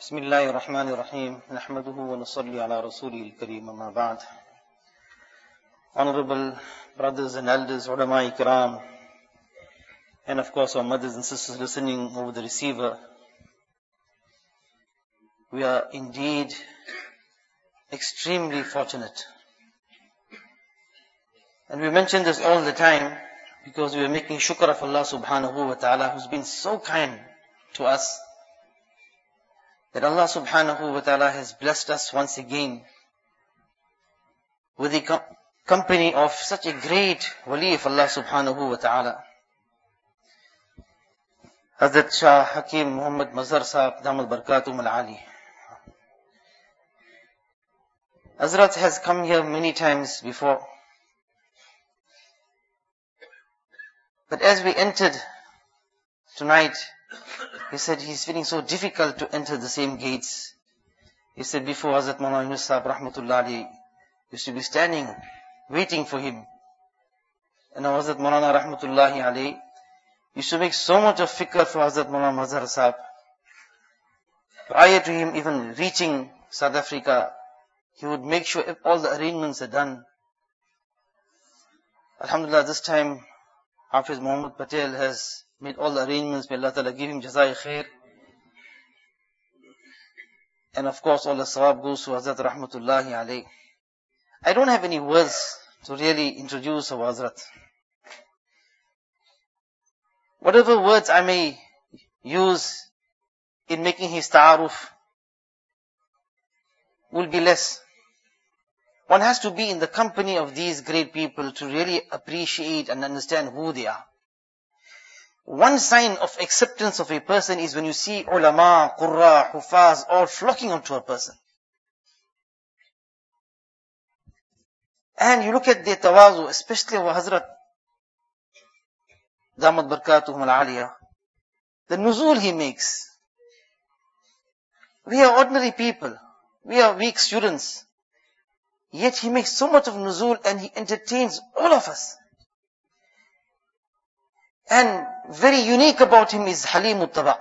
بسم الله الرحمن الرحيم نحمده ونصلي على رسوله الكريم أما بعد. Honorable brothers and elders, ulama ikram, and of course our mothers and sisters listening over the receiver, we are indeed extremely fortunate. And we mention this all the time because we are making shukr of Allah subhanahu wa ta'ala, who's been so kind to us, that Allah subhanahu wa ta'ala has blessed us once again with the company of such a great wali of Allah subhanahu wa ta'ala, Hazrat Shah Hakim Muhammad Mazhar Sahib Damat Barakatum Al-Ali. Hazrat has come here many times before, but as we entered tonight, he said he's feeling so difficult to enter the same gates. He said before Hazrat Maulana Yunus Sahib Rahmatullah Ali used to be standing, waiting for him. And now Hazrat Maulana Rahmatullahi Ali used to make so much of fikr for Hazrat Maulana Mazhar Sahib. Prior to him even reaching South Africa, he would make sure if all the arrangements are done. Alhamdulillah, this time Hafiz Muhammad Patel has made all the arrangements. May Allah Ta'ala give him jazai khair. And of course all the sawab goes to Hazrat Rahmatullahi alayh. I don't have any words to really introduce our Hazrat. Whatever words I may use in making his ta'aruf will be less. One has to be in the company of these great people to really appreciate and understand who they are. One sign of acceptance of a person is when you see ulama, qurra, hufaz all flocking onto a person. And you look at their tawazu, especially our Hazrat Damat Barakatuhum Al-Aliyah, the nuzul he makes. We are ordinary people. We are weak students. Yet he makes so much of nuzul and he entertains all of us. And very unique about him is Halimut Taba.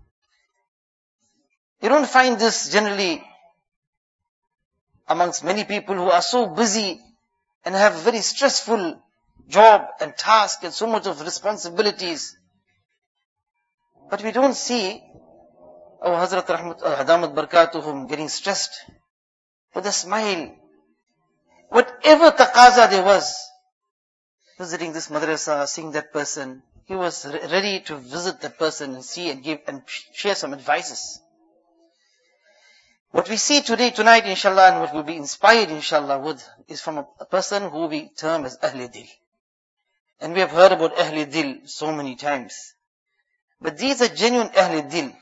You don't find this generally amongst many people who are so busy and have a very stressful job and task and so much of responsibilities. But we don't see our Hazrat Damat Barakatuhum getting stressed. With a smile, whatever taqaza there was, visiting this madrasa, seeing that person, he was ready to visit that person and see and give and share some advices. What we see tonight, inshallah, and what we'll be inspired, inshallah, with, is from a person who we term as Ahl Dil. And we have heard about Ahl Dil so many times. But these are genuine Ahl Dil.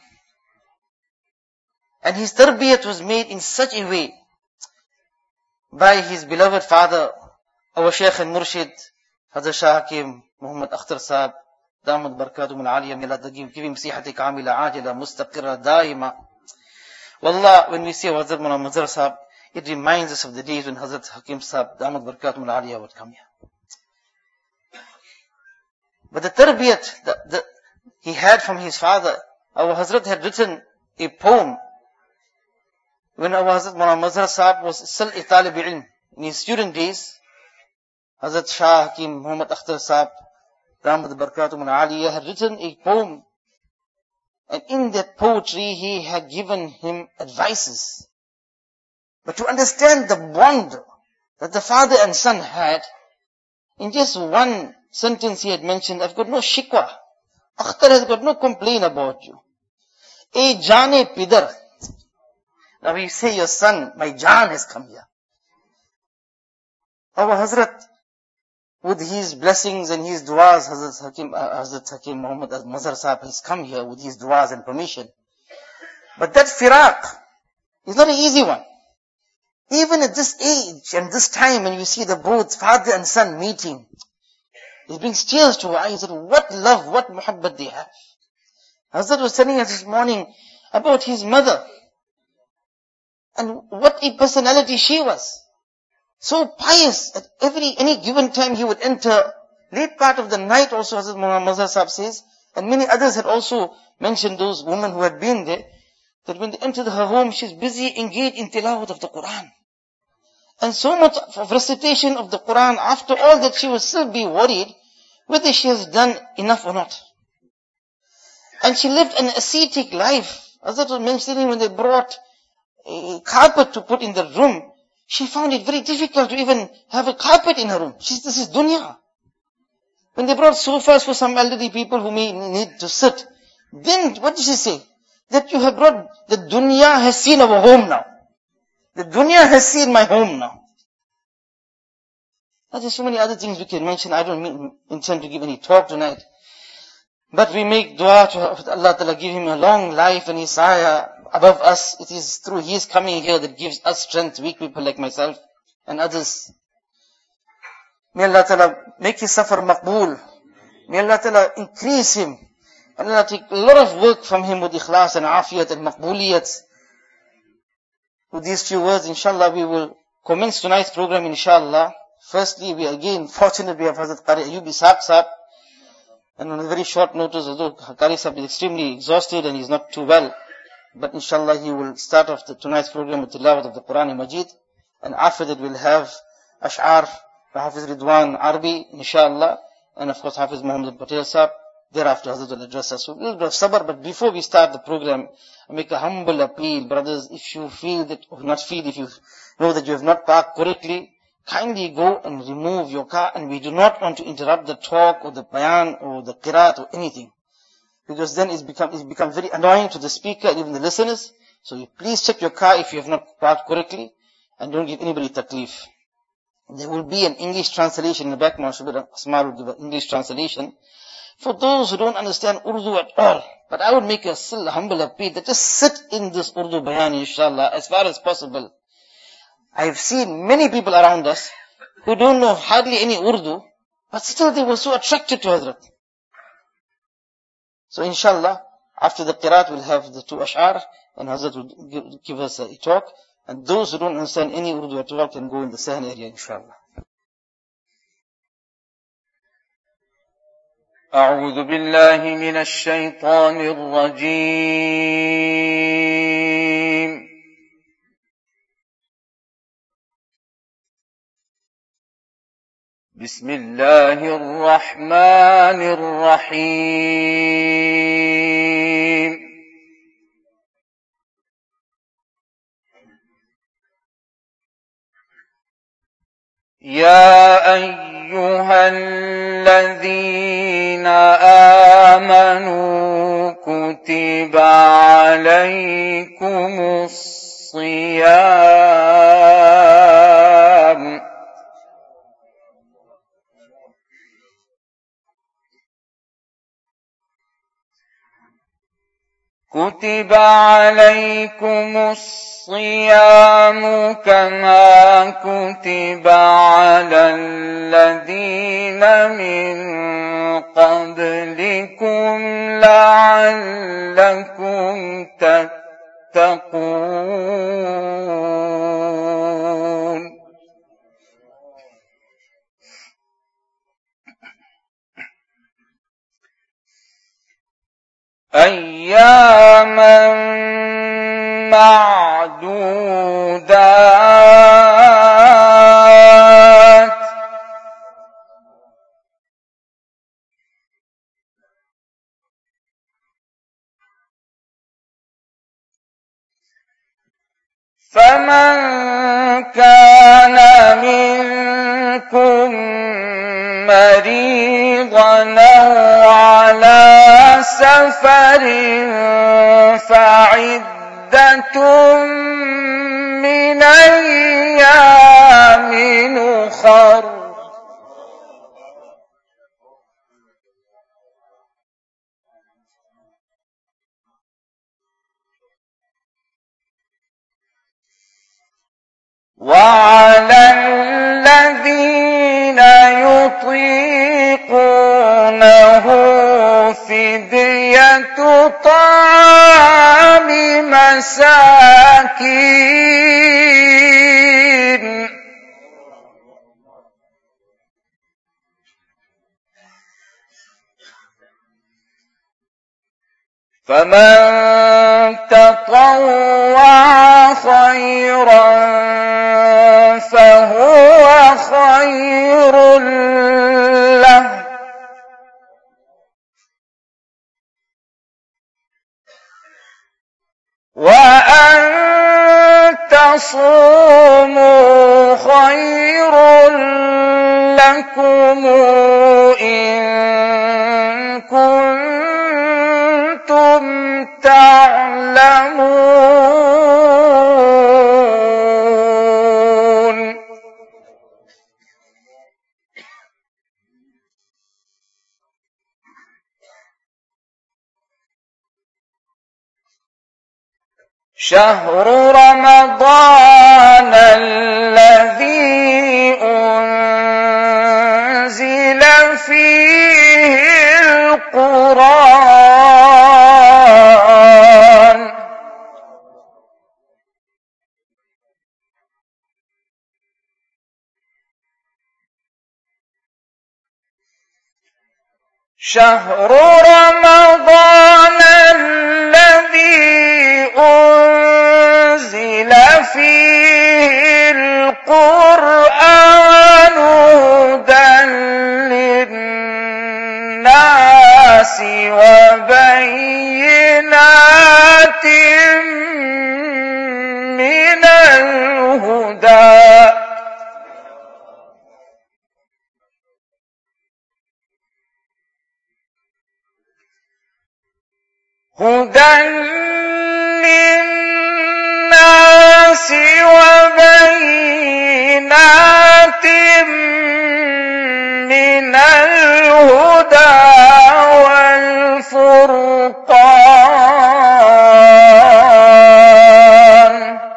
And his tarbiyat was made in such a way by his beloved father, our Shaykh and Murshid, Hazrat Shah Hakim Muhammad Akhtar Sahib, Damat Barakatum Al-Aliyah, may Allah give him sihati kamila, ajila, mustaqirra, daima. Wallah, when we see Hazrat Maulana Mazhar Sahib, it reminds us of the days when Hazrat Hakim Sahib, Damat Barakatum Al-Aliyah would come here. But the tarbiyat he had from his father, our Hazrat had written a poem when our Hazrat Maulana Mazhar Sahib was still a talib ilm. In his student days, Hazrat Shah Hakim Muhammad Akhtar Sahib, Damat Barakatum Al-Aliyah, had written a poem. And in that poetry, he had given him advices. But to understand the bond that the father and son had, in just one sentence he had mentioned, I've got no shikwa. Akhtar has got no complaint about you. E jane pidar. Now we say your son, my Jaan has come here. Our Hazrat, with his blessings and his du'as, Hazrat Hakim Muhammad Mazhar Sahib has come here with his du'as and permission. But that firaq is not an easy one. Even at this age and this time when you see the both father and son meeting, it brings tears to our eyes. What love, what muhabbat they have. Hazrat was telling us this morning about his mother. And what a personality she was. So pious, at any given time he would enter, late part of the night also, Hazrat Maulana Mazhar Sahib says, and many others had also mentioned those women who had been there, that when they entered her home, she's busy engaged in tilawat of the Quran. And so much of recitation of the Quran, after all that she will still be worried whether she has done enough or not. And she lived an ascetic life. Hazrat was mentioning when they brought a carpet to put in the room, she found it very difficult to even have a carpet in her room. This is dunya. When they brought sofas for some elderly people who may need to sit, then what did she say? That you have brought, the dunya has seen our home now. The dunya has seen my home now. There's so many other things we can mention. I don't intend to give any talk tonight. But we make dua to Allah Ta'ala give him a long life and his ayah above us. It is through his coming here that gives us strength, weak people like myself and others. May Allah Ta'ala make his safar maqbool. May Allah Ta'ala increase him. And Allah take a lot of work from him with ikhlas and afiyat and maqbooliyat. With these few words, inshallah, we will commence tonight's program, inshallah. Firstly, we are again fortunate we have Hazrat Qari Ayub Ishaq Sahab. And on a very short notice, although Qari Sahab is extremely exhausted and he is not too well, but inshallah he will start off tonight's program with tilawat of the Quran Majid. And after that we'll have Ash'ar by Hafiz Ridwan Arabi, inshallah. And of course Hafiz Muhammad Patel Sahab. Thereafter Hazrat will address us. So a little bit of sabr, but before we start the program, I make a humble appeal, brothers, if you feel that, or not feel, if you know that you have not parked correctly, kindly go and remove your car, and we do not want to interrupt the talk or the bayan or the qiraat or anything. Because then it's become very annoying to the speaker and even the listeners. So you please check your car if you have not parked correctly, and don't give anybody taklif. There will be an English translation in the back, Mashallah, Asma will give an English translation. For those who don't understand Urdu at all, but I would make a still humble appeal that just sit in this Urdu bayan, inshallah, as far as possible. I have seen many people around us who don't know hardly any Urdu, but still they were so attracted to Hazrat. So inshallah, after the qiraat we'll have the two ash'ar, and Hazrat will give us a talk, and those who don't understand any Urdu at all can go in the sahn area, inshallah. أعوذ بالله من الشيطان الرجيم بسم الله الرحمن الرحيم يا أيها الذين آمنوا كتب عليكم الصيام كتب عليكم الصيام كما كتب على الذين من قبلكم لعلكم تتقون أياما معدودات فمن كان منكم مريضا أو على سفر فعدة من أيام أخر وعلى الذين يطيقونه فدية طعام مساكين فمن تطوع خيرا فهو خير له، وأن تصوموا خير لكم إن كنتم تعلمون. شهر رمضان الذي أنزل فيه القرآن شهر رمضان الذي أنزل فيه القرآن هدى للناس وبينات من الهدى للناس وبينات من الهدى والفرقان،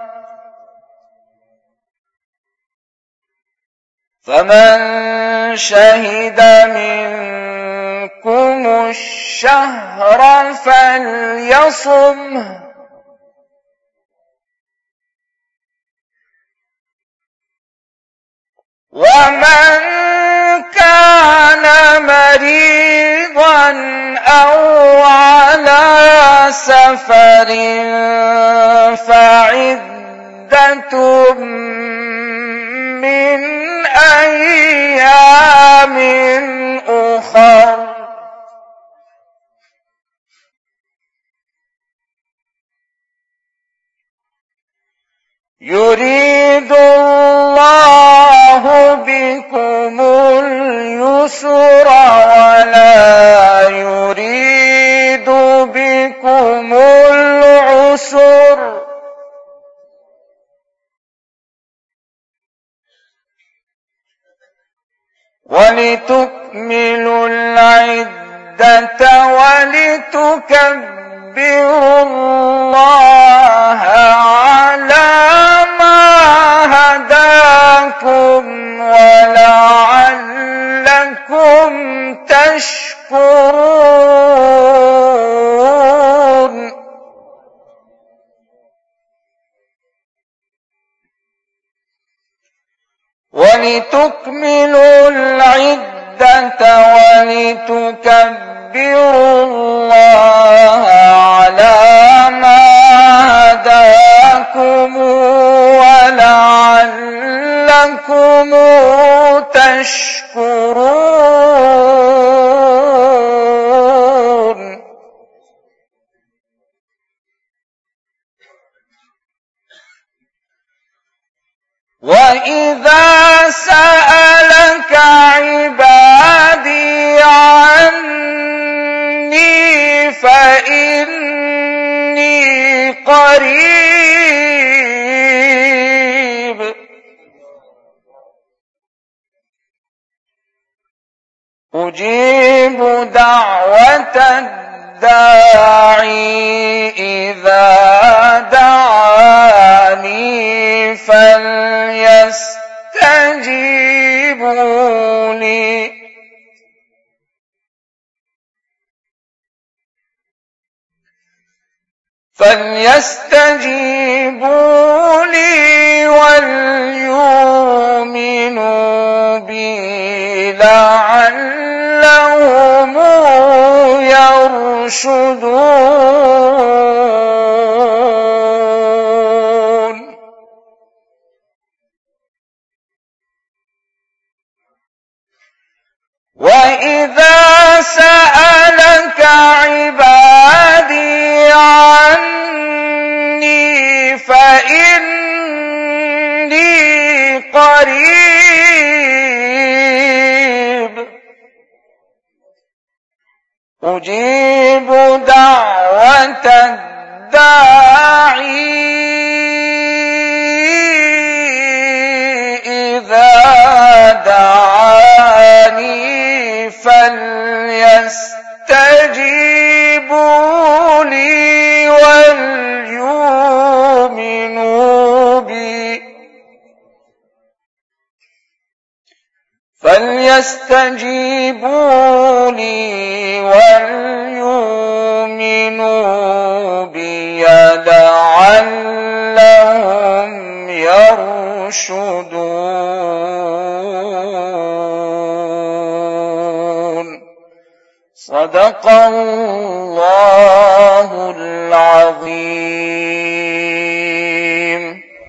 فمن شهد منكم الشهر فليصمه، ومن كان مريضا أو على سفر فعدة من أيام أخر، يريد الله بكم اليسر ولا يريد بكم العسر، ولتكملوا العدة ولتكبروا الله على ما هداكم ولعلكم تشكرون. ولتكملوا العدة ولتكبروا الله على ما هداكم ولعلكم تشكرون. وإذا سألك عبادي عني فإني قريب أجيب دعوة الداعي إذا دعاني فليستجيبوا لي وليؤمنوا بي لعلهم يرشدون. وَإِذَا سَأَلَكَ عِبَادِي عَنِّي فَإِنِّي قَرِيبٌ أُجِيبُ دَعْوَةَ الدَّاعِي إِذَا دَعَانِي فَلْيَسْتَجِيبُوا لِي وَلْيُؤْمِنُوا بِي لَعَلَّهُمْ يَرْشُدُونَ. صدق الله العظيم.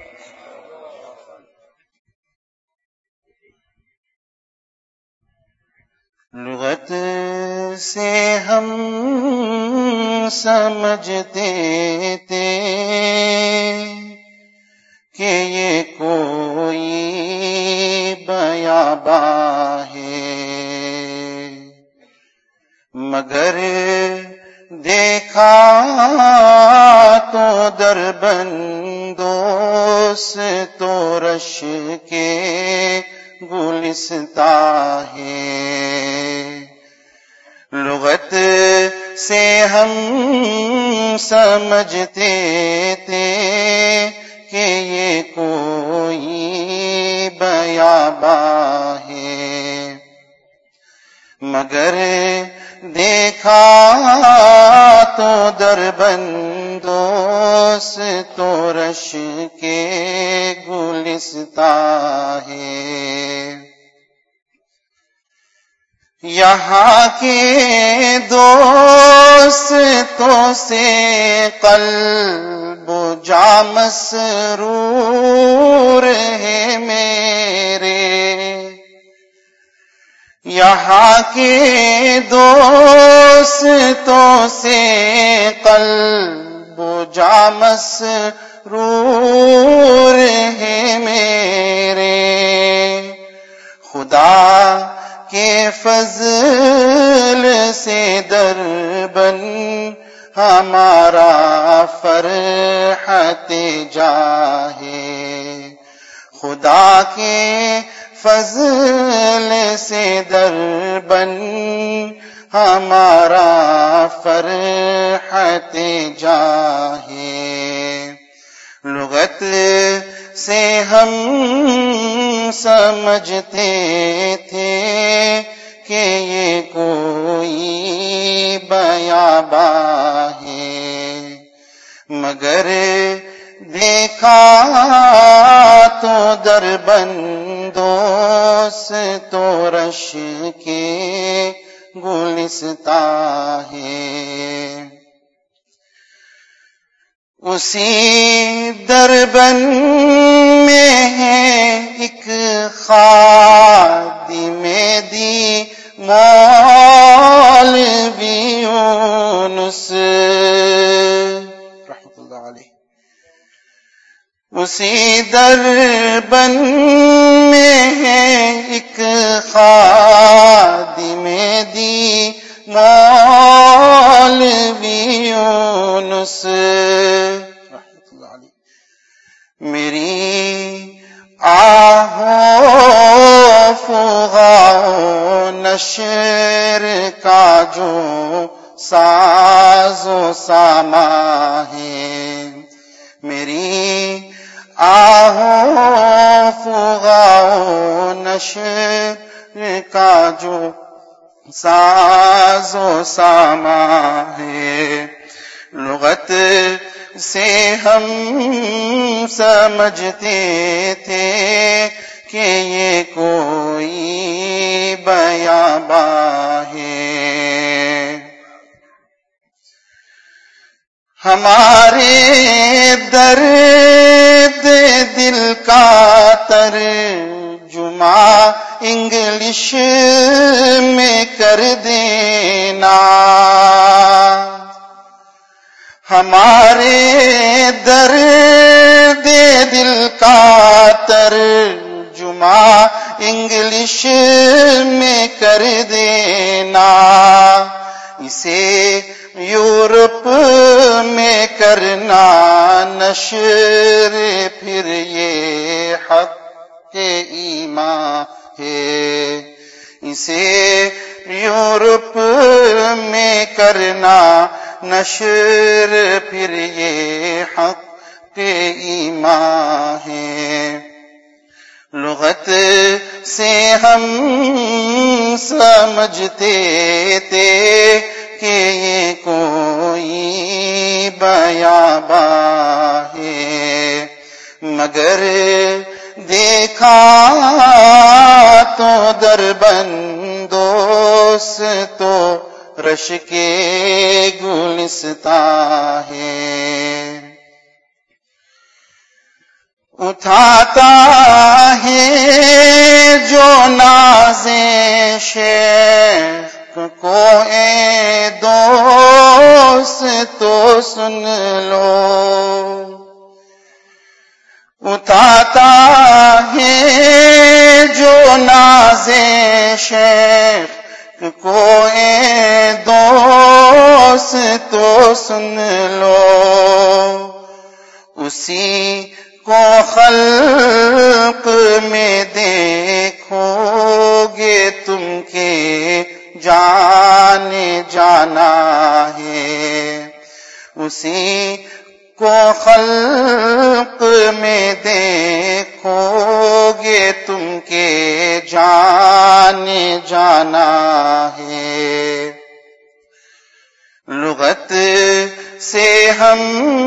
لغت سے ہم سمجھتے تھے کہ یہ کوئی بیاباں ہے، مگر دیکھا تو دربندوس تو رش کے گلستاں ہے. لغت سے ہم سمجھتے تھے کہ یہ کوئی بیاباں ہے، مگر دیکھا تو دربندوس تو رش کے گلستاں ہے. یہاں کے دوستوں سے قلب و جا مسرور ہے میرے. یہاں کے دوستوں سے قلب و جا مسرور ہے میرے. خدا کے فضل سے دربن ہمارا فرحت جاہے. خدا کے فضل سے دربن ہمارا فرحت جاہے. لغت سے ہم سمجھتے تھے کہ یہ کوئی بیاباں ہے، مگر دیکھا تو دربندوس تو رش کے گلستاں ہے. اسی دربن میں ہے ایک خادم دی مولوی یونس رحمۃ اللہ علیہ. اسی دربن میں ہے ایک خادم دی مولوی یونس رحمۃ اللہ علیہ. میری آہوں فغاں نشر کا جو ساز و سامان ہے، میری آہوں فغاں نشر کا جو ساز و سامان ہے. لغت سے ہم سمجھتے تھے کہ یہ کوئی بیاباں ہے. ہمارے درد دل کا ترجمہ انگلش ہمارے درد دل کا ترجمہ انگلش میں کر دینا، اسے یورپ میں کرنا نشر، پھر یہ حق ایمان ہے، اسے یورپ میں کرنا نشر، پھر یہ حق ایمان ہے۔ لغت سے ہم سمجھتے تھے کہ یہ کوئی بیاباں ہے، مگر دیکھا تو دربندوس تو رش کے گلستاں ہے۔ اٹھاتا ہے جو نازیں شیخ کو اے دوست تو سن لو، اٹھاتا ہے جو نازیں شیخ کو اے دوست تو سن لو، اسی کو خلق میں دیکھو گے تم کے جانے جانا ہے، اسی کو خلق میں دیکھو گے تم کے جانے جانا ہے۔ لغت سے ہم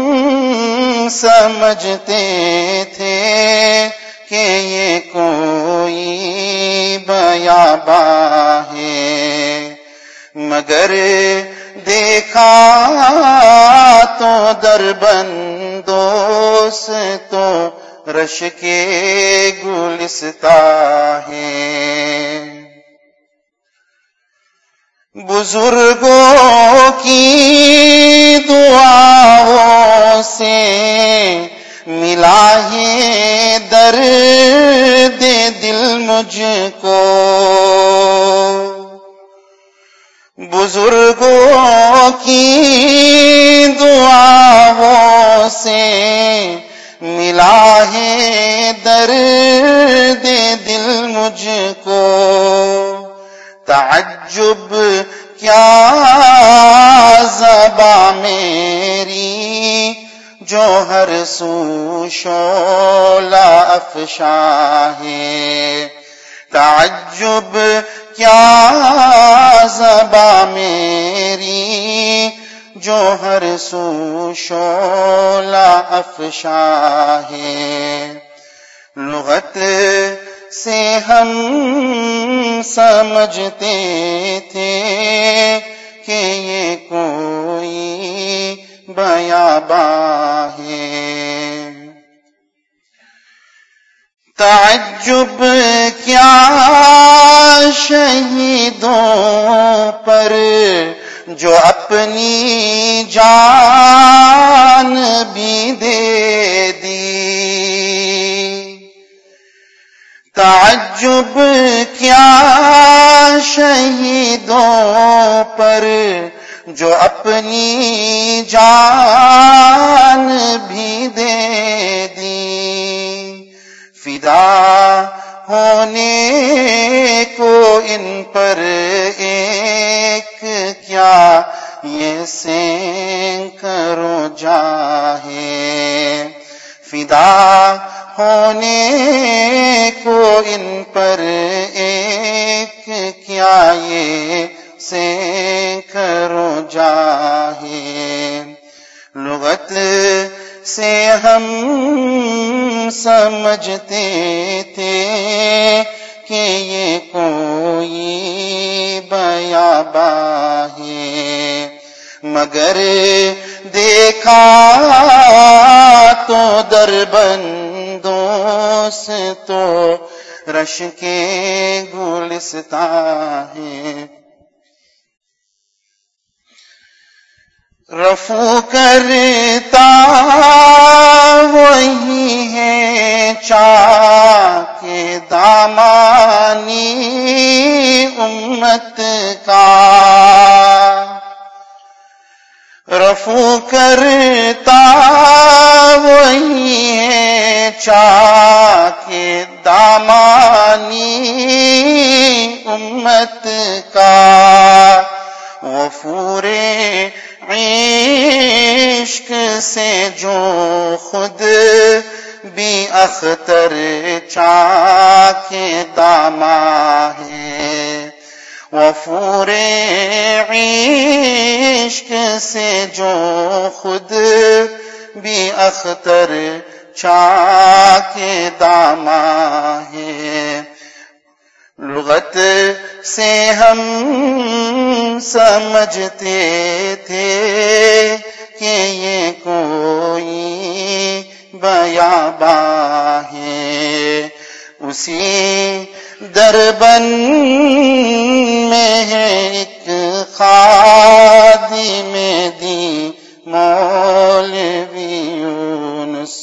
سمجھتے تھے کہ یہ کوئی بیاباں ہے، مگر دیکھا تو دربندوس تو رش کے گلستاں ہے۔ بزرگوں کی دعاؤں سے ملا ہے درد دل مجھ کو، بزرگوں کی دعاؤں سے ملا ہے درد دل مجھ کو، تعجب کیا زباں میری جو ہر سو شعلہ افشاں ہے، تعجب کیا زباں میری جو ہر سو شعلہ افشاں ہے۔ لغت سے ہم سمجھتے تھے کہ یہ کوئی بیاباں ہے، تعجب کیا شہیدوں پر جو اپنی جان بھی دے دی، تعجب کیا شہیدوں پر جو اپنی جان بھی دے دی، فدا ہونے کو ان پر ایک کیا یہ سینکڑوں جاں ہے، فدا ہونے کو ان پر ایک کیا یہ سینکڑوں جاں ہے۔ لغت سے ہم سمجھتے تھے کہ یہ کوئی بیاباں ہے، مگر دیکھا تو دربندوس تو رش کے گلستاں ہے۔ رفو کرتا وہی ہے چاک دامانی امت کا، رفو کرتا وہی ہے چاک دامانی امت کا، غفور عشق سے جو خود بھی اختر چاک داماں ہے، غفور عشق سے جو خود بھی اختر چاک داماں ہے، لغت سے ہم سمجھتے تھے کہ یہ کوئی بیاباں ہے، اسی دربند میں ہے ایک خادم دی مولوی یونس.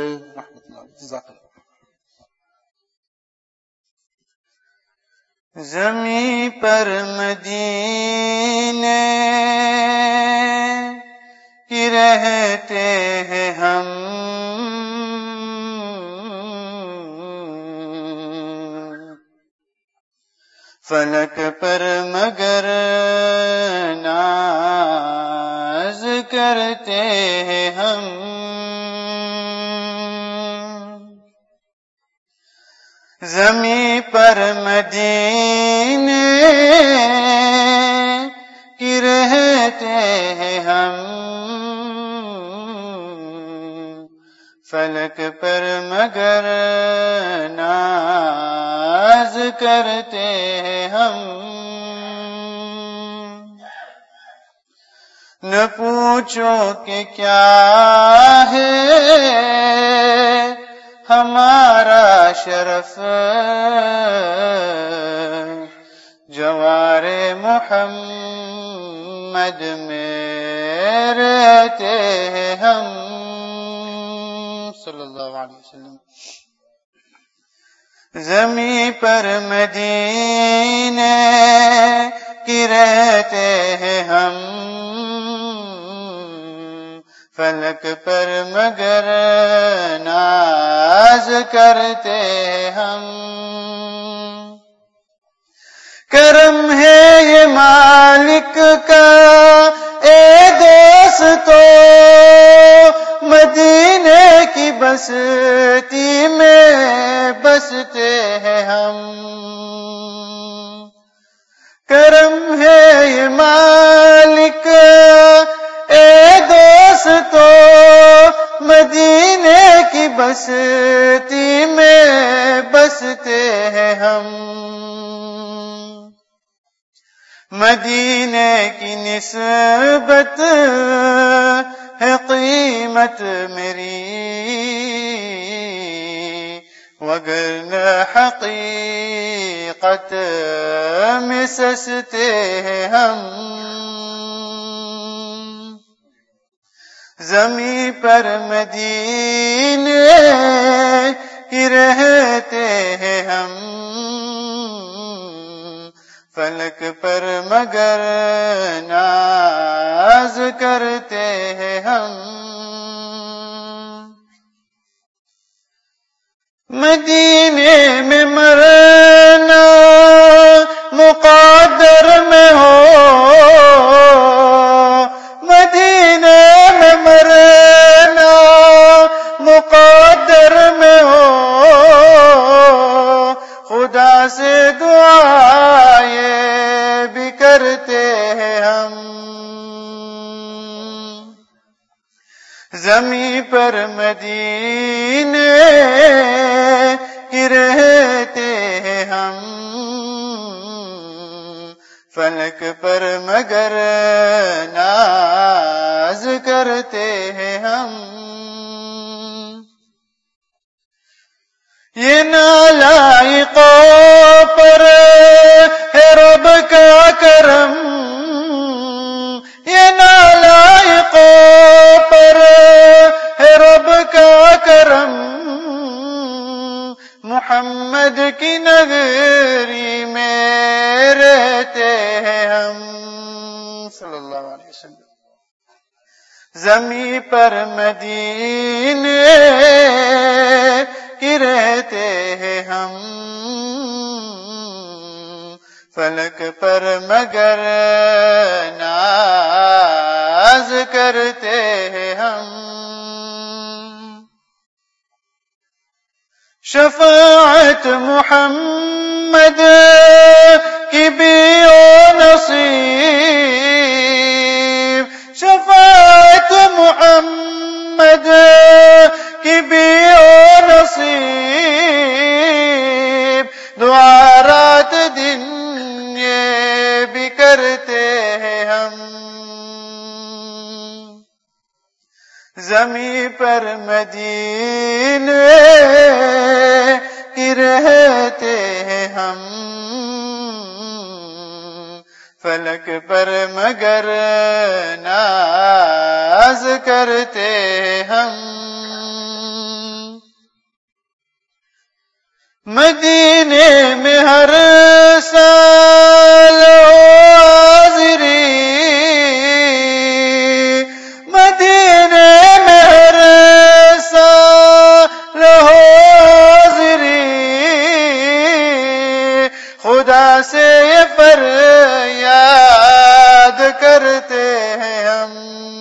زمیں پر مدینے کی رہتے ہیں ہم، فلک پر مگر ناز کرتے ہیں ہم، زمیں پر مدینے کی رہتے ہیں ہم، فلک پر مگر ناز کرتے ہیں ہم، نہ پوچھو کہ کیا ہے ہمارا شرف، جوار محمد میں رہتے ہیں ہم صلی اللہ علیہ وسلم. زمیں پر مدینے کی رہتے ہیں ہم، فلک پر مگر ناز کرتے ہم، کرم ہے یہ مالک کا اے دوستو، مدینے کی بستی میں بستے ہیں ہم، کرم ہے یہ مالک اے دوستو، مدینے کی بستی میں بستے ہیں ہم، مدینے کی نسبت ہے قیمت میری، وگرنہ حقیقت میں سستے ہیں ہم، زمیں پر مدینے کی رہتے ہیں ہم، فلک پر مگر ناز کرتے ہیں ہم، مدینے میں مرنا مقدر میں ہو، مدینے میں مرنا مقدر میں ہو، خدا سے دعائیں بھی کرتے ہیں ہم، زمیں پر مدینے کی رہتے ہیں ہم، فلک پر مگر ناز کرتے ہیں ہم، یہ نالائقوں پر ہے رب کا کرم، یہ نالائقوں محمد کی نگری میں رہتے ہیں ہم صلی اللہ علیہ وسلم. زمین پر مدینے کی رہتے ہیں ہم، فلک پر مگر ناز کرتے ہیں ہم. شفاعت محمد کی بھی او نصیب، شفاعت محمد کی بھی او نصیب، دعا رات دن یہ بھی کرتے ہیں ہم. زمین پر مدینے کی رہتے ہیں ہم، فلک پر مگر ناز کرتے ہم. مدینے میں ہر سال حاضری، مدینے میں ہر سال حاضری، خدا سے یہ فریاد کرتے ہیں ہم.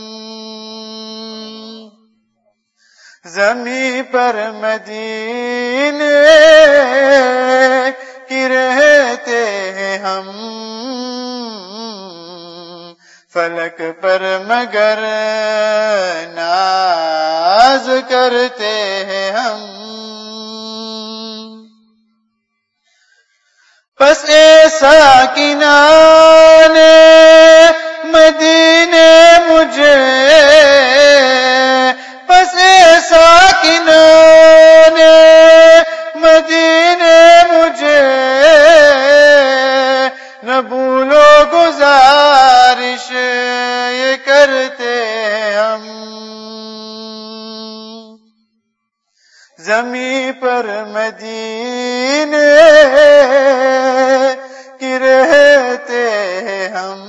زمین پر مدینے کی رہتے ہیں ہم، فلک پر مگر ناز کرتے ہیں ہم. پس ایسا کنان مدینے مجھے، پس ایسا کنان مدینے مجھے، نہ بھولو گزارش یہ کرتے ہم. زمین پر مدینے کی رہتے ہیں ہم،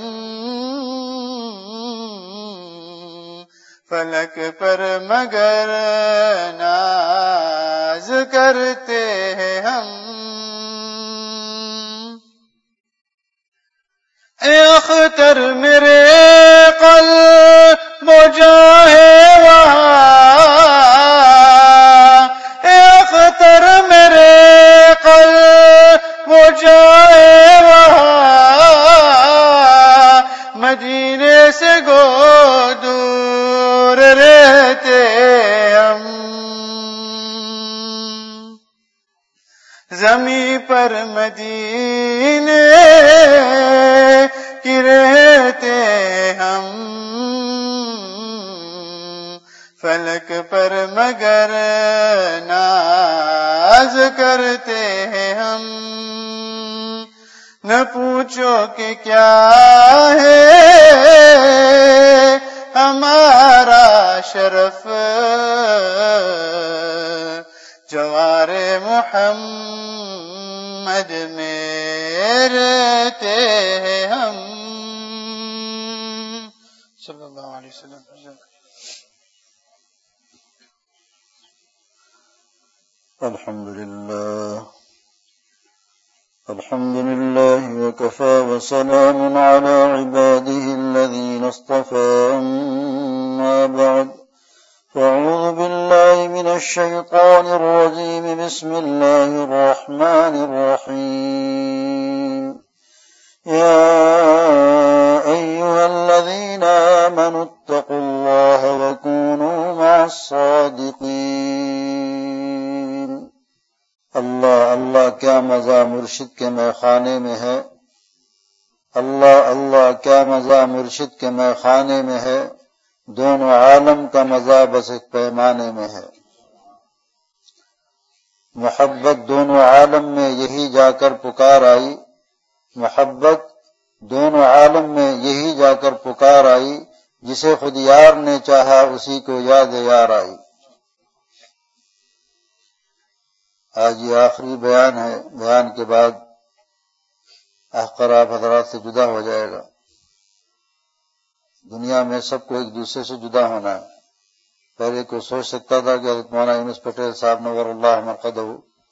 فلک پر مگر ناز کرتے ہیں ہم. اے اختر میرے قلب و جاں ہے وہاں، اے اختر میرے قلب و جاں ہے وہاں، مدینے سے گو دور رہتے ہم. زمین پر مدینے کی رہتے ہم، فلک پر مگر ناز کرتے ہیں ہم. نہ پوچھو کہ کیا ہے ہمارا شرف، جوار محمد میں رہتے ہیں ہم صلی اللہ علیہ وسلم. الحمد لله وكفى وسلام على عباده الذين اصطفى. أما بعد، فأعوذ بالله من الشيطان الرجيم. بسم الله الرحمن الرحيم. يا أيها الذين آمنوا اتقوا الله وكونوا مع الصادقين. اللہ اللہ کیا مزہ مرشد کے میخانے میں ہے، اللہ اللہ کیا مزہ مرشد کے میخانے میں ہے، دونوں عالم کا مزہ بس ایک پیمانے میں ہے. محبت دونوں عالم میں یہی جا کر پکار آئی، محبت دونوں عالم میں یہی جا کر پکار آئی، جسے خود یار نے چاہا اسی کو یاد یار آئی. آج یہ آخری بیان ہے، بیان کے بعد احقر آپ حضرات سے جدا ہو جائے گا۔ دنیا میں سب کو ایک دوسرے سے جدا ہونا ہے۔ پہلے کوئی سوچ سکتا تھا کہ حضرت مولانا یونس پٹیل صاحب نور اللہ مرقدہ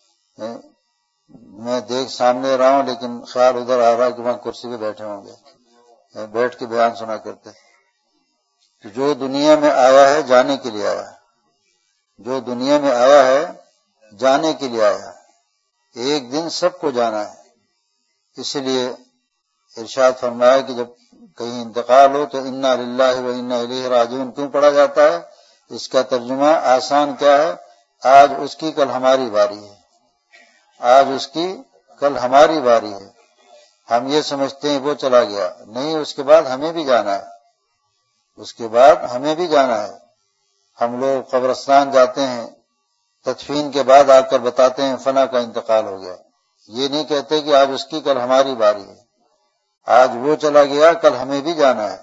میں دیکھ سامنے رہا ہوں، لیکن خیال ادھر آ رہا کہ وہاں کرسی پہ بیٹھے ہوں گے، بیٹھ کے بیان سنا کرتے۔ کہ جو دنیا میں آیا ہے جانے کے لیے آیا ہے، جو دنیا میں آیا ہے جانے کے لیے آیا ہے، ایک دن سب کو جانا ہے۔ اس لیے ارشاد فرمایا کہ جب کہیں انتقال ہو تو انا للہ و انا الیہ راجعون کیوں پڑھا جاتا ہے؟ اس کا ترجمہ آسان کیا ہے؟ آج اس کی کل ہماری باری ہے، آج اس کی کل ہماری باری ہے۔ ہم یہ سمجھتے ہیں وہ چلا گیا، نہیں، اس کے بعد ہمیں بھی جانا ہے، اس کے بعد ہمیں بھی جانا ہے۔ ہم لوگ قبرستان جاتے ہیں، تدفین کے بعد آ کر بتاتے ہیں فلاں کا انتقال ہو گیا، یہ نہیں کہتے کہ آج اس کی کل ہماری باری ہے، آج وہ چلا گیا کل ہمیں بھی جانا ہے۔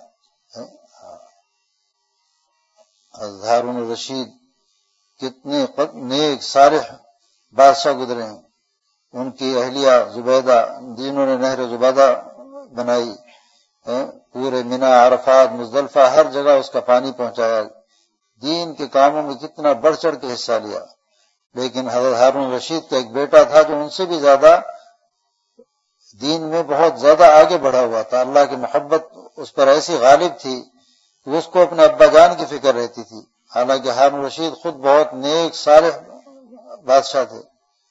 ہارون الرشید کتنے نیک صالح بادشاہ گزرے ہیں، ان کی اہلیہ زبیدہ جنہوں نے نہر زبیدہ بنائی، پورے مینا، عرفات، مزدلفہ ہر جگہ اس کا پانی پہنچایا، دین کے کاموں میں کتنا بڑھ چڑھ کے حصہ لیا۔ لیکن حضرت ہارون الرشید کا ایک بیٹا تھا جو ان سے بھی زیادہ دین میں بہت زیادہ آگے بڑھا ہوا تھا، اللہ کی محبت اس پر ایسی غالب تھی کہ اس کو اپنے ابا جان کی فکر رہتی تھی، حالانکہ ہارون الرشید خود بہت نیک صالح بادشاہ تھے،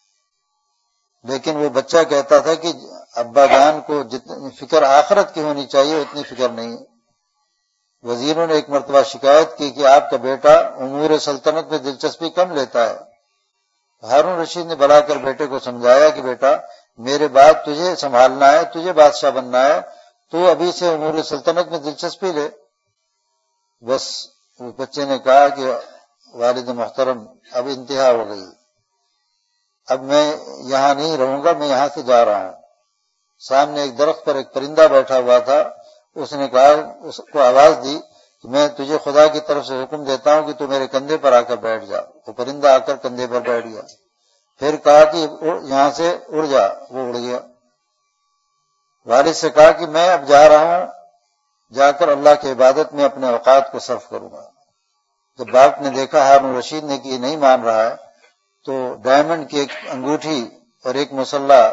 لیکن وہ بچہ کہتا تھا کہ ابا جان کو جتنی فکر آخرت کی ہونی چاہیے اتنی فکر نہیں ہے۔ وزیروں نے ایک مرتبہ شکایت کی کہ آپ کا بیٹا امور سلطنت میں دلچسپی کم لیتا ہے۔ ہارون رشید نے بلا کر بیٹے کو سمجھایا کہ بیٹا میرے بعد تجھے سنبھالنا ہے، تجھے بادشاہ بننا ہے، تو ابھی سے امور سلطنت میں دلچسپی لے۔ بس اس بچے نے کہا کہ والد محترم اب انتہا ہو گئی، اب میں یہاں نہیں رہوں گا، میں یہاں سے جا رہا ہوں۔ سامنے ایک درخت پر ایک پرندہ بیٹھا ہوا تھا، اس نے کہا، اس کو آواز دی کہ میں تجھے خدا کی طرف سے حکم دیتا ہوں کہ تو میرے کندھے پر آ کر بیٹھ جا۔ وہ پرندہ آ کر کندھے پر بیٹھ گیا، پھر کہا کہ یہاں سے اڑ جا، وہ اڑ گیا۔ والد سے کہا کہ میں اب جا رہا ہوں، جا کر اللہ کی عبادت میں اپنے اوقات کو صرف کروں گا۔ جب باپ نے دیکھا ہارون رشید نے کہ یہ نہیں مان رہا ہے، تو ڈائمنڈ کی ایک انگوٹھی اور ایک مسلح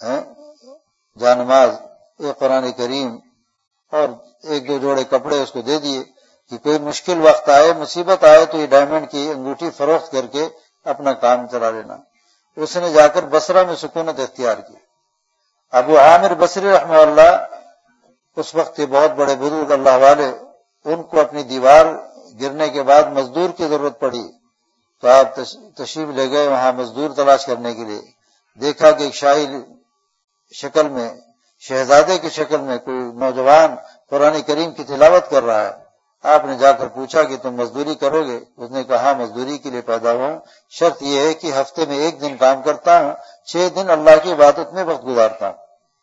جانماز، ایک قرآن کریم اور ایک دو جوڑے کپڑے اس کو دے دیے کہ کوئی مشکل وقت آئے، مصیبت آئے تو یہ ڈائمنڈ کی انگوٹھی فروخت کر کے اپنا کام چلا لینا۔ اس نے جا کر بصرہ میں سکونت اختیار کی۔ ابو عامر بصری رحمہ اللہ اس وقت کے بہت بڑے بزرگ اللہ والے، ان کو اپنی دیوار گرنے کے بعد مزدور کی ضرورت پڑی تو آپ تشریف لے گئے وہاں مزدور تلاش کرنے کے لیے۔ دیکھا کہ ایک شاہی شکل میں، شہزادے کی شکل میں کوئی نوجوان قرآن کریم کی تلاوت کر رہا ہے۔ آپ نے جا کر پوچھا کہ تم مزدوری کرو گے؟ اس نے کہا مزدوری کے لیے پیدا ہوں، شرط یہ ہے کہ ہفتے میں 1 دن کام کرتا ہوں، 6 دن اللہ کی عبادت میں وقت گزارتا ہوں،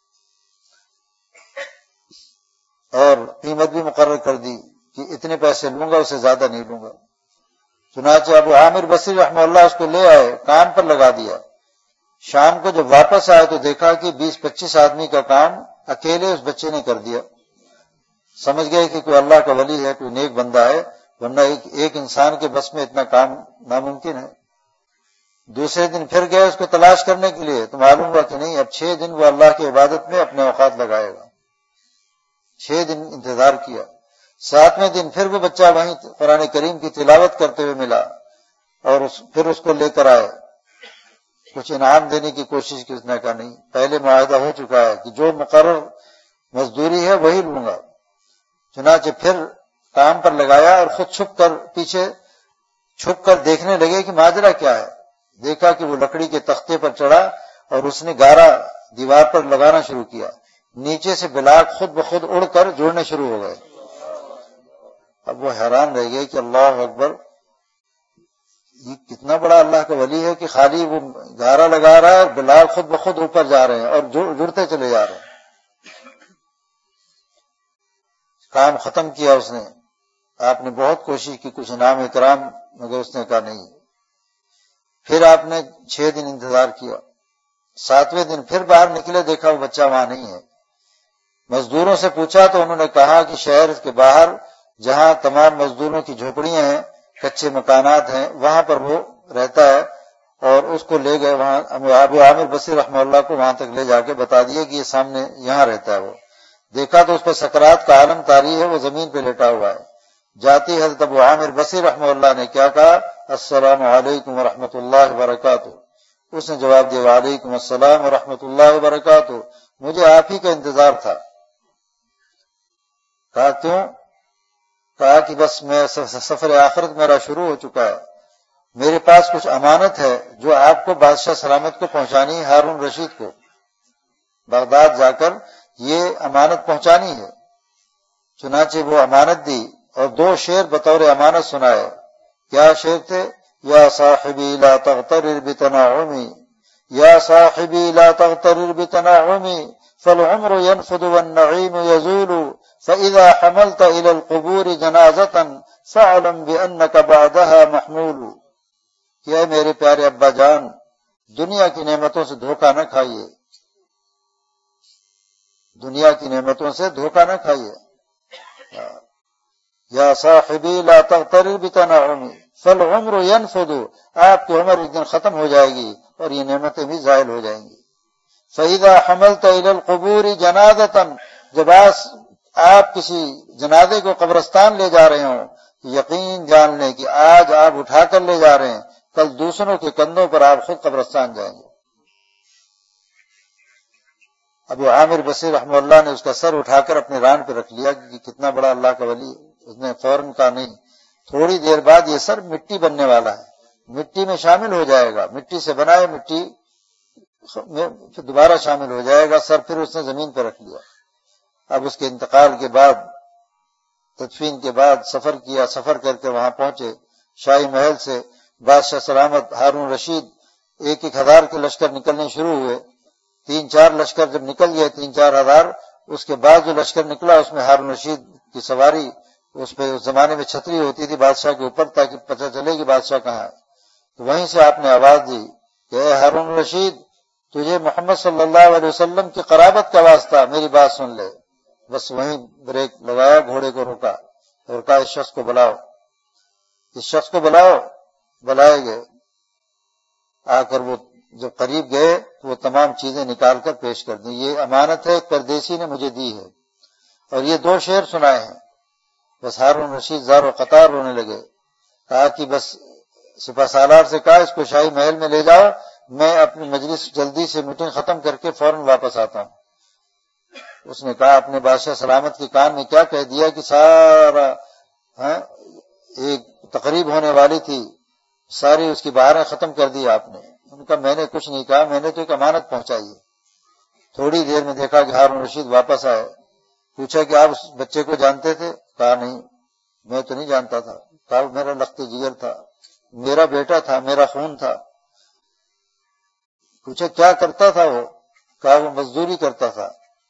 اور قیمت بھی مقرر کر دی کہ اتنے پیسے لوں گا، اسے زیادہ نہیں لوں گا۔ چنانچہ ابو عامر بصری رحمہ اللہ اس کو لے آئے، کام پر لگا دیا۔ شام کو جب واپس آئے تو دیکھا کہ 20-25 آدمی کا کام اکیلے اس بچے نے کر دیا۔ سمجھ گئے کہ کوئی اللہ کا ولی ہے، کوئی نیک بندہ ہے، ورنہ ایک انسان کے بس میں اتنا کام ناممکن ہے۔ دوسرے دن پھر گئے اس کو تلاش کرنے کے لیے تو معلوم ہوا کہ نہیں، اب 6 دن وہ اللہ کی عبادت میں اپنے اوقات لگائے گا۔ 6 دن انتظار کیا، 7ویں دن پھر وہ بچہ وہیں قرآن کریم کی تلاوت کرتے ہوئے ملا، اور پھر اس کو لے کر آئے۔ کچھ انعام دینے کی کوشش کی، اس نے کہا نہیں، پہلے معاہدہ ہو چکا ہے کہ جو مقرر مزدوری ہے وہی لوں گا۔ چنانچہ پھر کام پر لگایا اور خود چھپ کر پیچھے چھپ کر دیکھنے لگے کہ ماجرا کیا ہے۔ دیکھا کہ وہ لکڑی کے تختے پر چڑھا اور اس نے گارا دیوار پر لگانا شروع کیا، نیچے سے بلاک خود بخود اڑ کر جڑنے شروع ہو گئے۔ اب وہ حیران رہ گئے کہ اللہ اکبر، یہ کتنا بڑا اللہ کا ولی ہے کہ خالی وہ گارا لگا رہا ہے اور بلال خود بخود اوپر جا رہے ہیں اور جڑتے چلے جا رہے ہیں۔ کام ختم کیا اس نے، آپ نے بہت کوشش کی کچھ انعام اکرام، مگر اس نے کہا نہیں۔ پھر آپ نے 6 دن انتظار کیا، 7ویں دن پھر باہر نکلے، دیکھا وہ بچہ وہاں نہیں ہے۔ مزدوروں سے پوچھا تو انہوں نے کہا کہ شہر کے باہر جہاں تمام مزدوروں کی جھوپڑیاں ہیں، کچے مکانات ہیں، وہاں پر وہ رہتا ہے، اور اس کو لے گئے وہاں۔ ابو عامر بصری رحمہ اللہ کو وہاں تک لے جا کے بتا دیا کہ یہ سامنے یہاں رہتا ہے۔ وہ دیکھا تو اس پہ سکرات کا عالم طاری ہے، وہ زمین پہ لیٹا ہوا ہے۔ جاتی حضرت ابو عامر بصری رحمہ اللہ نے کیا کہا؟ السلام علیکم ورحمۃ اللہ وبرکاتہ۔ اس نے جواب دیا وعلیکم السلام ورحمۃ اللہ وبرکاتہ، مجھے آپ ہی کا انتظار تھا۔ کہا کیوں؟ کہا کہ بس میں سفر آخرت میرا شروع ہو چکا ہے، میرے پاس کچھ امانت ہے جو آپ کو بادشاہ سلامت کو پہنچانی ہے، ہارون رشید کو بغداد جا کر یہ امانت پہنچانی ہے۔ چنانچہ وہ امانت دی اور 2 شعر بطور امانت سنائے۔ کیا شعر تھے؟ یا صاحبی لا تغترر بتنعمی، یا صاحبی لا تغترر بتنعمی، فالعمر ينفد والنعيم يزول، فإذا حملت إلى القبور جنازة فاعلم بأنك بعدها محمول۔ کہ اے میرے پیارے ابا جان، دنیا کی نعمتوں سے دھوکہ نہ کھائیے، دنیا کی نعمتوں سے دھوکہ نہ کھائیے۔ یا صاحبی لا تغترر بتنعمی فالعمر ينفد، آپ کی عمر ایک دن ختم ہو جائے گی اور یہ نعمتیں بھی زائل ہو جائیں گی۔ فإذا حملت إلى القبور جنازة، جب آپ کسی جنازے کو قبرستان لے جا رہے ہوں، یقین جان لیں کہ آج آپ اٹھا کر لے جا رہے ہیں، کل دوسروں کے کندھوں پر آپ خود قبرستان جائیں گے۔ ابو عامر بصری رحمہ اللہ نے اس کا سر اٹھا کر اپنے ران پہ رکھ لیا کہ کتنا بڑا اللہ کا ولی ہے۔ اس نے فوراً کہا نہیں، تھوڑی دیر بعد یہ سر مٹی بننے والا ہے، مٹی میں شامل ہو جائے گا، مٹی سے بنا ہے، مٹی میں پھر دوبارہ شامل ہو جائے گا۔ سر پھر اس نے زمین پہ رکھ لیا۔ اب اس کے انتقال کے بعد، تدفین کے بعد سفر کیا، سفر کر کے وہاں پہنچے شاہی محل سے۔ بادشاہ سلامت ہارون رشید 1,000 کے لشکر نکلنے شروع ہوئے، 3-4 لشکر جب نکل گئے 3-4 ہزار، اس کے بعد جو لشکر نکلا اس میں ہارون رشید کی سواری، اس پہ اس زمانے میں چھتری ہوتی تھی بادشاہ کے اوپر تاکہ پتہ چلے کہ بادشاہ کہاں ہے۔ تو وہیں سے آپ نے آواز دی کہ اے ہارون رشید، تجھے محمد صلی اللہ علیہ وسلم کی قرابت کا واسطہ، میری بات سن لے۔ بس وہیں بریک لگایا، گھوڑے کو روکا اور کہا اس شخص کو بلاؤ، اس شخص کو بلاؤ۔ بلائے گئے، آ کر وہ جب قریب گئے تو وہ تمام چیزیں نکال کر پیش کر دیں۔ یہ امانت ہے، ایک پردیسی نے مجھے دی ہے، اور یہ 2 شعر سنائے ہیں۔ بس ہارون رشید زار و قطار رونے لگے۔ کہا کہ بس سپہ سالار سے کہا اس کو شاہی محل میں لے جاؤ، میں اپنی مجلس جلدی سے میٹنگ ختم کر کے فوراً واپس آتا ہوں۔ اس نے کہا اپنے بادشاہ سلامت کے کان میں کیا کہہ دیا کہ سارا ایک تقریب ہونے والی تھی، ساری اس کی بہاریں ختم کر دی آپ نے۔ ان کا میں نے کچھ نہیں کہا، میں نے تو ایک امانت پہنچائی ہے۔ تھوڑی دیر میں دیکھا کہ ہارون رشید واپس آئے۔ پوچھا کہ آپ اس بچے کو جانتے تھے؟ کہا نہیں، میں تو نہیں جانتا تھا۔ کہا میرا لخت جگر تھا، میرا بیٹا تھا، میرا خون تھا۔ پوچھا کیا کرتا تھا وہ؟ کہا وہ مزدوری کرتا تھا۔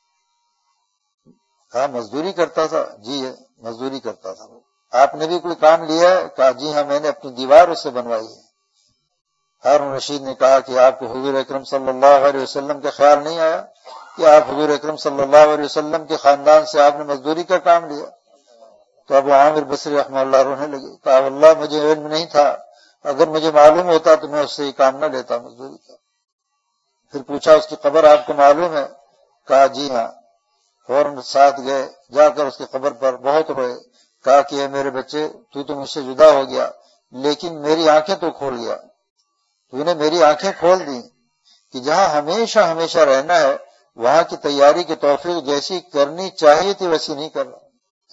کہا مزدوری کرتا تھا؟ جی مزدوری کرتا تھا۔ آپ نے بھی کوئی کام لیا ہے؟ کہا جی ہاں، میں نے اپنی دیوار اس سے بنوائی ہے۔ ہارون رشید نے کہا کہ آپ کو حضور اکرم صلی اللہ علیہ وسلم کا خیال نہیں آیا کہ آپ حضور اکرم صلی اللہ علیہ وسلم کے خاندان سے آپ نے مزدوری کا کام لیا؟ تو ابو عامر بصری رحمہ اللہ رونے لگے۔ کہا واللہ مجھے علم نہیں تھا، اگر مجھے معلوم ہوتا تو میں اس سے یہ کام نہ لیتا مزدوری کا۔ پھر پوچھا اس کی قبر آپ کو معلوم ہے؟ کہا جی ہاں۔ فوراً ساتھ گئے، جا کر اس کی قبر پر بہت روئے۔ کہا کہ اے میرے بچے، تو مجھ سے جدا ہو گیا لیکن میری آنکھیں تو کھول گیا، تو نے میری آنکھیں کھول دی کہ جہاں ہمیشہ ہمیشہ رہنا ہے وہاں کی تیاری کی توفیق جیسی کرنی چاہیے تھی ویسی نہیں کر رہا۔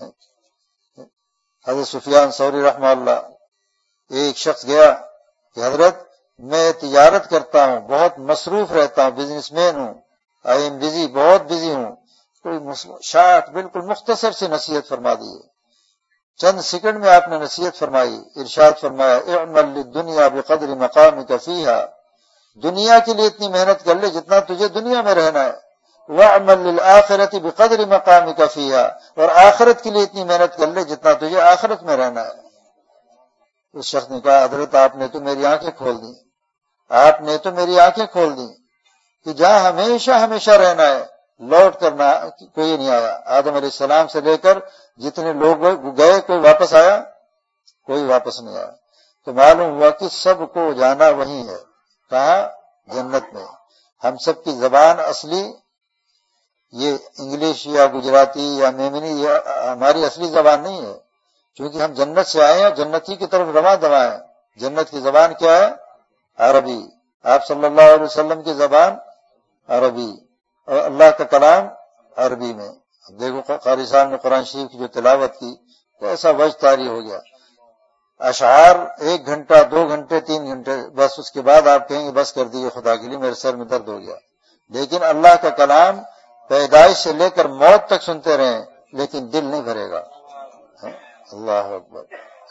حضرت سفیان ثوری رحمہ اللہ، ایک شخص گیا کہ حضرت میں تجارت کرتا ہوں، بہت مصروف رہتا ہوں، بزنس مین ہوں، آئی ایم بزی، بہت بزی ہوں۔ کوئی شارٹ بالکل مختصر سی نصیحت فرما دی، چند سیکنڈ میں آپ نے نصیحت فرمائی، ارشاد فرمایا اعمل للدنیا بقدر مقامک فیہا، دنیا کے لیے اتنی محنت کر لے جتنا تجھے دنیا میں رہنا ہے، واعمل للآخرۃ بقدر مقامک فیہا، اور آخرت کے لیے اتنی محنت کر لے جتنا تجھے آخرت میں رہنا ہے۔ اس شخص نے کہا حضرت آپ نے تو میری آنکھیں کھول دی، آپ نے تو میری آنکھیں کھول دی کہ جہاں ہمیشہ ہمیشہ رہنا ہے، لوٹ کرنا کوئی نہیں آیا۔ آدم علیہ السلام سے لے کر جتنے لوگ گئے، کوئی واپس آیا؟ کوئی واپس نہیں آیا۔ تو معلوم ہوا کہ سب کو جانا وہی ہے، کہاں؟ جنت میں۔ ہم سب کی زبان اصلی یہ انگلش یا گجراتی یا میمنی یا ہماری اصلی زبان نہیں ہے، چونکہ ہم جنت سے آئے ہیں، جنتی کی طرف رواں دواں ہیں۔ جنت کی زبان کیا ہے؟ عربی۔ آپ صلی اللہ علیہ وسلم کی زبان عربی، اور اللہ کا کلام عربی میں۔ دیکھو قاری صاحب نے قرآن شریف کی جو تلاوت کی تو ایسا وجہ طاری ہو گیا۔ اشعار 1 گھنٹہ 2 گھنٹے 3 گھنٹے، بس اس کے بعد آپ کہیں گے بس کر دیجیے خدا کے لیے، میرے سر میں درد ہو گیا۔ لیکن اللہ کا کلام پیدائش سے لے کر موت تک سنتے رہیں لیکن دل نہیں بھرے گا۔ اللہ اکبر۔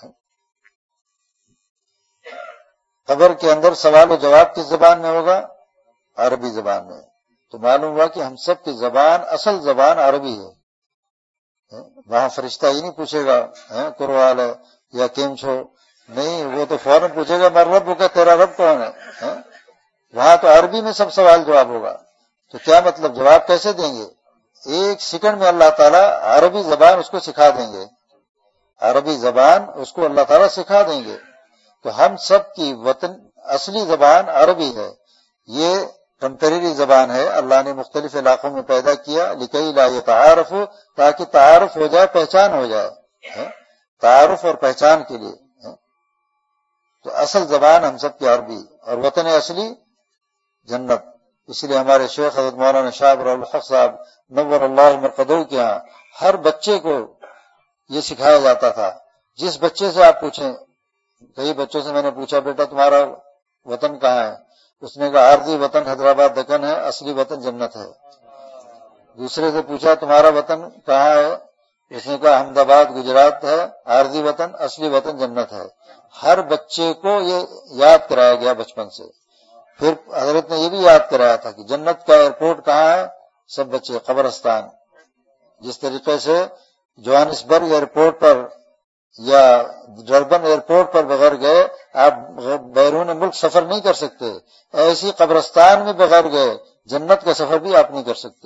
قبر کے اندر سوال و جواب کس زبان میں ہوگا؟ عربی زبان میں۔ تو معلوم ہوا کہ ہم سب کی زبان، اصل زبان عربی ہے۔ وہاں فرشتہ ہی نہیں پوچھے گا قرآن ہے یا کیم چھو، نہیں، وہ تو فوراً پوچھے گا میں رب کا، تیرا رب کون ہے؟ وہاں تو عربی میں سب سوال جواب ہوگا۔ تو کیا مطلب جواب کیسے دیں گے؟ 1 سیکنڈ میں اللہ تعالیٰ عربی زبان اس کو سکھا دیں گے، عربی زبان اس کو اللہ تعالیٰ سکھا دیں گے۔ تو ہم سب کی وطن اصلی زبان عربی ہے، یہ ٹمپریری زبان ہے، اللہ نے مختلف علاقوں میں پیدا کیا لکئی لا یتعارف، تاکہ تعارف ہو جائے، پہچان ہو جائے، تعارف اور پہچان کے لیے۔ تو اصل زبان ہم سب کی عربی، اور وطن اصلی جنت۔ اس لیے ہمارے شیخ حضرت مولانا شاہ الحق صاحب نور اللہ مرقدہ کے یہاں ہر بچے کو یہ سکھایا جاتا تھا۔ جس بچے سے آپ پوچھیں، کئی بچوں سے میں نے پوچھا بیٹا تمہارا وطن کہاں ہے؟ اس نے کہا عارضی وطن حیدرآباد دکن ہے، اصلی وطن جنت ہے۔ دوسرے سے پوچھا تمہارا وطن کہاں ہے؟ اس نے کہا احمد آباد گجرات ہے، عارضی وطن، اصلی وطن جنت ہے۔ ہر بچے کو یہ یاد کرایا گیا بچپن سے۔ پھر حضرت نے یہ بھی یاد کرایا تھا کہ جنت کا ایئرپورٹ کہاں ہے؟ سب بچے قبرستان۔ جس طریقے سے جوہانسبرگ ایئرپورٹ پر یا ڈربن ایئرپورٹ پر بغیر گئے آپ بیرون ملک سفر نہیں کر سکتے، ایسی قبرستان میں بغیر گئے جنت کا سفر بھی آپ نہیں کر سکتے۔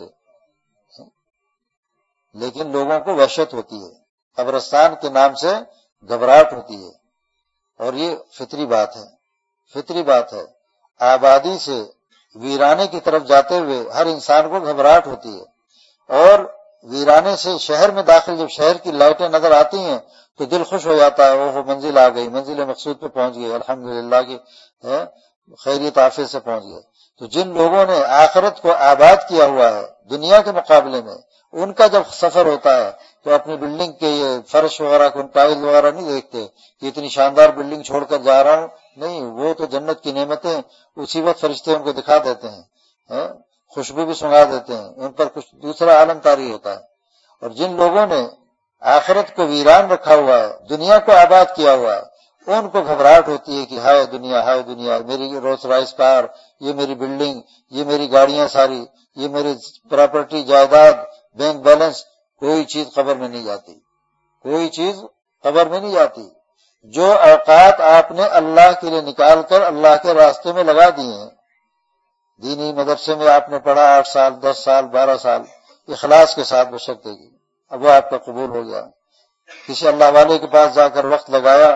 لیکن لوگوں کو وحشت ہوتی ہے، قبرستان کے نام سے گھبراہٹ ہوتی ہے، اور یہ فطری بات ہے، فطری بات ہے۔ آبادی سے ویرانے کی طرف جاتے ہوئے ہر انسان کو گھبراہٹ ہوتی ہے، اور ویرانے سے شہر میں داخل جب شہر کی لائٹیں نظر آتی ہیں تو دل خوش ہو جاتا ہے، وہ منزل آ گئی، منزل مقصود پہ پہنچ گئے، الحمدللہ کی خیریت عافیت سے پہنچ گئے۔ تو جن لوگوں نے آخرت کو آباد کیا ہوا ہے دنیا کے مقابلے میں، ان کا جب سفر ہوتا ہے تو اپنی بلڈنگ کے یہ فرش وغیرہ کو ٹائل وغیرہ نہیں دیکھتے کہ اتنی شاندار بلڈنگ چھوڑ کر جا رہا ہوں، نہیں، وہ تو جنت کی نعمتیں اسی وقت فرشتے ان کو دکھا دیتے ہیں، خوشبو بھی سنگا دیتے ہیں، ان پر کچھ دوسرا عالم طاری ہوتا ہے۔ اور جن لوگوں نے آخرت کو ویران رکھا ہوا ہے، دنیا کو آباد کیا ہوا ہے، ان کو گھبراہٹ ہوتی ہے کہ ہائے دنیا، ہائے دنیا، میری رولس رائس کار، یہ میری بلڈنگ، یہ میری گاڑیاں ساری، یہ میری پراپرٹی، جائیداد، بینک بیلنس، کوئی چیز قبر میں نہیں جاتی، کوئی چیز قبر میں نہیں جاتی۔ جو اوقات آپ نے اللہ کے لیے نکال کر اللہ کے راستے میں لگا دیے ہیں، دینی مدرسے میں آپ نے پڑھا 8 سال 10 سال 12 سال اخلاص کے ساتھ بشرطے کی، اب وہ آپ کا قبول ہو گیا۔ کسی اللہ والے کے پاس جا کر وقت لگایا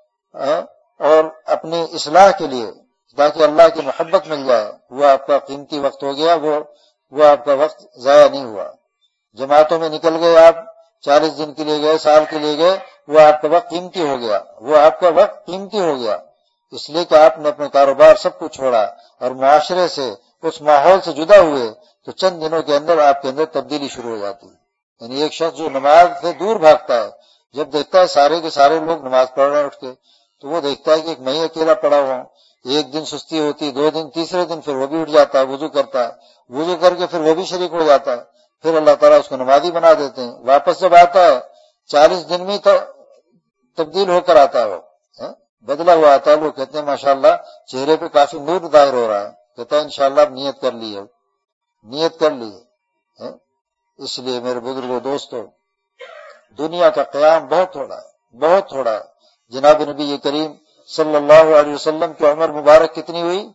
اور اپنی اصلاح کے لیے تاکہ اللہ کی محبت مل جائے، وہ آپ کا قیمتی وقت ہو گیا، وہ آپ کا وقت ضائع نہیں ہوا۔ جماعتوں میں نکل گئے، آپ 40 دن کے لیے گئے، سال کے لیے گئے، وہ آپ کا وقت قیمتی ہو گیا، وہ آپ کا وقت قیمتی ہو گیا، اس لیے کہ آپ نے اپنے کاروبار سب کچھ چھوڑا اور معاشرے سے، اس ماحول سے جدا ہوئے، تو چند دنوں کے اندر آپ کے اندر تبدیلی شروع ہو جاتی ہے۔ یعنی ایک شخص جو نماز سے دور بھاگتا ہے، جب دیکھتا ہے سارے کے سارے لوگ نماز پڑھ رہے ہیں اٹھ کے، تو وہ دیکھتا ہے کہ ایک میں ہی اکیلا پڑا ہوا ہوں۔ 1 دن سستی ہوتی، 2 دن، تیسرے دن پھر وہ بھی اٹھ جاتا ہے، وضو کرتا ہے، وضو کر کے پھر وہ بھی شریک ہو جاتا ہے، پھر اللہ تعالیٰ اس کو نمازی بنا دیتے ہیں۔ واپس جب آتا ہے 40 دن میں تبدیل ہو کر آتا ہے، وہ بدلا ہوا آتا ہے۔ وہ کہتے ہیں ماشاءاللہ چہرے پہ کافی نور ظاہر ہو رہا ہے، کہتا ہے انشاءاللہ اب نیت کر لی ہے، نیت کر لی ہے۔ اس لیے میرے بزرگوں دوستو، دنیا کا قیام بہت تھوڑا ہے، بہت تھوڑا ہے۔ جناب نبی کریم صلی اللہ علیہ وسلم کی عمر مبارک کتنی ہوئی؟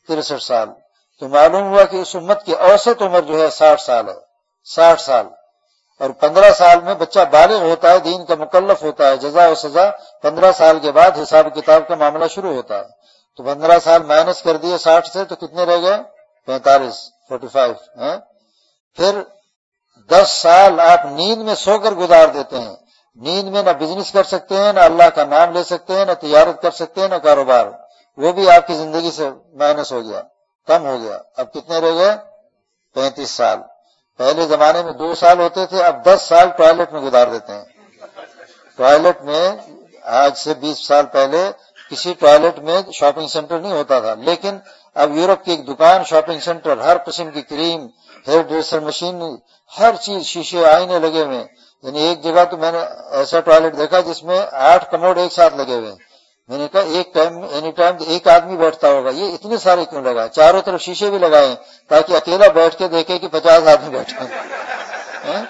63 سال، تو معلوم ہوا کہ اس امت کی اوسط عمر جو ہے 60 سال ہے، 60 سال، اور 15 سال میں بچہ بالغ ہوتا ہے، دین کا مکلف ہوتا ہے، جزا و سزا 15 سال کے بعد حساب کتاب کا معاملہ شروع ہوتا ہے، تو 15 سال مائنس کر دیے 60 سے تو کتنے رہ گئے؟ 45 ہیں؟ پھر 10 سال آپ نیند میں سو کر گزار دیتے ہیں، نیند میں نہ بزنس کر سکتے ہیں، نہ اللہ کا نام لے سکتے ہیں، نہ تجارت کر سکتے ہیں، نہ کاروبار، وہ بھی آپ کی زندگی سے مائنس ہو گیا، کم ہو گیا، اب کتنے رہ گئے؟ 35 سال۔ پہلے زمانے میں 2 سال ہوتے تھے، اب 10 سال ٹوائلٹ میں گزار دیتے ہیں۔ ٹوائلٹ میں آج سے 20 سال پہلے کسی ٹوائلٹ میں شاپنگ سینٹر نہیں ہوتا تھا، لیکن اب یورپ کی ایک دکان شاپنگ سینٹر، ہر قسم کی کریم، ہیئر ڈریسر مشین، ہر چیز، شیشے، آئینے لگے ہوئے، یعنی ایک جگہ تو میں نے ایسا ٹوائلٹ دیکھا جس میں 8 کموڈ ایک ساتھ لگے ہوئے، میں نے کہا ایک ٹائم اینی ٹائم ایک آدمی بیٹھتا ہوگا، یہ اتنے سارے کیوں لگا؟ چاروں طرف شیشے بھی لگائے تاکہ اکیلا بیٹھ کے دیکھے کہ 50 آدمی بیٹھے ہیں۔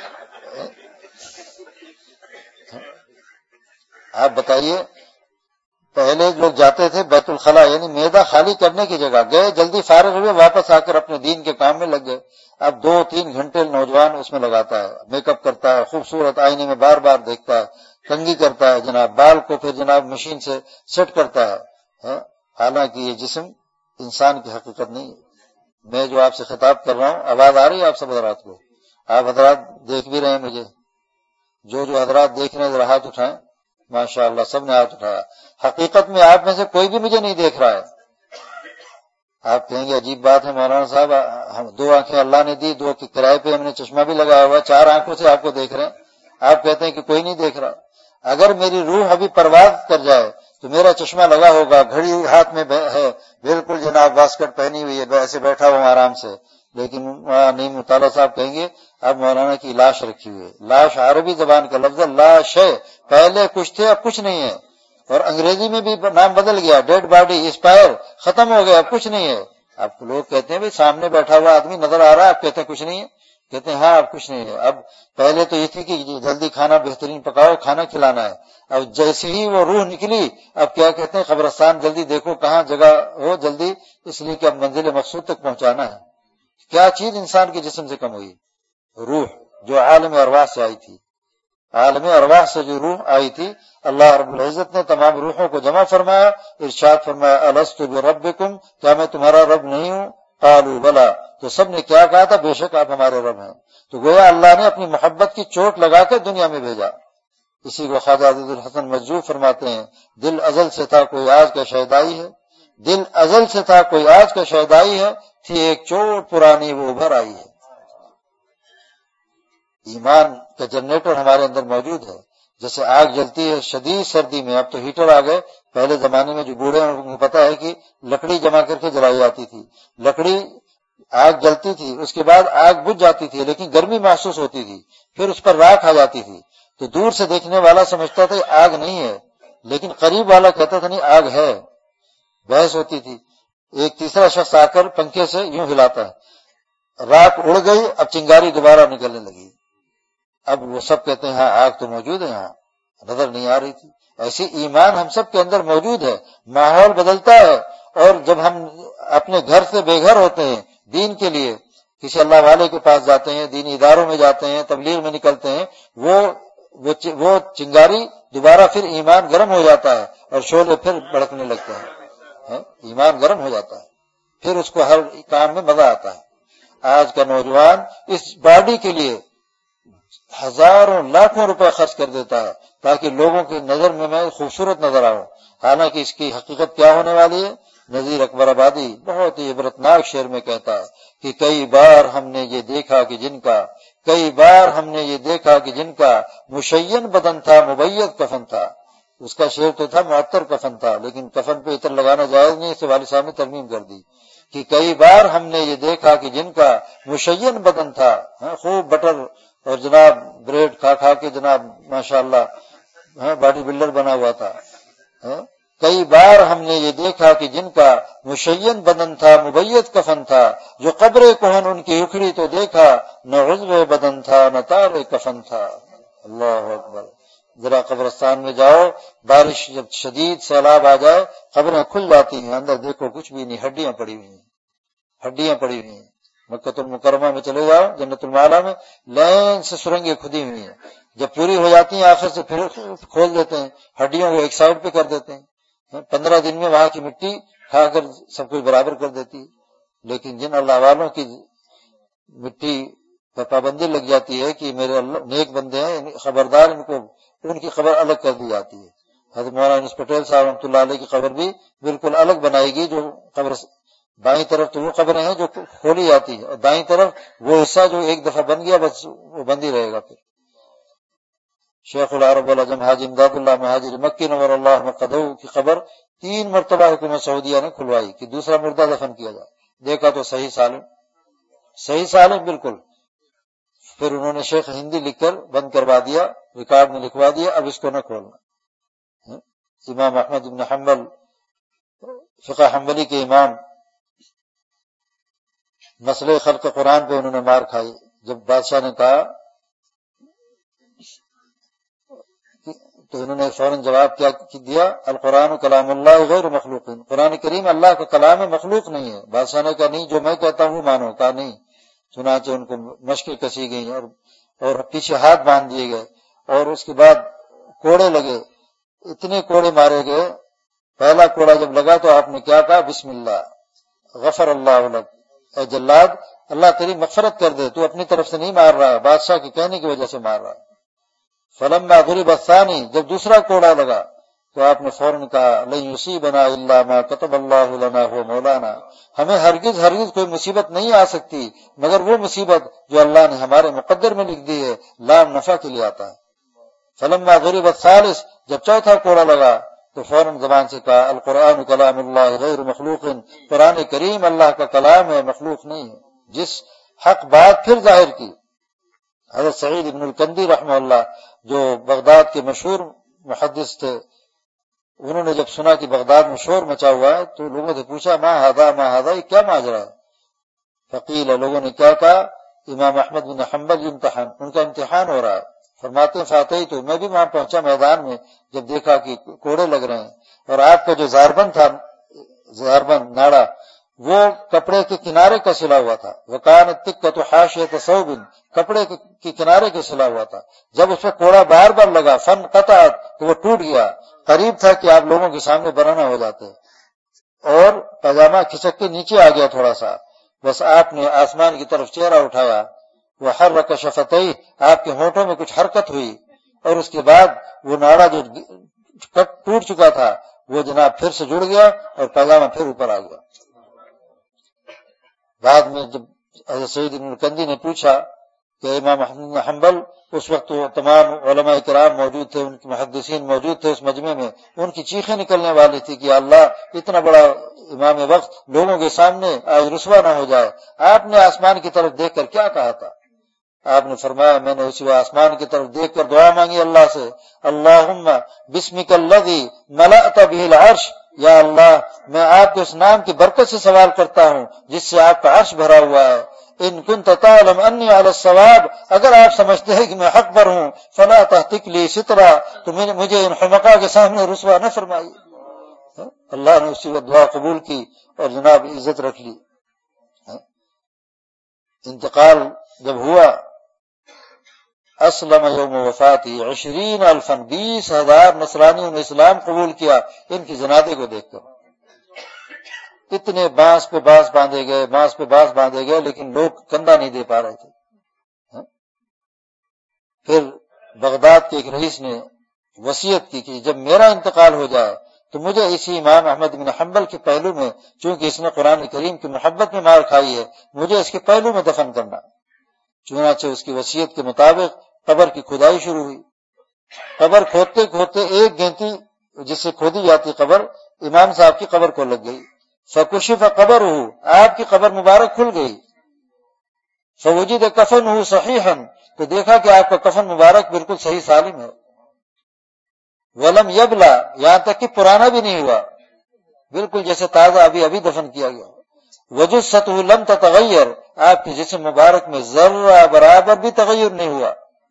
آپ بتائیے، پہلے لوگ جاتے تھے بیت الخلا، یعنی معدہ خالی کرنے کی جگہ، گئے جلدی فارغ ہوئے، واپس آ کر اپنے دین کے کام میں لگ گئے۔ اب 2-3 گھنٹے نوجوان اس میں لگاتا ہے، میک اپ کرتا ہے، خوبصورت آئینے میں بار بار دیکھتا ہے، کنگھی کرتا ہے جناب، بال کو پھر جناب مشین سے سیٹ کرتا ہے، حالانکہ یہ جسم انسان کی حقیقت نہیں ہے۔ میں جو آپ سے خطاب کر رہا ہوں، آواز آ رہی ہے آپ سب حضرات کو؟ آپ حضرات دیکھ بھی رہے ہیں مجھے؟ جو حضرات دیکھ رہے ہیں ذرا ہاتھ اٹھائیں۔ ماشاء اللہ سب نے ہاتھ اٹھایا۔ حقیقت میں آپ میں سے کوئی بھی مجھے نہیں دیکھ رہا ہے۔ آپ کہیں گے عجیب بات ہے مولانا صاحب، ہم 2 آنکھیں اللہ نے دی، 2 کے کرائے پہ ہم نے چشمہ بھی لگایا ہوا، 4 آنکھوں سے آپ کو دیکھ رہے ہیں، آپ کہتے ہیں کہ کوئی نہیں دیکھ رہا۔ اگر میری روح ابھی پرواز کر جائے تو میرا چشمہ لگا ہوگا، گھڑی ہاتھ میں ہے، بالکل جناب واسکٹ پہنی ہوئی ہے، ایسے بیٹھا ہوا آرام سے، لیکن نیم مطالعہ صاحب کہیں گے اب مولانا کی لاش رکھی ہوئی ہے۔ لاش عربی زبان کا لفظ ہے، لاش ہے، پہلے کچھ تھے اب کچھ نہیں ہے، اور انگریزی میں بھی نام بدل گیا، ڈیڈ باڈی، اسپائر، ختم ہو گیا، اب کچھ نہیں ہے۔ اب لوگ کہتے ہیں بھائی سامنے بیٹھا ہوا آدمی نظر آ رہا ہے، اب کہتے ہیں کچھ نہیں ہے، کہتے ہیں ہاں اب کچھ نہیں ہے۔ اب پہلے تو یہ تھی کہ جلدی کھانا بہترین پکاؤ، کھانا کھلانا ہے، اب جیسے ہی وہ روح نکلی اب کیا کہتے ہیں قبرستان جلدی دیکھو کہاں جگہ ہو جلدی، اس لیے کہ اب منزل مقصود تک پہنچانا ہے۔ کیا چیز انسان کے جسم سے کم ہوئی؟ روح، جو عالم ارواح سے آئی تھی، عالم ارواح سے جو روح آئی تھی، اللہ رب العزت نے تمام روحوں کو جمع فرمایا، ارشاد فرمایا الست بربکم، کیا میں تمہارا رب نہیں ہوں؟ قالوا بلا، تو سب نے کیا کہا تھا؟ بے شک آپ ہمارے رب ہیں۔ تو گویا اللہ نے اپنی محبت کی چوٹ لگا کے دنیا میں بھیجا۔ اسی کو خواجہ عزیز الحسن مجذوب فرماتے ہیں، دل ازل سے تھا کوئی آج کا شیدائی ہے، دل ازل سے تھا کوئی آج کا شیدائی ہے، تھی ایک چوٹ پرانی وہ ابھر آئی ہے۔ ایمان کا جنریٹر ہمارے اندر موجود ہے، جیسے آگ جلتی ہے شدید سردی میں، اب تو ہیٹر آ گئے، پہلے زمانے میں جو بوڑھے ہیں ان کو پتا ہے کہ لکڑی جمع کر کے جلائی جاتی تھی، لکڑی آگ جلتی تھی، اس کے بعد آگ بجھ جاتی تھی لیکن گرمی محسوس ہوتی تھی، پھر اس پر راکھ آ جاتی تھی، تو دور سے دیکھنے والا سمجھتا تھا آگ نہیں ہے، لیکن قریب والا کہتا تھا نہیں آگ ہے، بحث ہوتی تھی۔ ایک تیسرا شخص آ کر پنکھے سے یوں ہلاتا ہے، راکھ اڑ گئی، اب چنگاری دوبارہ نکلنے لگی، اب وہ سب کہتے ہیں ہاں آگ تو موجود ہے، یہاں نظر نہیں آ رہی تھی۔ ایسی ایمان ہم سب کے اندر موجود ہے، ماحول بدلتا ہے، اور جب ہم اپنے گھر سے بے گھر ہوتے ہیں دین کے لیے، کسی اللہ والے کے پاس جاتے ہیں، دینی اداروں میں جاتے ہیں، تبلیغ میں نکلتے ہیں، وہ چنگاری دوبارہ پھر ایمان گرم ہو جاتا ہے اور شعلے پھر بھڑکنے لگتے ہیں، ایمان گرم ہو جاتا ہے، پھر اس کو ہر کام میں مزہ آتا ہے۔ آج کا نوجوان اس باڈی کے لیے ہزاروں لاکھوں روپے خرچ کر دیتا ہے تاکہ لوگوں کی نظر میں خوبصورت نظر آؤں، حالانکہ اس کی حقیقت کیا ہونے والی ہے؟ نذیر اکبر آبادی بہت ہی عبرتناک شعر میں کہتا ہے کہ کئی بار ہم نے یہ دیکھا کہ جن کا، کئی بار ہم نے یہ دیکھا کہ جن کا مشین بدن تھا مبید کفن تھا۔ اس کا شعر تو تھا معطر کفن تھا، لیکن کفن پہ عطر لگانا جائز نہیں، اسے والد صاحب نے ترمیم کر دی کہ کئی بار ہم نے یہ دیکھا کہ جن کا مشین بدن تھا، خوب بٹر اور جناب بریڈ کھا کھا کے جناب ماشاءاللہ باڈی بلڈر بنا ہوا تھا۔ کئی بار ہم نے یہ دیکھا کہ جن کا مشین بدن تھا مبید کفن تھا، جو قبر کہن ان کی اکھڑی تو دیکھا، نہ عضو بدن تھا نہ تار کفن تھا۔ اللہ اکبر۔ ذرا قبرستان میں جاؤ، بارش جب شدید سیلاب آ جائے قبریں کھل جاتی ہیں، اندر دیکھو کچھ بھی نہیں، ہڈیاں پڑی ہوئی ہیں، ہڈیاں پڑی ہوئی ہیں۔ مکہ المکرمہ میں چلے جاؤ، جنت المعلا میں لین سے سرنگیں کھدی ہوئی ہیں، جب پوری ہو جاتی ہیں آخر سے پھر کھول دیتے ہیں، ہڈیوں کو ایک سائڈ پہ کر دیتے ہیں، 15 دن میں وہاں کی مٹی کھا کر سب کچھ برابر کر دیتی ہے۔ لیکن جن اللہ والوں کی مٹی پر پابندی لگ جاتی ہے کہ میرے اللہ نیک بندے ہیں، خبردار ان کی قبر الگ کر دی جاتی ہے۔ حضرت مولانا انس پٹیل صاحب رحمۃ اللہ علیہ کی قبر بھی بالکل الگ بنائے گی، جو قبر بائیں طرف تو وہ قبریں ہیں جو کھولی جاتی ہے، اور دائیں طرف وہ حصہ جو ایک دفعہ بن گیا بس وہ بند ہی رہے گا۔ پھر شیخ العرب العجم حاجی امداد اللہ مہاجر مکی نور اللہ مقدہ کی قبر 3 مرتبہ حکومت سعودیہ نے کھلوائی کہ دوسرا مردہ دفن کیا جائے، دیکھا تو صحیح سالم بالکل۔ پھر انہوں نے شیخ ہندی لکھ کر بند کروا دیا، ریکارڈ میں لکھوا دیا اب اس کو نہ کھولنا۔ امام احمد بن حنبل فقہ حنبلی کے امام، مسئلہ خلق قرآن پہ انہوں نے مار کھائی۔ جب بادشاہ نے کہا تو انہوں نے فوراً جواب کیا دیا، القرآن کلام اللہ غیر مخلوق، قرآن کریم اللہ کا کلام ہے، مخلوق نہیں ہے۔ بادشاہ نے کہا نہیں، جو میں کہتا ہوں مانو۔ کہا نہیں۔ چنانچہ ان کو مشقیں کسی گئیں اور پیچھے ہاتھ باندھ دیے گئے، اور اس کے بعد کوڑے لگے، اتنے کوڑے مارے گئے۔ پہلا کوڑا جب لگا تو آپ نے کیا کہا، بسم اللہ غفر اللہ لک، اے جلاد اللہ تیری مغفرت کر دے، تو اپنی طرف سے نہیں مار رہا ہے، بادشاہ کے کہنے کی وجہ سے مار رہا ہے۔ فلما ضرب الثانی، جب دوسرا کوڑا لگا تو آپ نے فوراً کہا، لن یصیبنا الا ما كتب اللہ لنا هو مولانا، ہمیں ہرگز کوئی مصیبت نہیں آ سکتی مگر وہ مصیبت جو اللہ نے ہمارے مقدر میں لکھ دی ہے، لام نفع کے لیے آتا ہے۔ فلما ضرب الثالث، جب چوتھا کوڑا لگا تو فوراً زبان سے کہا، القرآن کلام اللہ غیر مخلوق، قرآن کریم اللہ کا کلام ہے، مخلوق نہیں ہے۔ جس حق بات پھر ظاہر کی حضرت سعید ابن الکندی رحمہ اللہ، جو بغداد کے مشہور محدث تھے، انہوں نے جب سنا کہ بغداد میں شور مچا ہوا ہے تو لوگوں سے پوچھا، ما ہذا یہ کیا ماجرا ہے؟ فقیل، لوگوں نے کیا کہا، امام احمد بن حنبل امتحان، ان کا امتحان ہو رہا ہے۔ فرماتے ہیں فاتحی، تو میں بھی وہاں پہنچا میدان میں، جب دیکھا کہ کوڑے لگ رہے ہیں، اور آپ کا جو زاربند تھا، زاربند ناڑا، وہ کپڑے کے کنارے کا سلا ہوا تھا، وکانت تکۃ حاشیۃ ثوب، کپڑے کے کنارے کے سلا ہوا تھا۔ جب اس پہ کوڑا بار بار لگا، فن قطعت، تو وہ ٹوٹ گیا، قریب تھا کہ آپ لوگوں کے سامنے بنانا ہو جاتے، اور پاجامہ کھسک کے نیچے آ گیا تھوڑا سا، بس آپ نے آسمان کی طرف چہرہ اٹھایا، وحرک شفتیہ، آپ کے ہونٹوں میں کچھ حرکت ہوئی، اور اس کے بعد وہ ناڑا جو ٹوٹ چکا تھا وہ جناب پھر سے جڑ گیا اور پاجامہ پھر اوپر آ گیا۔ بعد میں جب حضرت سعید بن الکندی نے پوچھا کہ امام احمد بن حنبل، اس وقت وہ تمام علماء کرام موجود تھے، ان کے محدثین موجود تھے اس مجمع میں، ان کی چیخیں نکلنے والی تھی کہ اللہ اتنا بڑا امام وقت لوگوں کے سامنے آج رسوا نہ ہو جائے۔ آپ نے آسمان کی طرف دیکھ کر کیا کہا تھا؟ آپ نے فرمایا، میں نے اسی آسمان کی طرف دیکھ کر دعا مانگی اللہ سے، اللہم بسمک الذی ملأت بہ العرش، یا اللہ میں آپ کے اس نام کی برکت سے سوال کرتا ہوں جس سے آپ کا عرش بھرا ہوا ہے، ان کنت تعلم انی علی الصواب، اگر آپ سمجھتے ہیں کہ میں حق پر ہوں، فلا تہتک لی سترا، تو مجھے ان حمقاء کے سامنے رسوا نہ فرمائیے۔ اللہ نے اسی وقت دعا قبول کی اور جناب عزت رکھ لی۔ انتقال جب ہوا، اسلم یوم وفاتی 20,000، 20,000 نصرانیوں نے اسلام قبول کیا ان کی جنازے کو دیکھ کر۔ اتنے بانس پہ بانس باندھے گئے لیکن لوگ کندھا نہیں دے پا رہے تھے۔ پھر بغداد کے ایک رئیس نے وصیت کی کہ جب میرا انتقال ہو جائے تو مجھے اسی امام احمد بن حنبل کے پہلو میں، چونکہ اس نے قرآن کریم کی محبت میں مار کھائی ہے، مجھے اس کے پہلو میں دفن کرنا۔ چنانچہ اس کی وصیت کے مطابق قبر کی کھدائی شروع ہوئی۔ قبر کھودتے ایک گینتی جس سے کھودی جاتی قبر امام صاحب کی قبر کو لگ گئی، فکشف قبرہ، آپ کی قبر مبارک کھل گئی، فوجد کفنہ صحیحا، تو دیکھا کہ آپ کا کفن مبارک بالکل صحیح سالم ہے، ولم یبلا، یہاں تک کہ پرانا بھی نہیں ہوا، بالکل جیسے تازہ ابھی دفن کیا گیا، وجثتہ لم تتغیر، آپ کے جسم مبارک میں ذرہ برابر بھی تغیر نہیں ہوا،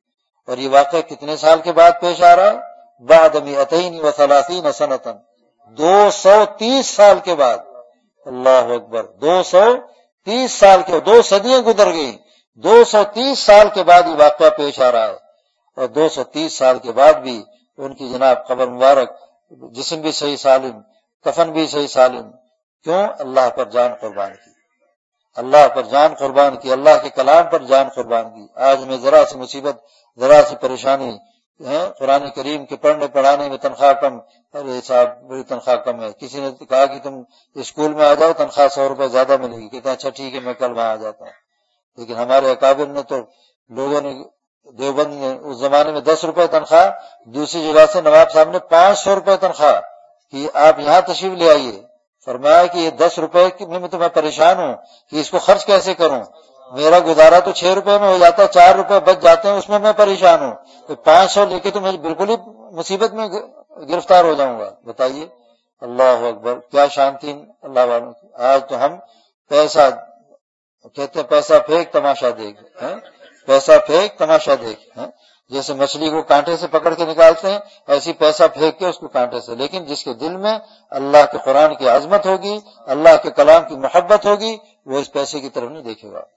اور یہ واقعہ کتنے سال کے بعد پیش آ رہا ہے؟ بعد 230 سنۃ، 230 سال کے بعد۔ اللہ اکبر، 230 سال کے، 2 صدیاں گزر گئی، 230 سال کے بعد یہ واقعہ پیش آ رہا ہے، اور 230 سال کے بعد بھی ان کی جناب قبر مبارک، جسم بھی صحیح سالم، کفن بھی صحیح سالم۔ کیوں؟ اللہ پر جان قربان کی، اللہ پر جان قربان کی، اللہ کے کلام پر جان قربان کی۔ آج میں ذرا سی مصیبت، ذرا سی پریشانی ہے، قرآن کریم کے پڑھنے پڑھانے میں تنخواہ کم، ارے صاحب بڑی تنخواہ کم ہے، کسی نے کہا کہ تم اسکول میں آ جاؤ، تنخواہ 100 روپے زیادہ ملے گی، کہتے ہیں اچھا ٹھیک ہے میں کل وہاں آ جاتا ہوں۔ لیکن ہمارے اکابر نے تو، لوگوں نے، دیوبند نے اس زمانے میں 10 روپے تنخواہ، دوسری جگہ سے نواب صاحب نے 500 روپے تنخواہ کہ آپ یہاں تشریف لے آئیے۔ فرمایا کہ یہ 10 روپے میں تو میں پریشان ہوں کہ اس کو خرچ کیسے کروں، میرا گزارا تو 6 روپے میں ہو جاتا ہے، 4 روپے بچ جاتے ہیں، اس میں پریشان ہوں، تو 500 لے کے تو میں بالکل ہی مصیبت میں گرفتار ہو جاؤں گا۔ بتائیے، اللہ اکبر، کیا شان تھی اللہ والوں کی۔ آج تو ہم پیسہ کہتے ہیں، پیسہ پھینک تماشا دیکھ، پیسہ پھینک تماشا دیکھ، جیسے مچھلی کو کانٹے سے پکڑ کے نکالتے ہیں، ایسی پیسہ پھینک کے اس کو کانٹے سے۔ لیکن جس کے دل میں اللہ کے قرآن کی عظمت ہوگی، اللہ کے کلام کی محبت ہوگی، وہ اس پیسے کی طرف نہیں دیکھے گا۔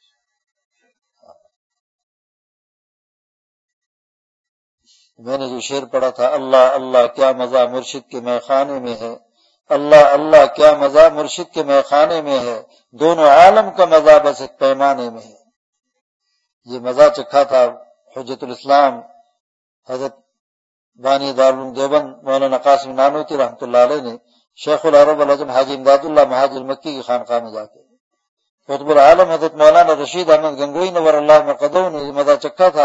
میں نے جو شعر پڑھا تھا، اللہ اللہ کیا مزہ مرشد کے میں خانے میں ہے، اللہ اللہ کیا مزہ مرشد کے میں خانے میں ہے، دونوں عالم کا مزہ بس ایک پیمانے میں ہے۔ یہ مزہ چکھا تھا حجت الاسلام حضرت بانی دارالعلوم دیوبند مولانا قاسم نانوتوی رحمۃ اللہ علیہ نے شیخ العرب العظم حاجی امداد اللہ مہاجر مکی کی خانقاہ میں جا کے، قطب العالم حضرت مولانا رشید احمد گنگوئی نور اللہ مرقدہ نے یہ مزہ چکھا تھا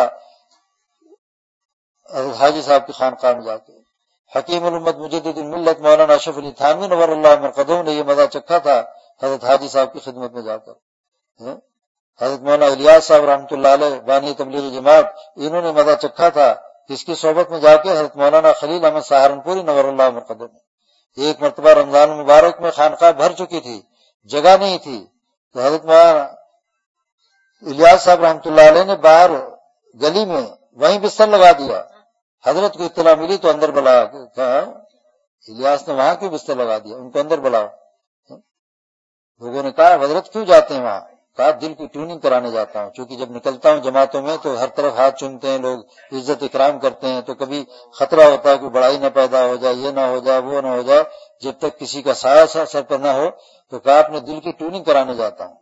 حضرت حاجی صاحب کی خانقاہ میں جا کے، حکیم الامت مجدد الملت مولانا اشرف علی تھانوی نور اللہ مرقدہ نے یہ مزہ چکھا تھا حضرت حاجی صاحب کی خدمت میں جا کر، حضرت مولانا الیاس صاحب رحمۃ اللہ علیہ بانی تبلیغ جماعت، انہوں نے مزہ چکھا تھا اس کی صحبت میں جا کے حضرت مولانا خلیل احمد سہارنپوری نور اللہ مرقدہ نے۔ ایک مرتبہ رمضان المبارک میں خانقاہ بھر چکی تھی، جگہ نہیں تھی، تو حضرت مولانا الیاس صاحب رحمۃ اللہ علیہ نے باہر گلی میں وہیں بستر لگا دیا۔ حضرت کو اطلاع ملی تو اندر بلایا، کہا الیاس نے وہاں کیوں بستر لگا دیا، ان کو اندر بلاؤ۔ لوگوں نے کہا حضرت کیوں جاتے ہیں وہاں؟ کہا دل کی ٹیوننگ کرانے جاتا ہوں، کیونکہ جب نکلتا ہوں جماعتوں میں تو ہر طرف ہاتھ چومتے ہیں لوگ، عزت اکرام کرتے ہیں، تو کبھی خطرہ ہوتا ہے کہ بڑائی نہ پیدا ہو جائے، یہ نہ ہو جائے، وہ نہ ہو جائے، جب تک کسی کا سایہ سر پر نہ ہو، تو کہا اپنے دل کی ٹیوننگ کرانے جاتا ہوں۔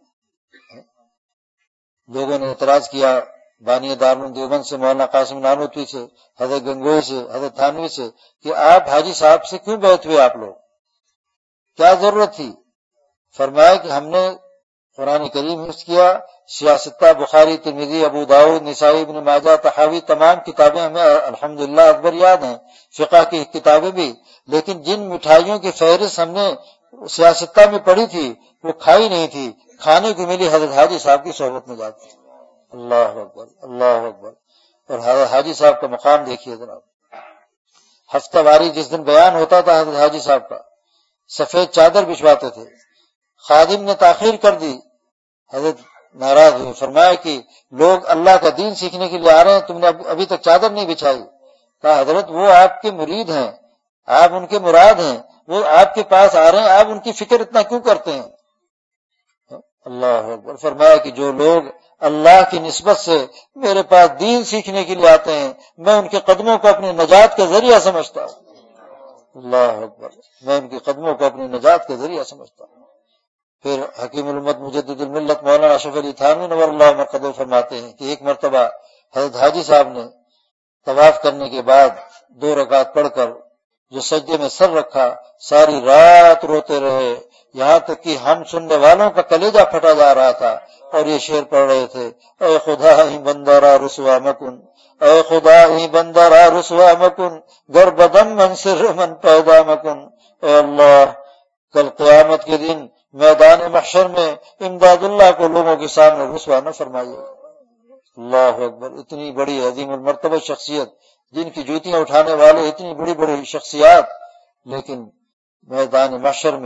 لوگوں نے اعتراض کیا، بانی دارالعلوم دیوبند سے مولانا قاسم نانوتوی سے، حضرت گنگوئی سے، حضرت تھانوی سے، کہ آپ حاجی صاحب سے کیوں بیعت ہوئے آپ لوگ، کیا ضرورت تھی؟ فرمایا کہ ہم نے قرآن کریم حفظ کیا، سیاستہ بخاری ترمذی ابو داؤد نسائی ابن ماجہ تحاوی تمام کتابیں ہمیں الحمدللہ اکبر یاد ہیں، فقہ کی کتابیں بھی، لیکن جن مٹھائیوں کی فہرست ہم نے سیاستہ میں پڑھی تھی وہ کھائی نہیں تھی، کھانے کو ملی حضرت حاجی صاحب کی صحبت میں جاتی۔ اللہ اکبر، اللہ اکبر۔ اور حضرت حاجی صاحب کا مقام دیکھیے ذرا، ہفتہ واری جس دن بیان ہوتا تھا حضرت حاجی صاحب کا، سفید چادر بچھواتے تھے، خادم نے تاخیر کر دی، حضرت ناراض ہوئے، فرمایا کہ لوگ اللہ کا دین سیکھنے کے لیے آ رہے ہیں، تم نے ابھی تک چادر نہیں بچھائی۔ کہا حضرت وہ آپ کے مرید ہیں، آپ ان کے مراد ہیں، وہ آپ کے پاس آ رہے ہیں، آپ ان کی فکر اتنا کیوں کرتے ہیں؟ اللہ اکبر۔ فرمایا کہ جو لوگ اللہ کی نسبت سے میرے پاس دین سیکھنے کے لیے آتے ہیں، میں ان کے قدموں کو اپنی نجات کا ذریعہ سمجھتا ہوں۔ اللہ اکبر، میں ان کے قدموں کو اپنی نجات کا ذریعہ سمجھتا ہوں۔ پھر حکیم الامت مجدد الملت مولانا اشرف علی تھانوی نور اللہ مرقدہ فرماتے ہیں کہ ایک مرتبہ حضرت حاجی صاحب نے طواف کرنے کے بعد 2 رکعت پڑھ کر جو سجدے میں سر رکھا، ساری رات روتے رہے، یہاں تک کہ ہم سننے والوں کا کلیجہ پھٹا جا رہا تھا، اور یہ شعر پڑھ رہے تھے، اے خدا ہی بندہ را رسوا مکن، اے خدا ہی بندہ را رسوا مکن، گر بدن منصر من پیدا مکن، اے اللہ کل قیامت کے دن میدان محشر میں امداد اللہ کو لوگوں کے سامنے رسوا نہ فرمائیے۔ اللہ اکبر، اتنی بڑی عظیم المرتبہ شخصیت، جن کی جوتیاں اٹھانے والے اتنی بڑی بڑی شخصیات، لیکن میدان محشر میں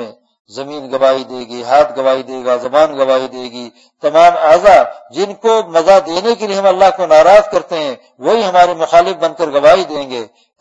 زمین گواہی دے گی، ہاتھ گواہی دے گا، زبان گواہی دے گی، تمام اعضاء جن کو مزہ دینے کے لیے ہم اللہ کو ناراض کرتے ہیں وہی ہمارے مخالف بن کر گواہی دیں گے۔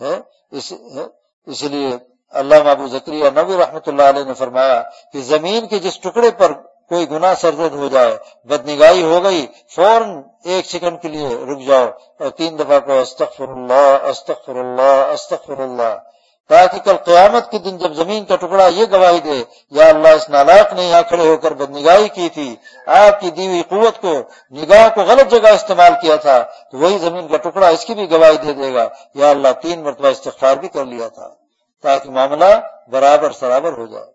اس لیے علامہ ابو زکریا نووی رحمۃ اللہ علیہ نے فرمایا کہ زمین کے جس ٹکڑے پر کوئی گناہ سرزد ہو جائے، بدنگاہی ہو گئی، فوراً 1 سیکنڈ کے لیے رک جاؤ اور 3 دفعہ کہو استغفر اللہ استغفر اللہ استغفر اللہ، تاکہ کل قیامت کے دن جب زمین کا ٹکڑا یہ گواہی دے یا اللہ اس نالائق نے یہاں کھڑے ہو کر بدنگاہی کی تھی، آپ کی دی ہوئی قوت کو، نگاہ کو غلط جگہ استعمال کیا تھا، تو وہی زمین کا ٹکڑا اس کی بھی گواہی دے دے گا یا اللہ 3 مرتبہ استغفار بھی کر لیا تھا، تاکہ معاملہ برابر سرابر ہو جائے۔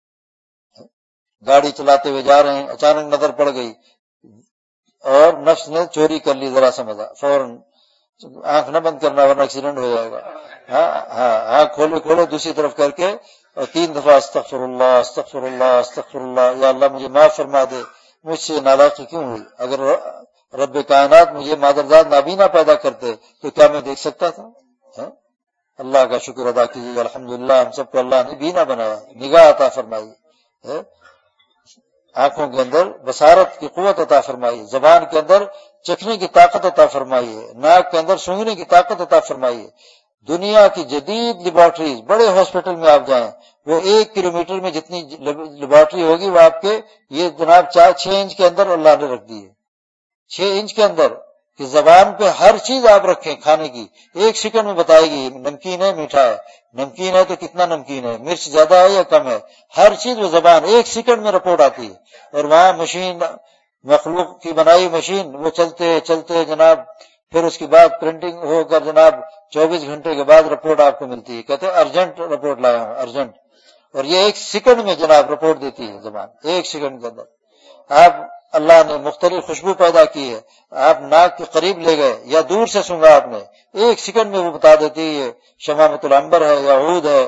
گاڑی چلاتے ہوئے جا رہے ہیں، اچانک نظر پڑ گئی اور نفس نے چوری کر لی، ذرا سا مزہ، فوراً آنکھ نہ بند کرنا ورنہ ایکسیڈنٹ ہو جائے گا، آنکھ کھولے دوسری طرف کر کے اور 3 دفعہ استغفر اللہ استغفر اللہ استغفر اللہ، یا اللہ مجھے معاف فرما دے، مجھ سے نالاقی کیوں ہوئی؟ اگر رب کائنات مجھے مادرزاد نابینا پیدا کرتے تو کیا میں دیکھ سکتا تھا؟ اللہ کا شکر ادا کیجیے، الحمدللہ ہم سب کو اللہ نے بینا بنایا، نگاہ عطا فرمائی، آنکھوں کے اندر بصارت کی قوت عطا فرمائی، زبان کے اندر چکھنے کی طاقت عطا فرمائی ہے، ناک کے اندر سونگھنے کی طاقت عطا فرمائی ہے۔ دنیا کی جدید لیبارٹریز، بڑے ہاسپٹل میں آپ جائیں، وہ 1 کلومیٹر میں جتنی لیبارٹری ہوگی وہ آپ کے یہ جناب 6 انچ کے اندر اللہ نے رکھ دی ہے، 6 انچ کے اندر، کہ زبان پہ ہر چیز آپ رکھیں کھانے کی 1 سیکنڈ میں بتائے گی نمکین ہے میٹھا ہے، نمکین ہے تو کتنا نمکین ہے، مرچ زیادہ ہے یا کم ہے، ہر چیز وہ زبان 1 سیکنڈ میں رپورٹ آتی ہے۔ اور وہاں مشین، مخلوق کی بنائی مشین، وہ چلتے جناب، پھر اس کے بعد پرنٹنگ ہو کر جناب 24 گھنٹے کے بعد رپورٹ آپ کو ملتی ہے، کہتے ہیں ارجنٹ رپورٹ لایا ہوں ارجنٹ، اور یہ 1 سیکنڈ میں جناب رپورٹ دیتی ہے زبان، 1 سیکنڈ کے اندر۔ آپ اللہ نے مختلف خوشبو پیدا کی ہے، آپ ناک کے قریب لے گئے یا دور سے سونگا آپ نے، 1 سیکنڈ میں وہ بتا دیتی ہے شمامۃ العنبر ہے یا عود ہے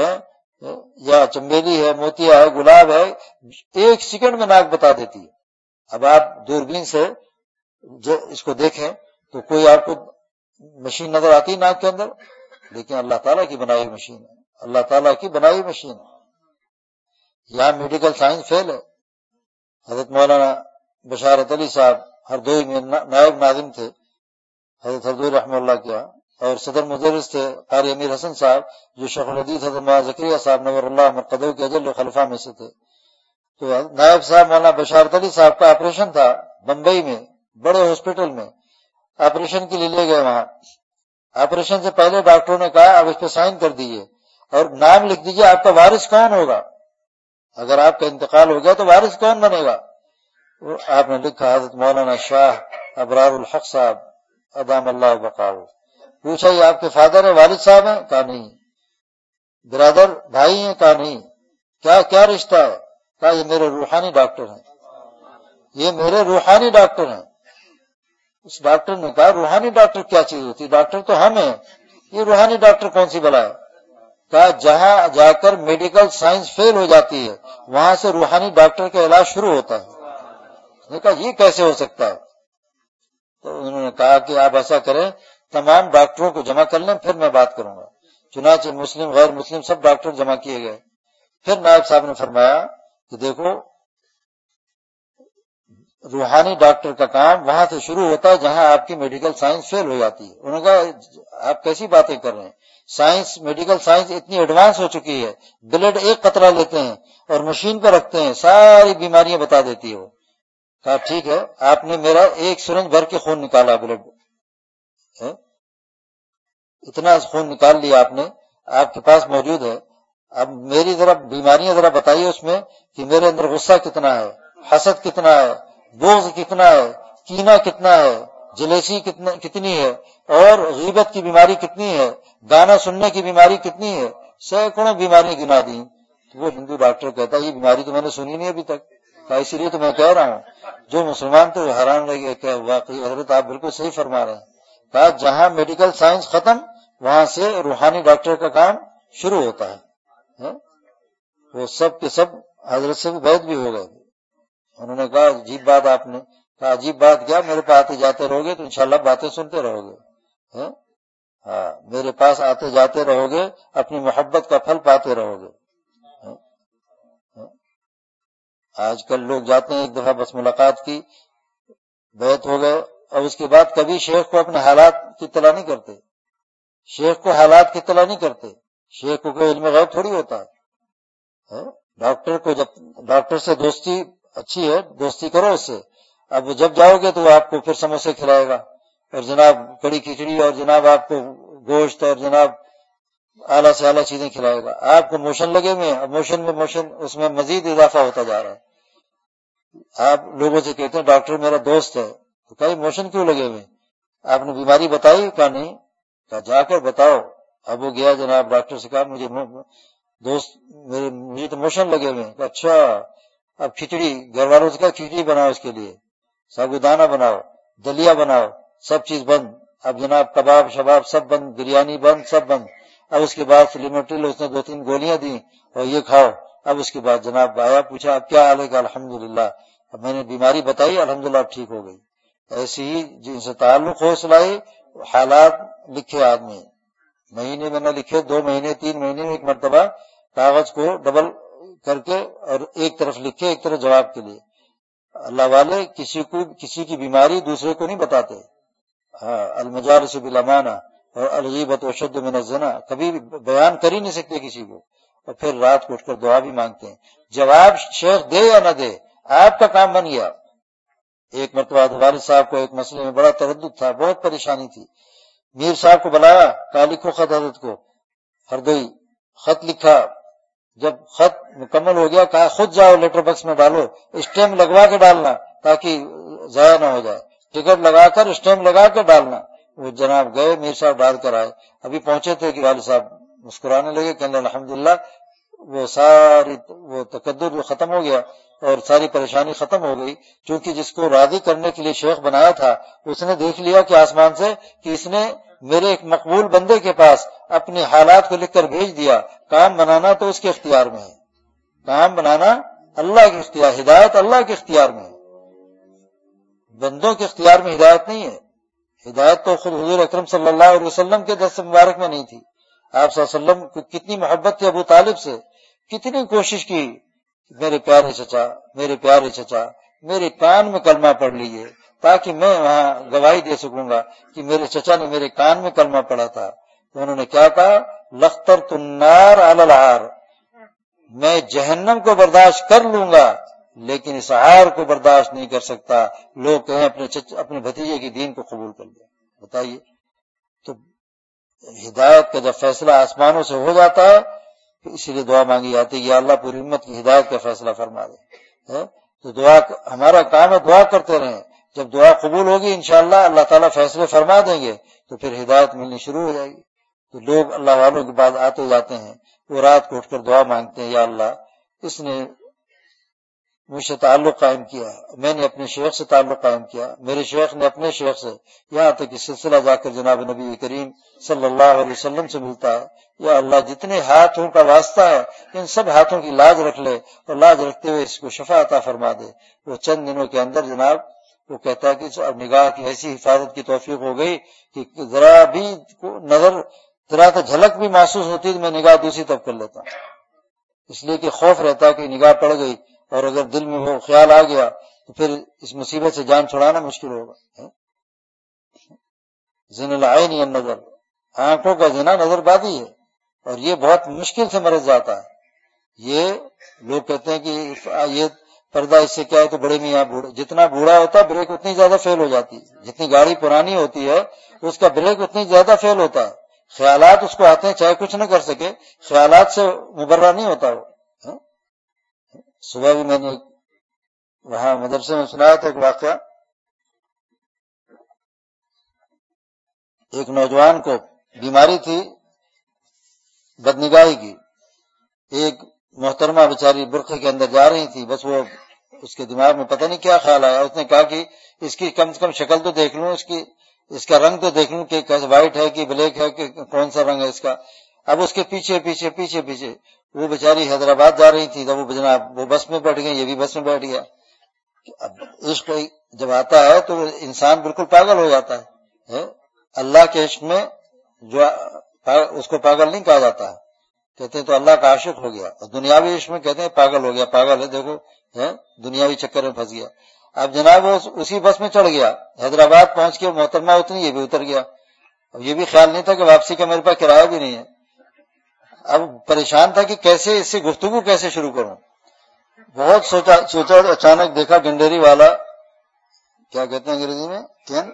یا چمیلی ہے، موتیا ہے، گلاب ہے، 1 سیکنڈ میں ناک بتا دیتی ہے۔ اب آپ دوربین سے اس کو دیکھیں تو کوئی آپ کو مشین نظر آتی ناک کے اندر، لیکن اللہ تعالیٰ کی بنائی مشین ہے، اللہ تعالیٰ کی بنائی مشین ہے۔ یہاں میڈیکل سائنس فیل ہے۔ حضرت مولانا بشارت علی صاحب ہردوئی میں نائب ناظم تھے، حضرت ہردوئی رحمہ اللہ کیا، اور صدر مدرس تھے قاری امیر حسن صاحب، جو شیخ الحدیث حضرت مولانا زکریا صاحب نور اللہ مرقدہ کے اجل خلفاء میں سے تھے۔ تو نائب صاحب مولانا بشارت علی صاحب کا آپریشن تھا بمبئی میں، بڑے ہاسپٹل میں، آپریشن کے لیے لے گئے وہاں۔ آپریشن سے پہلے ڈاکٹروں نے کہا اب اس پہ سائن کر دیجئے اور نام لکھ دیجئے آپ کا وارث کون ہوگا، اگر آپ کا انتقال ہو گیا تو وارث کون بنے گا؟ آپ نے لکھا حضرت مولانا شاہ ابرار الحق صاحب ادام اللہ بقاؤ۔ پوچھا یہ آپ کے فادر ہیں، والد صاحب ہیں؟ کہا نہیں۔ برادر بھائی ہیں؟ کہا نہیں۔ کیا رشتہ ہے؟ کہا یہ میرے روحانی ڈاکٹر ہیں، یہ میرے روحانی ڈاکٹر ہیں۔ اس ڈاکٹر نے کہا روحانی ڈاکٹر کیا چیز ہوتی ہے؟ ڈاکٹر تو ہم ہیں، یہ روحانی ڈاکٹر کون سی بلا ہے؟ کہا جہاں جا کر میڈیکل سائنس فیل ہو جاتی ہے وہاں سے روحانی ڈاکٹر کا علاج شروع ہوتا ہے۔ نے کہا یہ کیسے ہو سکتا ہے؟ تو انہوں نے کہا کہ آپ ایسا کریں تمام ڈاکٹروں کو جمع کر لیں پھر میں بات کروں گا۔ چنانچہ مسلم غیر مسلم سب ڈاکٹر جمع کیے گئے۔ پھر نائب صاحب نے فرمایا کہ دیکھو روحانی ڈاکٹر کا کام وہاں سے شروع ہوتا ہے جہاں آپ کی میڈیکل سائنس فیل ہو جاتی ہے۔ انہوں نے کہا آپ کیسی باتیں کر رہے ہیں، سائنس میڈیکل سائنس اتنی ایڈوانس ہو چکی ہے، بلڈ 1 قطرہ لیتے ہیں اور مشین پہ رکھتے ہیں ساری بیماریاں بتا دیتی ہے وہ۔ کہا ٹھیک ہے، آپ نے میرا 1 سرنج بھر کے خون نکالا، بلڈ اتنا خون نکال لیا آپ نے، آپ کے پاس موجود ہے، اب میری ذرا بیماریاں ذرا بتائیے اس میں کہ میرے اندر غصہ کتنا ہے، حسد کتنا ہے، بغض کتنا ہے، کینہ کتنا ہے، جلیسی کتنی ہے، اور غیبت کی بیماری کتنی ہے، گانا سننے کی بیماری کتنی ہے، سینکڑوں بیماریاں گنا دی۔ تو وہ ہندو ڈاکٹر کہتا ہے یہ بیماری تو میں نے سنی نہیں ابھی تک۔ کہا اسی لیے تو میں کہہ رہا ہوں، جو مسلمان تو حیران رہ گئے کہ واقعی حضرت آپ بالکل صحیح فرما رہے ہیں۔ کہا جہاں میڈیکل سائنس ختم وہاں سے روحانی ڈاکٹر کا کام شروع ہوتا ہے۔ وہ سب کے سب حضرت سے بھی بیعت بھی ہو گئے۔ انہوں نے کہا عجیب بات آپ نے کہا عجیب بات کیا، میرے پاس آتے جاتے رہو گے تو انشاءاللہ باتیں سنتے رہو گے، میرے پاس آتے جاتے رہو گے، اپنی محبت کا پھل پاتے رہو گے۔ آج کل لوگ جاتے ہیں، ایک دفعہ بس ملاقات کی، بیعت ہو گئے، اور اس کے بعد کبھی شیخ کو اپنے حالات کی اطلاع نہیں کرتے، شیخ کو حالات کی اطلاع نہیں کرتے۔ شیخ کو کوئی علم غیب تھوڑی ہوتا ہے۔ ڈاکٹر کو جب ڈاکٹر سے دوستی اچھی ہے، دوستی کرو اس سے، اب جب جاؤ گے تو وہ آپ کو پھر سموسے کھلائے گا، اور جناب کڑی کھچڑی، اور جناب آپ کو گوشت، اور جناب اعلیٰ سے اعلیٰ چیزیں کھلائے گا۔ آپ کو موشن لگے ہوئے ہیں، موشن اس میں مزید اضافہ ہوتا جا رہا ہے۔ آپ لوگوں سے کہتے ہیں ڈاکٹر میرا دوست ہے، تو کہیں موشن کیوں لگے ہوئے؟ آپ نے بیماری بتائی؟ کہا نہیں۔ کہا جا کر بتاؤ۔ اب وہ گیا، جناب ڈاکٹر سے کہا مجھے تو موشن لگے ہوئے ہیں۔ اچھا، اب کھچڑی، گھر والوں سے کہا کھچڑی بناؤ، اس کے لیے ساگودانہ بناؤ، دلیا بناؤ، سب چیز بند۔ اب جناب کباب شباب سب بند، بریانی بند، سب بند۔ اب اس کے بعد فلیموٹل اس نے 2-3 گولیاں دی، اور یہ کھاؤ۔ اب اس کے بعد جناب آیا، پوچھا اب کیا حال ہے؟ کہ الحمدللہ، اب میں نے بیماری بتائی، الحمدللہ اب ٹھیک ہو گئی۔ ایسے ہی جن سے تعلق ہو سلائی، حالات لکھے آدمی، مہینے میں نہ لکھے، 2 مہینے 3 مہینے میں ایک مرتبہ کاغذ کو ڈبل کر کے اور ایک طرف لکھے، ایک طرف جواب کے لیے۔ اللہ والے کسی کی بیماری دوسرے کو نہیں بتاتے۔ ہاں، المجالس بالامانہ اور الغیبۃ اشد من الزنا، کبھی بھی بیان کر ہی نہیں سکتے کسی کو، اور پھر رات کو اٹھ کر دعا بھی مانگتے ہیں۔ جواب شیخ دے یا نہ دے، آپ کا کام بن گیا۔ ایک مرتبہ والد صاحب کو ایک مسئلے میں بڑا تردد تھا، بہت پریشانی تھی، میر صاحب کو بلایا، کہا لکھو خط حضرت کو، ہردوئی خط لکھا۔ جب خط مکمل ہو گیا، کہا خود جاؤ لیٹر باکس میں ڈالو، اسٹیمپ لگوا کے ڈالنا تاکہ ضائع نہ ہو جائے، ٹکٹ لگا کر اسٹیمپ لگا کے ڈالنا۔ وہ جناب گئے، میر صاحب ڈال کر آئے، ابھی پہنچے تھے کہ والد صاحب مسکرانے لگے، کہنے الحمدللہ وہ تقدر جو ختم ہو گیا اور ساری پریشانی ختم ہو گئی، کیونکہ جس کو راضی کرنے کے لیے شیخ بنایا تھا، اس نے دیکھ لیا کہ آسمان سے کہ اس نے میرے ایک مقبول بندے کے پاس اپنے حالات کو لکھ کر بھیج دیا۔ کام بنانا تو اس کے اختیار میں ہے، کام بنانا اللہ کے اختیار، ہدایت اللہ کے اختیار میں ہے، بندوں کے اختیار میں ہدایت نہیں ہے۔ ہدایت تو خود حضور اکرم صلی اللہ علیہ وسلم کے دست مبارک میں نہیں تھی۔ آپ صلی اللہ علیہ وسلم کو کتنی محبت تھی ابو طالب سے، کتنی کوشش کی، میرے پیارے چچا، میرے پیارے چچا، میرے کان میں کلمہ پڑھ لیجئے تاکہ میں وہاں گواہی دے سکوں گا کہ میرے چچا نے میرے کان میں کلمہ پڑھا تھا۔ تو انہوں نے کیا کہا؟ لخرت النار علی العار، میں جہنم کو برداشت کر لوں گا لیکن اس عار کو برداشت نہیں کر سکتا، لوگ کہیں اپنے بھتیجے کی دین کو قبول کر لیا۔ بتائیے، تو ہدایت کا جب فیصلہ آسمانوں سے ہو جاتا ہے تو اسی لیے دعا مانگی جاتی ہے، یا اللہ پوری امت کی ہدایت کا فیصلہ فرما دے۔ تو دعا ہمارا کام ہے، دعا کرتے رہیں، جب دعا قبول ہوگی انشاءاللہ اللہ تعالیٰ فیصلے فرما دیں گے تو پھر ہدایت ملنی شروع ہو جائے گی۔ تو لوگ اللہ والوں کے بعد آتے جاتے ہیں، وہ رات کو اٹھ کر دعا مانگتے ہیں، یا اللہ اس نے مجھ سے تعلق قائم کیا، میں نے اپنے شیخ سے تعلق قائم کیا، میرے شیخ نے اپنے شیخ سے، یہاں تک کہ سلسلہ جا کر جناب نبی کریم صلی اللہ علیہ وسلم سے ملتا ہے۔ یا اللہ جتنے ہاتھوں کا واسطہ ہے ان سب ہاتھوں کی لاج رکھ لے، اور لاج رکھتے ہوئے اس کو شفا عطا فرما دے۔ وہ چند دنوں کے اندر جناب وہ کہتا ہے کہ اب نگاہ کی ایسی حفاظت کی توفیق ہو گئی کہ ذرا بھی نظر، ذرا تو جھلک بھی محسوس ہوتی ہے، میں نگاہ دوسری طرف کر لیتا ہوں، اس لیے کہ خوف رہتا ہے کہ نگاہ پڑ گئی اور اگر دل میں وہ خیال آ گیا تو پھر اس مصیبت سے جان چھڑانا مشکل ہوگا۔ زنا العین النظر، آنکھوں کا زنا نظر بازی ہے، اور یہ بہت مشکل سے مرض جاتا ہے۔ یہ لوگ کہتے ہیں کہ یہ پردہ اس سے کیا ہے، تو بڑے میاں جتنا بوڑھا ہوتا ہے بریک اتنی زیادہ فیل ہو جاتی ہے، جتنی گاڑی پرانی ہوتی ہے اس کا بریک اتنی زیادہ فیل ہوتا ہے، خیالات اس کو آتے ہیں چاہے کچھ نہ کر سکے، خیالات سے مبرہ نہیں ہوتا وہ۔ صبح بھی میں نے وہاں مدرسے میں سنایا تھا ایک واقعہ، ایک نوجوان کو بیماری تھی بدنگاہی کی، ایک محترمہ بیچاری برقعے کے اندر جا رہی تھی، بس وہ اس کے دماغ میں پتہ نہیں کیا خیال آیا، اس نے کہا کہ اس کی کم سے کم شکل تو دیکھ لوں، اس کا رنگ تو دیکھ لوں کہ وائٹ ہے کہ بلیک ہے کہ کون سا رنگ ہے اس کا۔ اب اس کے پیچھے پیچھے پیچھے پیچھے وہ بیچاری حیدرآباد جا رہی تھی، تو وہ جناب وہ بس میں بیٹھ گئی، یہ بھی بس میں بیٹھ گیا۔ اب عشق جب آتا ہے تو انسان بالکل پاگل ہو جاتا ہے۔ اللہ کے عشق میں جو اس کو پاگل نہیں کہا جاتا ہے، کہتے ہیں تو اللہ کا عاشق ہو گیا، اور دنیاوی عشق میں کہتے ہیں پاگل ہو گیا، پاگل ہے دیکھو، دنیاوی چکر میں پھنس گیا۔ اب جناب وہ اسی بس میں چڑھ گیا، حیدرآباد پہنچ کے محترمہ اتنی، یہ بھی اتر گیا۔ اب یہ بھی خیال نہیں تھا کہ واپسی کا میرے پاس کرایہ بھی نہیں ہے۔ اب پریشان تھا کہ کیسے اس سے گفتگو کیسے شروع کروں۔ بہت سوچا، اچانک دیکھا گنڈیری والا، کیا کہتے ہیں انگریزی میں،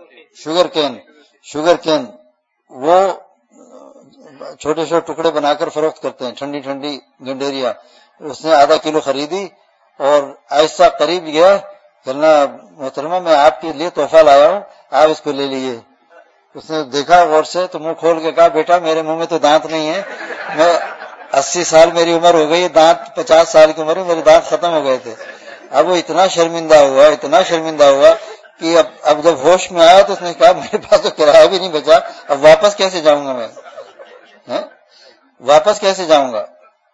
شوگر کین، وہ چھوٹے چھوٹے ٹکڑے بنا کر فروخت کرتے ہیں، ٹھنڈی ٹھنڈی گنڈیریا۔ اس نے آدھا کلو خریدی اور آہستہ قریب گیا، کہنا محترمہ میں آپ کے لیے تحفہ لایا ہوں، آپ اس کو لے لیجیے۔ اس نے دیکھا غور سے تو منہ کھول کے کہا بیٹا میرے منہ میں تو دانت نہیں ہے، میں 80 سال میری عمر ہو گئی، دانت 50 سال کی عمر میں میرے دانت ختم ہو گئے تھے۔ اب وہ اتنا شرمندہ ہوا کہ اب جب ہوش میں آیا تو اس نے کہا میرے پاس تو کرایہ بھی نہیں بچا، اب واپس کیسے جاؤں گا میں، واپس کیسے جاؤں گا؟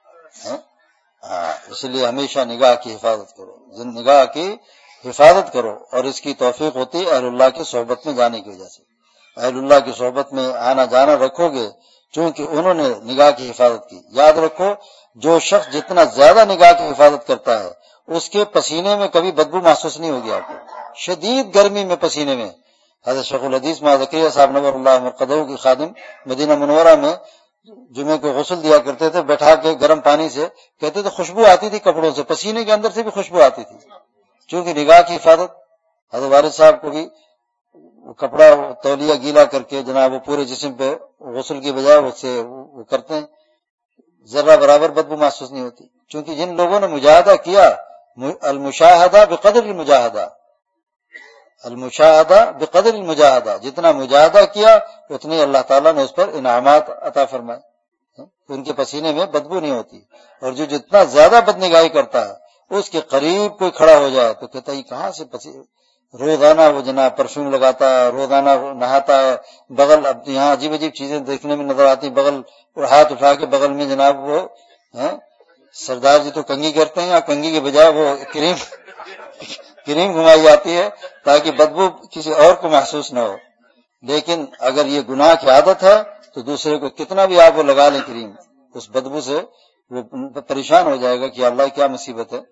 اس لیے ہمیشہ نگاہ کی حفاظت کرو، نگاہ کی حفاظت کرو، اور اس کی توفیق ہوتی ہے اہل اللہ کی صحبت میں جانے کی وجہ سے۔ اہل اللہ کی صحبت میں آنا جانا رکھو گے، چونکہ انہوں نے نگاہ کی حفاظت کی۔ یاد رکھو جو شخص جتنا زیادہ نگاہ کی حفاظت کرتا ہے اس کے پسینے میں کبھی بدبو محسوس نہیں ہوگی آپ کو، شدید گرمی میں پسینے میں۔ حضرت شیخ الحدیث مولانا زکریا صاحب نور اللہ مرقدہ کی خادم مدینہ منورہ میں جمعے کو غسل دیا کرتے تھے بیٹھا کے گرم پانی سے، کہتے تھے خوشبو آتی تھی کپڑوں سے، پسینے کے اندر سے بھی خوشبو آتی تھی، چونکہ نگاہ کی حفاظت۔ حضرت والد صاحب کو بھی کپڑا تولیہ گیلا کر کے جناب وہ پورے جسم پہ غسل کی بجائے اس سے وہ کرتے ہیں، ذرہ برابر بدبو محسوس نہیں ہوتی، چونکہ جن لوگوں نے مجاہدہ کیا، المشاہدہ بقدر المجاہدہ، المشاہدہ بقدر المجاہدہ، جتنا مجاہدہ کیا اتنی اللہ تعالیٰ نے اس پر انعامات عطا فرمائے، ان کے پسینے میں بدبو نہیں ہوتی۔ اور جو جتنا زیادہ بدنگاہی کرتا ہے اس کے قریب کوئی کھڑا ہو جائے تو کہتا ہے کہاں سے پسینے، روزانہ وہ جناب پرفیوم لگاتا ہے، روزانہ نہاتا ہے، بغل اب یہاں عجیب عجیب چیزیں دیکھنے میں نظر آتی، بغل ہاتھ اٹھا کے بغل میں جناب وہ سردار جی تو کنگھی کرتے ہیں، یا کنگھی کے بجائے وہ کریم گھمائی جاتی ہے تاکہ بدبو کسی اور کو محسوس نہ ہو۔ لیکن اگر یہ گناہ کی عادت ہے تو دوسرے کو کتنا بھی آپ وہ لگا لیں کریم، اس بدبو سے وہ پریشان ہو جائے گا کہ اللہ کیا مصیبت ہے۔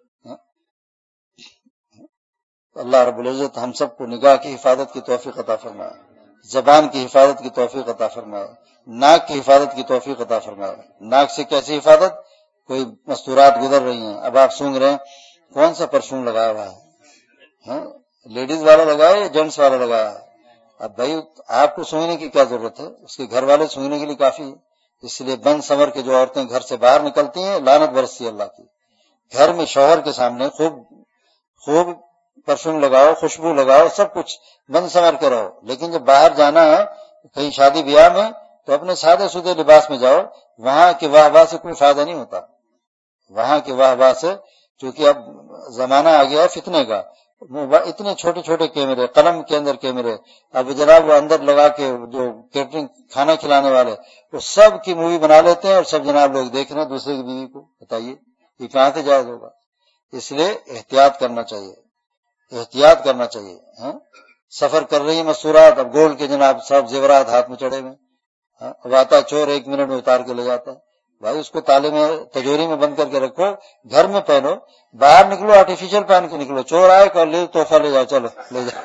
اللہ رب العزت ہم سب کو نگاہ کی حفاظت کی توفیق عطا فرمائے، زبان کی حفاظت کی توفیق عطا فرمائے، ناک کی حفاظت کی توفیق عطا فرمائے۔ ناک سے کیسی حفاظت؟ کوئی مستورات گزر رہی ہیں، اب آپ سونگ رہے ہیں، کون سا پرفیوم لگایا ہوا ہے، لیڈیز والا لگایا یا جینٹس والا لگایا ہے؟ اب بھائی آپ کو سونگنے کی کیا ضرورت ہے، اس کے گھر والے سونگنے کے لیے کافی ہے۔ اس لیے بند سنور کے جو عورتیں گھر سے باہر نکلتی ہیں لعنت برستی اللہ کی۔ گھر میں شوہر کے سامنے خوب پرفیوم لگاؤ، خوشبو لگاؤ، سب کچھ بند سنور کے رہو، لیکن جب باہر جانا ہے کہیں شادی بیاہ میں تو اپنے سادے سودے لباس میں جاؤ، وہاں کے واہ واہ سے کوئی فائدہ نہیں ہوتا، وہاں کے واہ واہ سے، کیونکہ اب زمانہ آ گیا ہے فتنے کا، اتنے چھوٹے چھوٹے کیمرے، قلم کے اندر کیمرے، اب جناب وہ اندر لگا کے جو کیٹرنگ کھانا کھلانے والے وہ سب کی مووی بنا لیتے ہیں، اور سب جناب لوگ دیکھ رہے ہیں دوسرے کی بیوی کو، بتائیے یہ کہاں سے جائز ہوگا؟ اس لیے احتیاط کرنا چاہیے، احتیاط کرنا چاہیے۔ سفر کر رہی ہیں مستورات، اب گولڈ کے جناب سب زیورات ہاتھ میں چڑھے ہوئے، اب آتا چور 1 منٹ میں اتار کے لے جاتا ہے۔ بھائی اس کو تالے میں تجوری میں بند کر کے رکھو، گھر میں پہنو، باہر نکلو آرٹیفیشل پہن کے نکلو، چور آئے کہ لے تحفہ لے جاؤ، چلو لے جاؤ،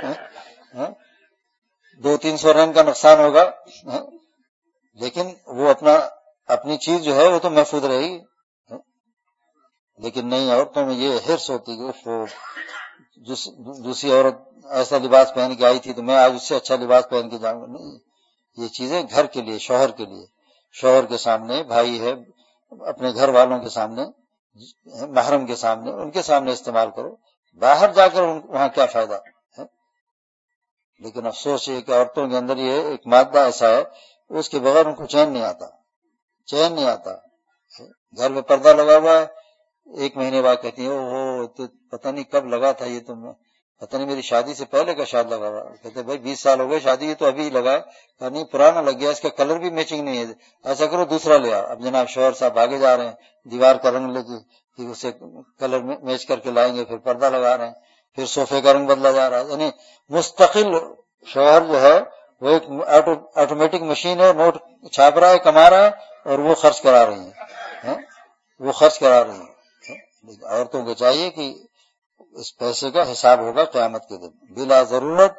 200-300 رن کا نقصان ہوگا، لیکن وہ اپنی چیز جو ہے وہ تو محفوظ رہے گی۔ لیکن نہیں، عورتوں میں یہ حرص ہوتی کہ دوسری عورت ایسا لباس پہن کے آئی تھی تو میں آج اس سے اچھا لباس پہن کے جاؤں گا، نہیں، یہ چیزیں گھر کے لیے، شوہر کے لیے، شوہر کے سامنے، بھائی ہے اپنے گھر والوں کے سامنے، محرم کے سامنے، ان کے سامنے استعمال کرو، باہر جا کر وہاں کیا فائدہ ہے؟ لیکن افسوس یہ کہ عورتوں کے اندر یہ ایک مادہ ایسا ہے اس کے بغیر ان کو چین نہیں آتا۔ گھر میں پردہ لگا ہوا ہے، 1 مہینے بعد کہتی ہیں تو پتہ نہیں کب لگا تھا یہ، تم پتہ نہیں میری شادی سے پہلے کا شاید لگا ہوا۔ کہتے بھائی 20 سال ہو گئے شادی، یہ تو ابھی لگا ہے، کہ نہیں پرانا لگ گیا، اس کا کلر بھی میچنگ نہیں ہے، ایسا کرو دوسرا لے آؤ۔ اب جناب شوہر صاحب آگے جا رہے ہیں، دیوار کا رنگ لے کے پھر اسے کلر میچ کر کے لائیں گے، پھر پردہ لگا رہے ہیں، پھر صوفے کا رنگ بدلا جا رہا ہے، یعنی مستقل شوہر جو ہے وہ ایک آٹومیٹک مشین ہے، نوٹ چھاپ رہا ہے، کما رہا ہے، اور وہ خرچ کرا رہی ہیں، وہ خرچ کرا رہی ہیں۔ عورتوں کو چاہیے کہ اس پیسے کا حساب ہوگا قیامت کے دن۔ بلا ضرورت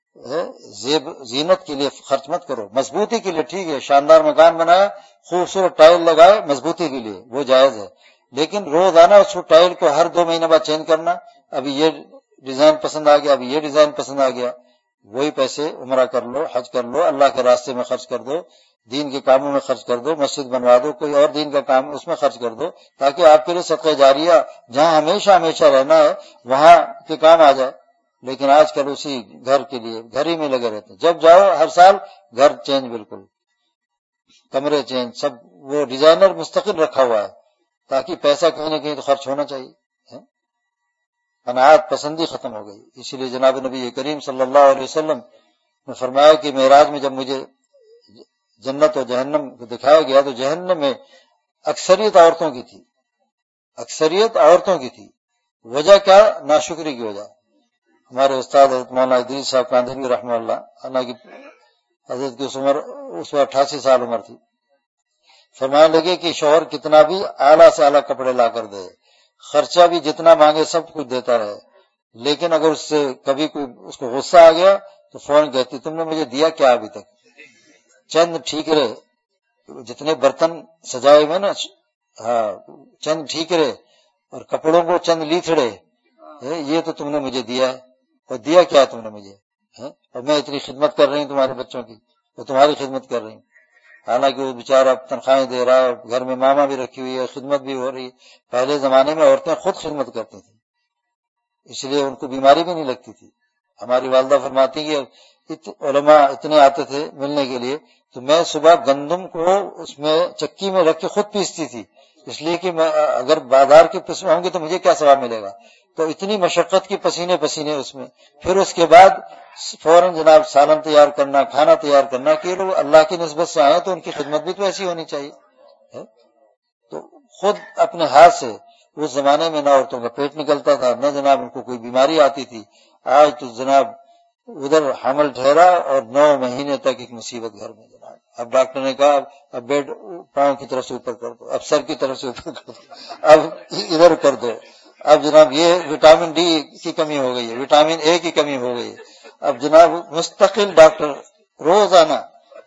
زینت کے لیے خرچ مت کرو، مضبوطی کے لیے ٹھیک ہے، شاندار مکان بنایا، خوبصورت ٹائل لگائے مضبوطی کے لیے، وہ جائز ہے، لیکن روزانہ اس کو ٹائل کو ہر 2 مہینے بعد چینج کرنا، ابھی یہ ڈیزائن پسند آ گیا، ابھی یہ ڈیزائن پسند آ گیا، وہی پیسے عمرہ کر لو، حج کر لو، اللہ کے راستے میں خرچ کر دو، دین کے کاموں میں خرچ کر دو، مسجد بنوا دو، کوئی اور دین کا کام اس میں خرچ کر دو، تاکہ آپ کے لیے صدقہ جاریہ جہاں ہمیشہ ہمیشہ رہنا ہے وہاں کے کام آ جائے۔ لیکن آج کل اسی گھر کے لیے گھر ہی میں لگے رہتے ہیں، جب جاؤ ہر سال گھر چینج، بالکل کمرے چینج، سب وہ ڈیزائنر مستقل رکھا ہوا ہے، تاکہ پیسہ کہیں نہ کہیں تو خرچ ہونا چاہیے۔ قناعت پسندی ختم ہو گئی۔ اسی لیے جناب نبی کریم صلی اللہ علیہ وسلم نے فرمایا کہ معراج میں جب مجھے جنت اور جہنم کو دکھایا گیا تو جہنم میں اکثریت عورتوں کی تھی، اکثریت عورتوں کی تھی۔ وجہ کیا؟ ناشکری کی وجہ۔ ہمارے استاد حضرت مولانا ادریس صاحب کاندھلوی رحمہ اللہ، حالانکہ حضرت کی عمر اس وقت 88 سال عمر تھی، فرمانے لگے کہ شوہر کتنا بھی اعلیٰ سے اعلیٰ کپڑے لا کر دے، خرچہ بھی جتنا مانگے سب کچھ دیتا رہے، لیکن اگر اس سے کبھی کوئی اس کو غصہ آ گیا تو فوراً کہتی تم نے مجھے دیا کیا ابھی تک؟ چند ٹھیکرے، جتنے برتن سجائے ہوئے نا، چند ٹھیکرے اور کپڑوں کو چند لیتھڑے، یہ تو تم نے مجھے دیا ہے، اور دیا کیا تم نے مجھے؟ اور میں اتنی خدمت کر رہی ہوں تمہارے بچوں کی، وہ تمہاری خدمت کر رہی ہوں، حالانکہ وہ بیچارہ تنخواہیں دے رہا ہے، گھر میں ماما بھی رکھی ہوئی ہے، خدمت بھی ہو رہی ہے۔ پہلے زمانے میں عورتیں خود خدمت کرتی تھیں، اس لیے ان کو بیماری بھی نہیں لگتی تھی۔ ہماری والدہ فرماتی کہ علماء اتنے آتے تھے ملنے کے لیے، تو میں صبح گندم کو اس میں چکی میں رکھ کے خود پیستی تھی، اس لیے کہ میں اگر بازار کی پسواؤں گی تو مجھے کیا ثواب ملے گا، تو اتنی مشقت کی، پسینے پسینے اس میں، پھر اس کے بعد فوراً جناب سالن تیار کرنا، کھانا تیار کرنا، کہ لوگ اللہ کی نسبت سے آئے تو ان کی خدمت بھی تو ایسی ہونی چاہیے۔ تو خود اپنے ہاتھ سے اس زمانے میں نہ عورتوں کا پیٹ نکلتا تھا، نہ جناب ان کو کوئی بیماری آتی تھی۔ آج تو جناب ادھر حمل ٹھہرا اور 9 مہینے تک ایک مصیبت گھر میں جناب۔ اب ڈاکٹر نے کہا اب بیڈ پاؤں کی طرف سے اوپر کر دو، اب سر کی طرف سے اوپر کر دو، اب ادھر کر دو، اب جناب یہ وٹامن ڈی کی کمی ہو گئی ہے، وٹامن اے کی کمی ہو گئی ہے، اب جناب مستقل ڈاکٹر روزانہ۔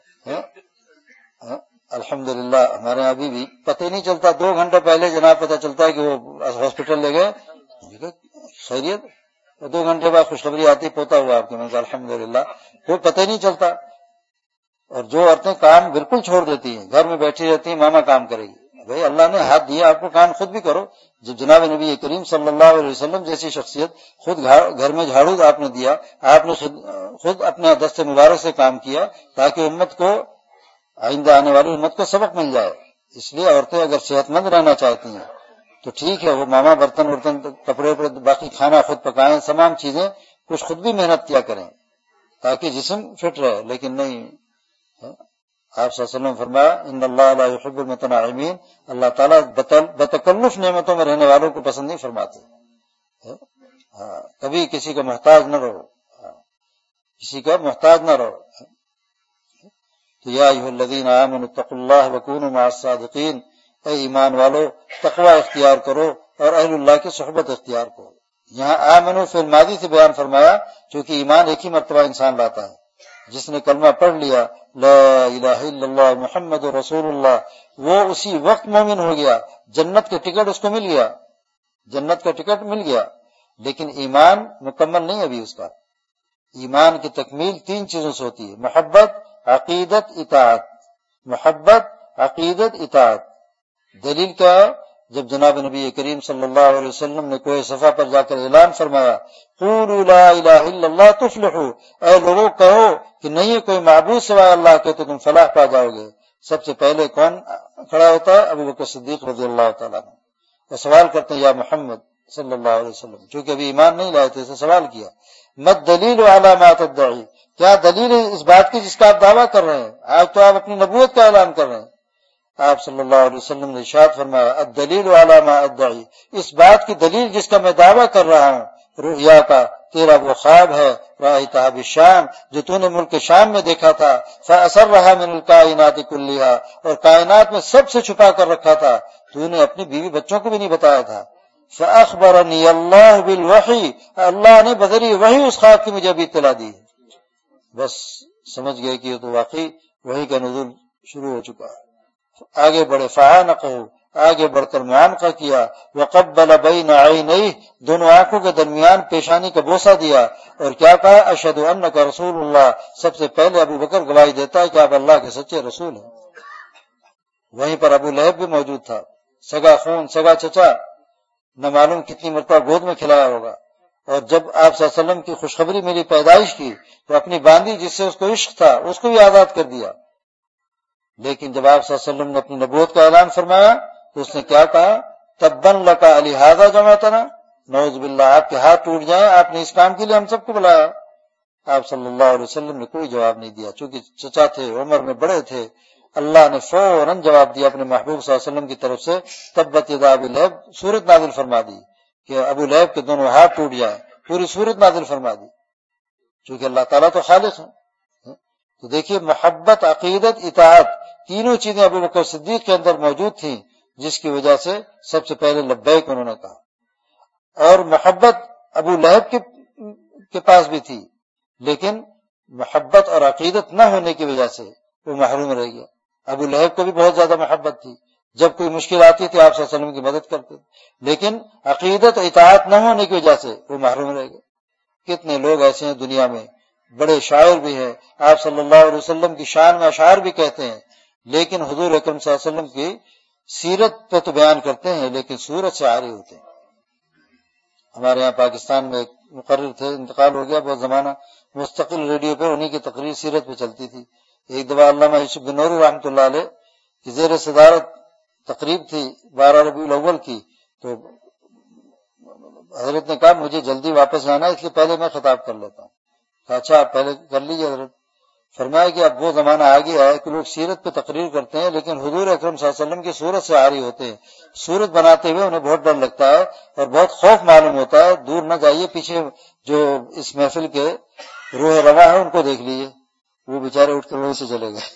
الحمدللہ ہمارے یہاں ابھی بھی پتہ ہی نہیں چلتا، 2 گھنٹے پہلے جناب پتہ چلتا ہے کہ وہ ہاسپٹل لے گئے، خیریت، 2 گھنٹے بعد خوشخبری آتی پوتا ہوا آپ کے، میں الحمدللہ، کوئی پتہ ہی نہیں چلتا۔ اور جو عورتیں کام بالکل چھوڑ دیتی ہیں، گھر میں بیٹھی رہتی ہیں، ماما کام کرے گی، بھائی اللہ نے ہاتھ دیا آپ کو، کام خود بھی کرو۔ جب جناب نبی کریم صلی اللہ علیہ وسلم جیسی شخصیت، خود گھر میں جھاڑو آپ نے دیا، آپ نے خود اپنے دست مبارک سے کام کیا تاکہ امت کو، آئندہ آنے والی امت کو سبق مل جائے۔ اس لیے عورتیں اگر صحت مند رہنا چاہتی ہیں تو ٹھیک ہے، وہ ماما برتن کپڑے پر، باقی کھانا خود پکائیں، تمام چیزیں کچھ خود بھی محنت کیا کریں تاکہ جسم فٹ رہے، لیکن نہیں۔ آپ صلی اللہ علیہ وسلم فرمایا ان اللہ لا يحب المتناعمین، اللہ تعالیٰ بتکلف نعمتوں میں رہنے والوں کو پسند نہیں فرماتے۔ کبھی کسی کا محتاج نہ رہو، کسی کا محتاج نہ رہو۔ تو یا ایھا الذین آمنوا اتقوا اللہ وکونوا مع الصادقین، اے ایمان والو تقوی اختیار کرو اور اہل اللہ کی صحبت اختیار کرو۔ یہاں آمنوا فعل ماضی سے بیان فرمایا کیونکہ ایمان ایک ہی مرتبہ انسان لاتا ہے۔ جس نے کلمہ پڑھ لیا لا الہ الا اللہ محمد رسول اللہ، وہ اسی وقت مومن ہو گیا، جنت کا ٹکٹ اس کو مل گیا، جنت کا ٹکٹ مل گیا۔ لیکن ایمان مکمل نہیں ابھی اس کا۔ ایمان کی تکمیل 3 چیزوں سے ہوتی ہے، محبت، عقیدت، اطاعت۔ محبت، عقیدت، اطاعت۔ دلیل کیا ہے؟ جب جناب نبی کریم صلی اللہ علیہ وسلم نے کوہ صفا پر جا کر اعلان فرمایا قولوا لا الہ الا اللہ تفلحوا، اے لوگوں کہو کہ نہیں ہے کوئی معبود سوائے اللہ کے تو تم فلاح پا جاؤ گے۔ سب سے پہلے کون کھڑا ہوتا ہے؟ ابو بکر صدیق رضی اللہ تعالیٰ عنہ، اور سوال کرتے ہیں یا محمد صلی اللہ علیہ وسلم، چونکہ ابھی ایمان نہیں لائے تھے، اسے سوال کیا مت دلیل علی ما تدعی، کیا دلیل ہے اس بات کی جس کا آپ دعویٰ کر رہے ہیں؟ آج تو آپ اپنی نبوت کا اعلان کر رہے ہیں۔ آپ صلی اللہ علیہ وسلم نے ارشاد فرمایا الدلیل علی ما ادعی، اس بات کی دلیل جس کا میں دعویٰ کر رہا ہوں، رؤیا کا تیرا وہ خواب ہے رأیتہ بالشام جو تو نے ملک شام میں دیکھا تھا، فأسرها من الکائنات کلھا اور کائنات میں سب سے چھپا کر رکھا تھا، تو نے اپنی بیوی بچوں کو بھی نہیں بتایا تھا۔ فأخبرنی اللہ بالوحی اللہ نے بذریعہ وحی اس خواب کی مجھے ابھی اطلاع دی ہے۔ بس سمجھ گئے کہ یہ تو واقعی وحی کا نزول شروع ہو چکا ہے۔ آگے بڑھے فعانقہ آگے بڑھ کر معانقہ کیا، وقبل بین عینیہ دونوں آنکھوں کے درمیان پیشانی کا بوسہ دیا، اور کیا کہا اشہد انک رسول اللہ، سب سے پہلے ابو بکر گواہی دیتا ہے کہ آپ اللہ کے سچے رسول ہیں۔ وہیں پر ابو لہب بھی موجود تھا، سگا خون سگا چچا، نہ معلوم کتنی مرتبہ گود میں کھلایا ہوگا، اور جب آپ صلی اللہ علیہ وسلم کی خوشخبری میری پیدائش کی تو اپنی باندی جس سے اس کو عشق تھا اس کو بھی آزاد کر دیا۔ لیکن جب آپ صلی اللہ علیہ وسلم نے اپنی نبوت کا اعلان فرمایا تو اس نے کیا کہا تبا لک لہذا جمعتنا، نعوذ باللہ آپ کے ہاتھ ٹوٹ جائیں، آپ نے اس کام کے لیے ہم سب کو بلایا۔ آپ صلی اللہ علیہ وسلم نے کوئی جواب نہیں دیا، چونکہ چچا تھے، عمر میں بڑے تھے۔ اللہ نے فوراً جواب دیا اپنے محبوب صلی اللہ علیہ وسلم کی طرف سے، تبت یدا ابی لہب سورت نازل فرما دی کہ ابو لہب کے دونوں ہاتھ ٹوٹ جائیں، پوری سورت نازل فرما دی، چونکہ اللہ تعالیٰ تو خالق ہے۔ تو دیکھیے محبت، عقیدت، اطاعت تینوں چیزیں ابو بکر صدیق کے اندر موجود تھیں، جس کی وجہ سے سب سے پہلے لبیک انہوں نے کہا۔ اور محبت ابو لہب کے پاس بھی تھی، لیکن محبت اور عقیدت نہ ہونے کی وجہ سے وہ محروم رہ گیا۔ ابو لہب کو بھی بہت زیادہ محبت تھی، جب کوئی مشکل آتی تھی آپ صلی اللہ علیہ وسلم کی مدد کرتے تھے، لیکن عقیدت اور اطاعت نہ ہونے کی وجہ سے وہ محروم رہ گئے۔ کتنے لوگ ایسے ہیں دنیا میں، بڑے شاعر بھی ہیں، آپ صلی اللہ علیہ وسلم کی شان میں اشعار بھی کہتے ہیں، لیکن حضور اکرم صلی اللہ علیہ وسلم کی سیرت پہ تو بیان کرتے ہیں لیکن صورت سے عاری ہوتے ہیں۔ ہمارے یہاں پاکستان میں ایک مقرر تھے، انتقال ہو گیا بہت زمانہ، مستقل ریڈیو پہ انہی کی تقریر سیرت پہ چلتی تھی۔ ایک دفعہ علامہ یوسف بن نوری رحمۃ اللہ علیہ کی زیر صدارت تقریب تھی 12 ربیع الاول کی، تو حضرت نے کہا مجھے جلدی واپس جانا ہے، اس لیے پہلے میں خطاب کر لیتا ہوں۔ کہا اچھا آپ پہلے کر لیجیے حضرت۔ فرمایا کہ اب وہ زمانہ آ گیا ہے کہ لوگ سیرت پہ تقریر کرتے ہیں لیکن حضور اکرم صلی اللہ علیہ وسلم کی صورت سے عاری ہوتے ہیں، صورت بناتے ہوئے انہیں بہت ڈر لگتا ہے اور بہت خوف معلوم ہوتا ہے۔ دور نہ جائیے، پیچھے جو اس محفل کے روح رواں ہے ان کو دیکھ لیجیے، وہ بیچارے اٹھ کر وہیں سے چلے گئے۔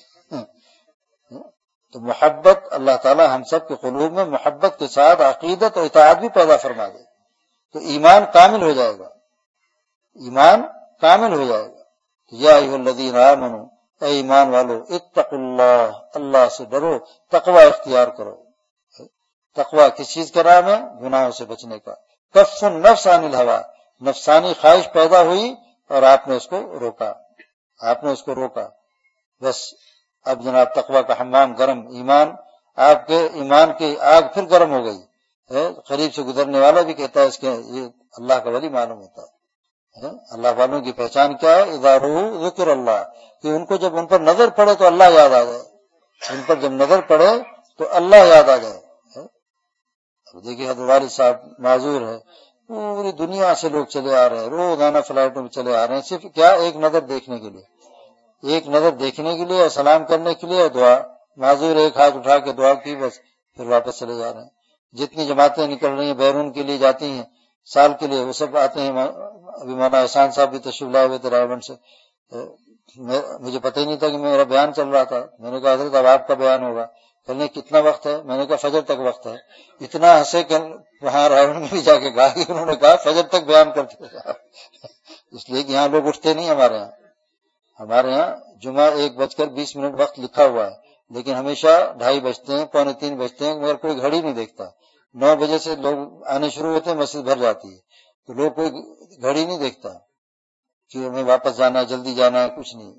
تو محبت، اللہ تعالی ہم سب کے قلوب میں محبت کے ساتھ عقیدت اور اطاعت بھی پیدا فرما دے تو ایمان کامل ہو جائے گا، ایمان کامل ہو جائے گا۔ یا ایھا الذین آمنوا اے ایمان والو اتقوا اللہ، اللہ سے ڈرو، تقوی اختیار کرو۔ تقوی کس چیز کا نام ہے؟ گناہوں سے بچنے کا۔ کف النفس عن الہوی، نفسانی خواہش پیدا ہوئی اور آپ نے اس کو روکا، آپ نے اس کو روکا۔ بس اب جناب تقوی کا حمام گرم، ایمان، آپ کے ایمان کی آگ پھر گرم ہو گئی۔ قریب سے گزرنے والا بھی کہتا ہے اس کے یہ اللہ کا ولی معلوم ہوتا ہے۔ اللہ والوں کی پہچان کیا ہے؟ اذا رؤوا ذکر اللہ، کہ ان کو جب ان پر نظر پڑے تو اللہ یاد آ جائے، ان پر جب نظر پڑے تو اللہ یاد آ جائے۔ اب دیکھیے حضرت والد صاحب معذور ہے، پوری دنیا سے لوگ چلے آ رہے ہیں، روزانہ فلائٹوں میں چلے آ رہے ہیں، صرف کیا ایک نظر دیکھنے کے لیے، ایک نظر دیکھنے کے لیے اور سلام کرنے کے لیے اور دعا۔ معذور ایک ہاتھ اٹھا کے دعا کی، بس پھر واپس چلے جا رہے ہیں۔ جتنی جماعتیں نکل رہی ہیں بیرون کے لیے جاتی ہیں سال کے لیے، وہ سب آتے ہیں۔ ابھی مولانا احسان صاحب بھی تشریف لائے ہوئے تھے رائے سے، مجھے پتہ ہی نہیں تھا کہ میرا بیان چل رہا تھا۔ میں نے کہا حضرت اب آپ کا بیان ہوگا۔ کہنے کتنا وقت ہے؟ میں نے کہا فجر تک وقت ہے۔ اتنا ہنسے کہ وہاں رائے میں بھی جا کے کہا کہ انہوں نے کہا فجر تک بیان کرتے تھے، اس لیے کہ یہاں لوگ اٹھتے نہیں۔ ہمارے یہاں جمعہ 1:20 وقت لکھا ہوا ہے، لیکن ہمیشہ 2:30 بجتے ہیں، 2:45 بجتے ہیں، مگر کوئی گھڑی نہیں دیکھتا۔ 9 بجے سے لوگ آنے شروع ہوتے ہیں، مسجد بھر جاتی ہے، تو لوگ کوئی گھڑی نہیں دیکھتا کہ ہمیں واپس جانا ہے، جلدی جانا ہے، کچھ نہیں۔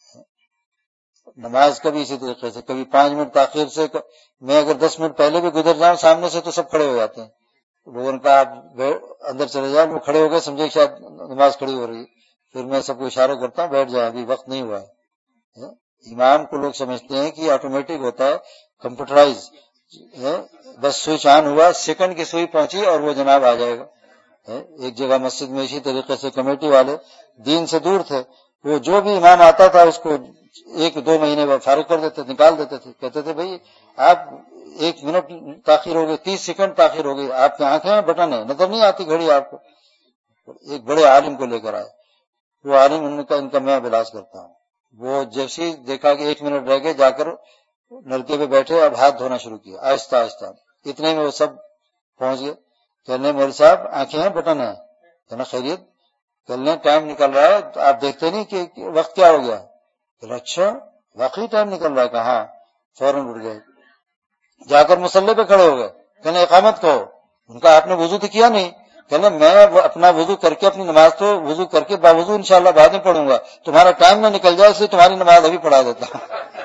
نماز کا بھی اسی طریقے سے، کبھی 5 منٹ تاخیر سے، میں اگر 10 منٹ پہلے بھی گزر جاؤں سامنے سے تو سب کھڑے ہو جاتے ہیں۔ لوگوں نے کہا آپ اندر چلے جاؤ، وہ کھڑے ہو گئے، سمجھے کہ شاید نماز کھڑی ہو رہی ہے۔ پھر میں سب کو اشارہ کرتا ہوں بیٹھ جائیں، ابھی وقت نہیں ہوا ہے۔ امام کو لوگ سمجھتے ہیں کہ آٹومیٹک ہوتا ہے، کمپیوٹرائز، بس سوئچ آن ہوا، سیکنڈ کی سوئی پہنچی اور وہ جناب آ جائے گا۔ ایک جگہ مسجد میں اسی طریقے سے کمیٹی والے دین سے دور تھے، وہ جو بھی امام آتا تھا اس کو 1-2 مہینے بعد فارغ کر دیتے، نکال دیتے تھے، کہتے تھے بھائی آپ 1 منٹ تاخیر ہو گئی، 30 سیکنڈ تاخیر ہو گئی، آپ کی آنکھیں ہیں بٹن ہے، نظر نہیں آتی گھڑی آپ کو۔ ایک بڑے عالم کو لے کر آئے. وہ عالم ان کا میں علاج کرتا ہوں. وہ جیسے ہی دیکھا کہ 1 منٹ رہ گئے جا کر نلکے پہ بیٹھے، اب ہاتھ دھونا شروع کیا آہستہ آہستہ. اتنے میں وہ سب پہنچ گئے. کہنے مول صاحب آنکھیں ہیں بٹن ہے؟ کہنا خیریت؟ کہنے ٹائم نکل رہا ہے، آپ دیکھتے نہیں کہ وقت کیا ہو گیا؟ کہ اچھا واقعی ٹائم نکل رہا ہے. کہاں؟ فوراً اٹھ گئے، جا کر مسلح پہ کھڑے ہو گئے. کہنے اقامت کہو. ان کا آپ نے وضو تو کیا نہیں؟ کہنا میں اپنا وضو کر کے اپنی نماز تو وضو کر کے باوضو انشاءاللہ بعد میں پڑھوں گا، تمہارا ٹائم نہ نکل جائے اس لیے تمہاری نماز ابھی پڑھا دیتا ہوں.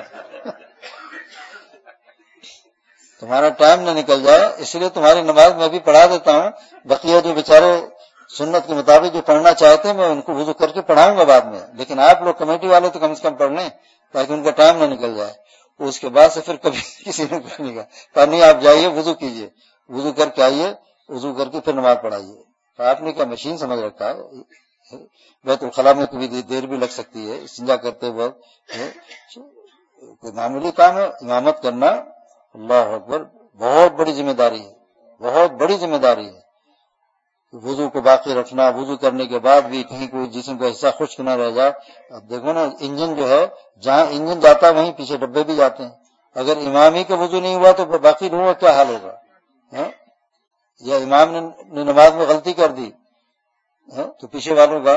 تمہارا ٹائم نہ نکل جائے اس لیے تمہاری نماز میں ابھی پڑھا دیتا ہوں. بقیہ جو بیچارے سنت کے مطابق جو پڑھنا چاہتے ہیں میں ان کو وضو کر کے پڑھاؤں گا بعد میں، لیکن آپ لوگ کمیٹی والے تو کم سے کم پڑھ لیں تاکہ ان کا ٹائم نہ نکل جائے. اس کے بعد سے پھر کبھی کسی نے کچھ نہیں کہا، نہیں آپ جائیے وضو کیجئے، وضو کر کے آئیے، وضو کر کے پھر نماز پڑھائیے. آپ نے کیا مشین سمجھ رکھا ہے؟ بیت الخلاء میں کبھی دیر بھی لگ سکتی ہے استنجا کرتے وقت. کوئی معمولی کام ہے. امامت کرنا اللہ اکبر بہت بڑی ذمہ داری ہے، بہت بڑی ذمہ داری ہے. وضو کو باقی رکھنا، وضو کرنے کے بعد بھی کہیں کوئی جسم کا حصہ خشک نہ رہ جائے. اب دیکھو نا انجن جو ہے جہاں انجن جاتا ہے وہیں پیچھے ڈبے بھی جاتے ہیں. اگر امام ہی کا وضو نہیں ہوا تو باقی لوگوں کا کیا حال ہوگا؟ یا امام نے نماز میں غلطی کر دی تو پیچھے والوں کا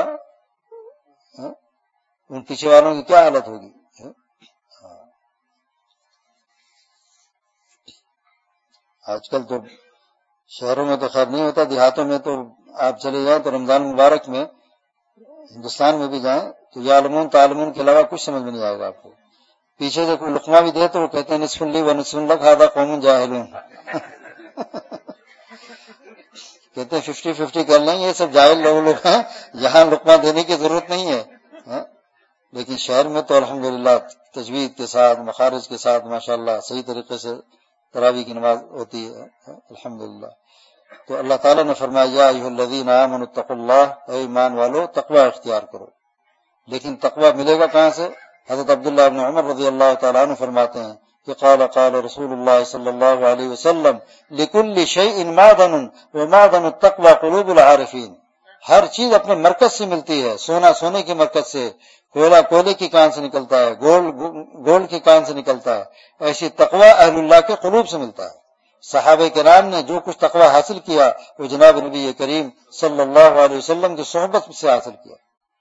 ان پیچھے والوں کی کیا حالت ہوگی؟ آج کل تو شہروں میں تو خیر نہیں ہوتا، دیہاتوں میں تو آپ چلے جائیں تو رمضان مبارک میں ہندوستان میں بھی جائیں تو یعلمون تعلمون کے علاوہ کچھ سمجھ میں نہیں آئے گا آپ کو. پیچھے سے کوئی لقمہ بھی دے تو وہ کہتے ہیں نصف لی و نصف لک ھذا قوم جاہلون. کہتے ہیں 50-50 کر لیں، یہ سب جاہل لوگ ہیں، یہاں لقمہ دینے کی ضرورت نہیں ہے. لیکن شہر میں تو الحمدللہ تجوید کے ساتھ مخارج کے ساتھ ماشاءاللہ صحیح طریقے سے تراویح کی نماز ہوتی ہے الحمدللہ. تو اللہ تعالیٰ نے فرمایا یا ایھا الذین آمنوا اتقوا اللہ، اے ایمان والو تقوی اختیار کرو. لیکن تقوی ملے گا کہاں سے؟ حضرت عبداللہ بن عمر رضی اللہ تعالیٰ عنہ فرماتے ہیں کہ قال رسول اللہ صلی اللہ علیہ وسلم لکل شیء معدن ومعدن التقوی قلوب العارفین. ہر چیز اپنے مرکز سے ملتی ہے. سونا سونے کے مرکز سے، کوئلہ کوئلے کی کان سے نکلتا ہے، گولڈ کی کان سے نکلتا ہے. ایسی تقوی اہل اللہ کے قلوب سے ملتا ہے. صحابہ کرام نے جو کچھ تقوی حاصل کیا وہ جناب نبی کریم صلی اللہ علیہ وسلم کی صحبت سے حاصل کیا.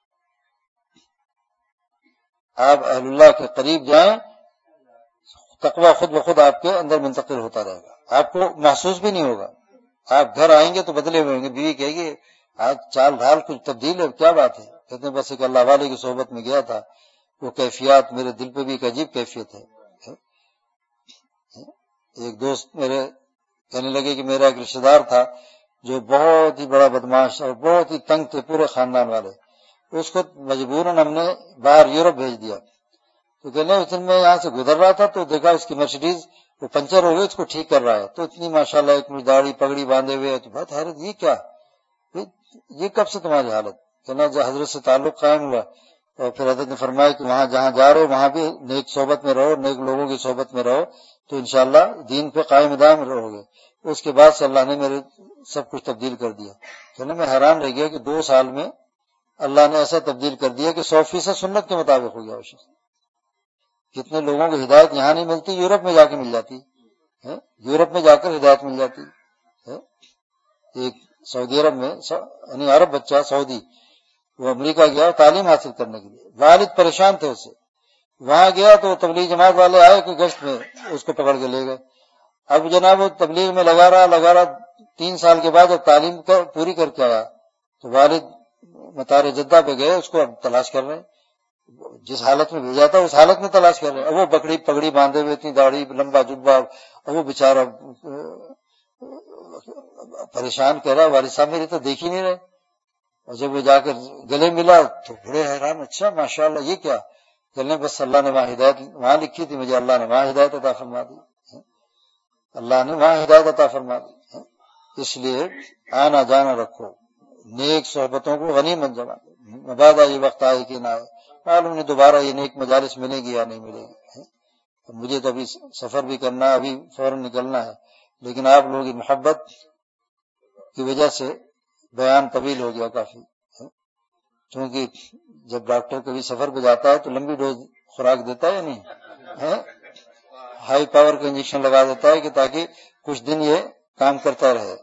آپ اہل اللہ کے قریب جائیں، تقوی خود بخود آپ کے اندر منتقل ہوتا رہے گا، آپ کو محسوس بھی نہیں ہوگا. آپ گھر آئیں گے تو بدلے ہوئے ہوں گے. بیوی کہے گی آج چال ڈھال کچھ تبدیل ہے، کیا بات ہے؟ کہتے ہیں بس ایک اللہ والے کی صحبت میں گیا تھا، وہ کیفیات میرے دل پہ بھی ایک عجیب کیفیت ہے. ایک دوست میرے کہنے لگے کہ میرا ایک رشتہ دار تھا جو بہت ہی بڑا بدماش اور بہت ہی تنگ تھے پورے خاندان والے. اس کو مجبوراً ہم نے باہر یورپ بھیج دیا. تو کہنے اس دن میں یہاں سے گزر رہا تھا تو دیکھا اس کی مرسیڈیز وہ پنچر ہو گئی، اس کو ٹھیک کر رہا ہے. تو اتنی ماشاءاللہ ایک داڑھی پگڑی باندھے ہوئے، تو بہت حیرت یہ کیا، یہ کب سے تمہاری حالت؟ کہنا جو حضرت سے تعلق قائم ہوا اور پھر حضرت نے فرمایا کہ وہاں جہاں جا رہے ہو وہاں بھی نیک صحبت میں رہو، نیک لوگوں کی صحبت میں رہو تو انشاءاللہ دین پہ قائم دائم رہو گے. اس کے بعد سے اللہ نے میرے سب کچھ تبدیل کر دیا. کہنا میں حیران رہ گیا کہ 2 سال میں اللہ نے ایسا تبدیل کر دیا کہ 100% سنت کے مطابق ہو گیا. کتنے لوگوں کو ہدایت یہاں نہیں ملتی، یورپ میں جا کے مل جاتی، یورپ میں جا کر ہدایت مل جاتی. ایک سعودی عرب میں یعنی عرب بچہ سعودی، وہ امریکہ گیا تعلیم حاصل کرنے کے لیے، والد پریشان تھے اس سے. وہاں گیا تو تبلیغ جماعت والے آئے کہ گشت میں اس کو پکڑ کے لے گئے. اب جناب وہ تبلیغ میں لگا رہا 3 سال کے بعد جب تعلیم پوری کر کے آیا تو والد مطار جدہ پہ گئے، اس کو اب تلاش کر رہے ہیں. جس حالت میں بھیجا تھا اس حالت میں تلاش کر رہے ہیں. اب وہ بکڑی پگڑی باندھے ہوئے، اتنی داڑھی، لمبا جبہ، اب وہ بیچارہ پریشان کہہ رہا والد صاحب میری تو دیکھ ہی نہیں رہے. اور جب وہ جا کر گلے ملا تو بڑے حیران، اچھا ماشاءاللہ یہ کیا؟ کہنے بس اللہ نے وہاں ہدایت وہاں لکھی تھی مجھے، اللہ نے وہاں ہدایت عطا فرما دی، اللہ نے وہاں ہدایت عطا فرما دی. اس لیے آنا جانا رکھو، نیک صحبتوں کو غنیمت جما دو. مبادا یہ وقت آئے کہ نہ آئے، معلوم نہیں دوبارہ یہ نیک مجالس ملے گی یا نہیں ملے گی. مجھے تو ابھی سفر بھی کرنا، ابھی فوراً نکلنا ہے، لیکن آپ لوگوں کی محبت کی وجہ سے بیان طویل ہو گیا کافی، کیونکہ جب ڈاکٹر کبھی سفر پہ جاتا ہے تو لمبی ڈوز خوراک دیتا ہے یا نہیں، ہائی پاور کا انجیکشن لگا دیتا ہے کہ تاکہ کچھ دن یہ کام کرتا رہے.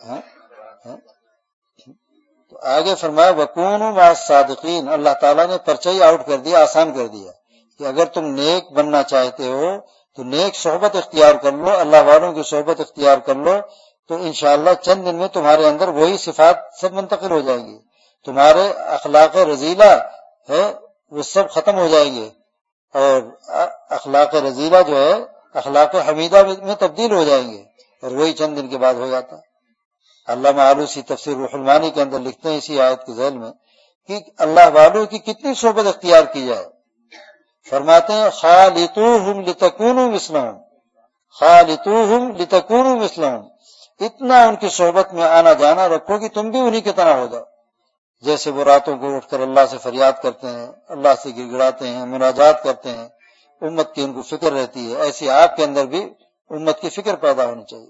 تو آگے فرمایا وَكُونُوا مَعَ الصَّادِقِينَ، اللہ تعالیٰ نے پرچہ ہی آؤٹ کر دیا، آسان کر دیا کہ اگر تم نیک بننا چاہتے ہو تو نیک صحبت اختیار کر لو، اللہ والوں کی صحبت اختیار کر لو، تو انشاءاللہ چند دن میں تمہارے اندر وہی صفات سب منتقل ہو جائیں گی، تمہارے اخلاق رذیلہ ہے وہ سب ختم ہو جائیں گے، اور اخلاق رذیلہ جو ہے اخلاق حمیدہ میں تبدیل ہو جائیں گے، اور وہی چند دن کے بعد ہو جاتا. علامہ آلوسی تفسیر روح المعانی کے اندر لکھتے ہیں اسی آیت کے ذیل میں کہ اللہ والوں کی کتنی صحبت اختیار کی جائے. فرماتے ہیں خالطوہم لتکونوا مثلہم، خالطوہم لتکونوا مثلہم، اتنا ان کی صحبت میں آنا جانا رکھو کہ تم بھی انہی کی طرح ہو جاؤ. جیسے وہ راتوں کو اٹھ کر اللہ سے فریاد کرتے ہیں، اللہ سے گڑ گڑاتے ہیں، مناجات کرتے ہیں، امت کی ان کو فکر رہتی ہے، ایسی آپ کے اندر بھی امت کی فکر پیدا ہونی چاہیے.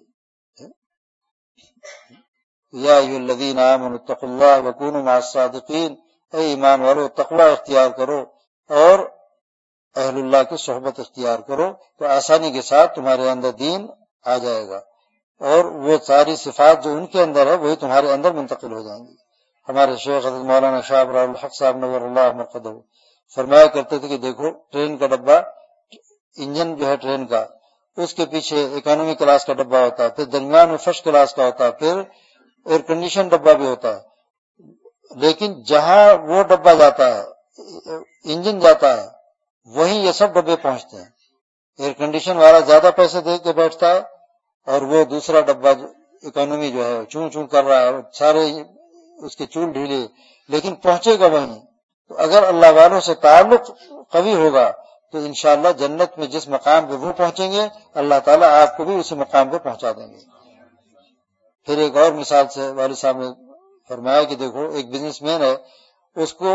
یا ایھا الذین آمنوا اتقوا اللہ وکونوا مع الصادقین، اے ایمان والو تقوی اختیار کرو اور اہل اللہ کی صحبت اختیار کرو تو آسانی کے ساتھ تمہارے اندر دین آ جائے گا، اور وہ ساری صفات جو ان کے اندر ہے وہی تمہارے اندر منتقل ہو جائیں گی. ہمارے شیخ حضرت مولانا شاہ ابرار الحق صاحب نور اللہ مرقدہ فرمایا کرتے تھے کہ دیکھو ٹرین کا ڈبہ، انجن جو ہے ٹرین کا، اس کے پیچھے اکانومی کلاس کا ڈبہ ہوتا ہے، پھر درمیان میں فرسٹ کلاس کا ہوتا ہے، پھر ایئر کنڈیشن ڈبہ بھی ہوتا ہے، لیکن جہاں وہ ڈبہ جاتا ہے، انجن جاتا ہے، وہیں یہ سب ڈبے پہنچتے ہیں. ایئر کنڈیشن والا زیادہ پیسے دے کے بیٹھتا ہے، اور وہ دوسرا ڈبہ اکانومی جو ہے چون چون کر رہا ہے، سارے اس کے چول ڈھیلے، لیکن پہنچے گا وہیں. تو اگر اللہ والوں سے تعلق قوی ہوگا تو انشاءاللہ جنت میں جس مقام پہ وہ پہنچیں گے اللہ تعالیٰ آپ کو بھی اسی مقام پہ پہنچا دیں گے. پھر ایک اور مثال سے والد صاحب نے فرمایا کہ دیکھو ایک بزنس مین ہے، اس کو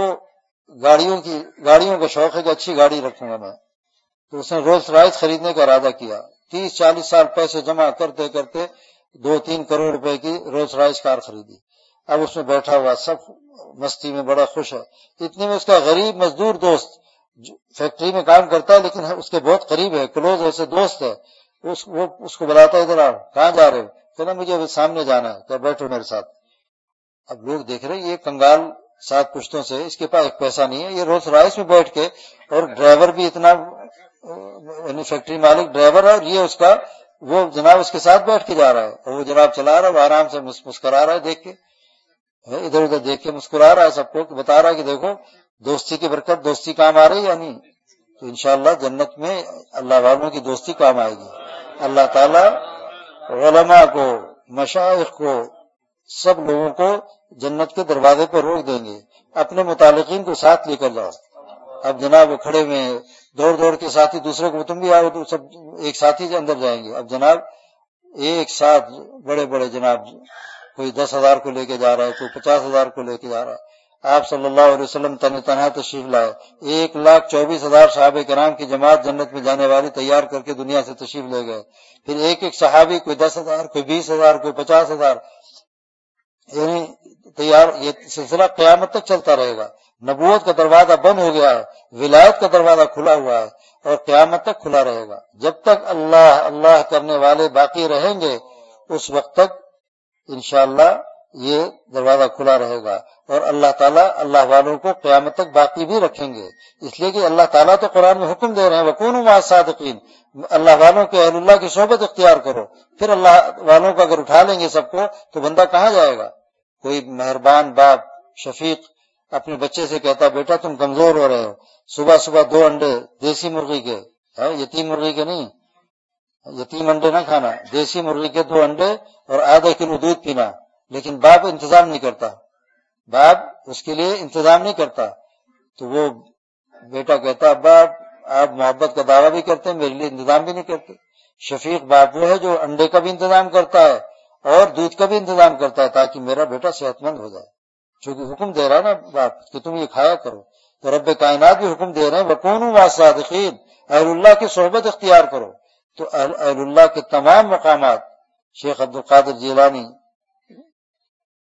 گاڑیوں کا شوق ہے کہ اچھی گاڑی رکھوں گا میں، تو اس نے رولس رائس خریدنے کا ارادہ کیا. 30-40 سال پیسے جمع کرتے کرتے 2-3 کروڑ روپے کی رولس رائس کار خریدی. اب اس میں بیٹھا ہوا سب مستی میں بڑا خوش ہے. اتنے میں اس کا غریب مزدور دوست فیکٹری میں کام کرتا ہے لیکن اس کے بہت قریب ہے، کلوز ایسے دوست ہے، وہ اس کو بلاتا ہے ادھر آؤ، کہاں جا رہے ہو؟ کہنا مجھے ابھی سامنے جانا ہے. کہ بیٹھو میرے ساتھ. اب لوگ دیکھ رہے یہ کنگال 7 پشتوں سے، اس کے پاس ایک پیسہ نہیں ہے، یہ رولس رائس میں بیٹھ کے، اور ڈرائیور بھی اتنا، یعنی فیکٹری مالک ڈرائیور ہے، اور یہ اس کا وہ جناب اس کے ساتھ بیٹھ کے جا رہا ہے، اور وہ جناب چلا رہا ہے، وہ آرام سے مسکرا رہا ہے، دیکھ کے ادھر ادھر دیکھ کے مسکرا رہا ہے سب کو، بتا رہا ہے کہ دیکھو دوستی کی برکت، دوستی کام آ رہی یا نہیں. تو انشاءاللہ جنت میں اللہ والوں کی دوستی کام آئے گی. اللہ تعالیٰ علماء کو، مشائخ کو، سب لوگوں کو جنت کے دروازے پر روک دیں گے. اپنے متعلقین کو ساتھ لے کر جاؤ. اب جناب وہ کھڑے ہوئے ہیں، دوڑ کے ساتھی دوسرے کو، تم بھی آؤ، تو سب ایک ساتھی کے اندر جائیں گے. اب جناب ایک ساتھ بڑے بڑے جناب، کوئی 10,000 کو لے کے جا رہا ہے، کوئی 50,000 کو لے کے جا رہا ہے. آپ صلی اللہ علیہ وسلم تنہا تشریف لائے، 1,24,000 صحابہ کرام کی جماعت جنت میں جانے والی تیار کر کے دنیا سے تشریف لے گئے. پھر ایک ایک صحابی، کوئی 10,000، کوئی 20,000، کوئی 50,000، یعنی تیار. یہ سلسلہ قیامت تک چلتا رہے گا. نبوت کا دروازہ بند ہو گیا ہے، ولایت کا دروازہ کھلا ہوا ہے، اور قیامت تک کھلا رہے گا. جب تک اللہ اللہ کرنے والے باقی رہیں گے اس وقت تک انشاءاللہ یہ دروازہ کھلا رہے گا. اور اللہ تعالیٰ اللہ والوں کو قیامت تک باقی بھی رکھیں گے، اس لیے کہ اللہ تعالیٰ تو قرآن میں حکم دے رہے ہیں وَكُونُوا مَعَ الصَّادِقِينَ، اللہ والوں کے، اہل اللہ کی صحبت اختیار کرو. پھر اللہ والوں کو اگر اٹھا لیں گے سب کو تو بندہ کہاں جائے گا؟ کوئی مہربان باپ شفیق اپنے بچے سے کہتا بیٹا تم کمزور ہو رہے ہو، صبح 2 انڈے دیسی مرغی کے، یتیم مرغی کے نہیں، یتیم انڈے نہ کھانا، دیسی مرغی کے 2 انڈے اور آدھا کلو دودھ پینا. لیکن باپ انتظام نہیں کرتا، باپ اس کے لیے انتظام نہیں کرتا. تو وہ بیٹا کہتا ابا آپ محبت کا دعویٰ بھی کرتے ہیں، میرے لیے انتظام بھی نہیں کرتے. شفیق باپ وہ ہے جو انڈے کا بھی انتظام کرتا ہے اور دودھ کا بھی انتظام کرتا ہے تاکہ میرا بیٹا صحت مند ہو جائے. چونکہ حکم دے رہا ہے نا باپ کہ تم یہ کھایا کرو. تو رب کائنات بھی حکم دے رہے ہیں وَكُونُوا مَعَ الصَّادِقِينَ، اہل اللہ کی صحبت اختیار کرو. تو اہل اللہ کے تمام مقامات، شیخ عبد القادر جیلانی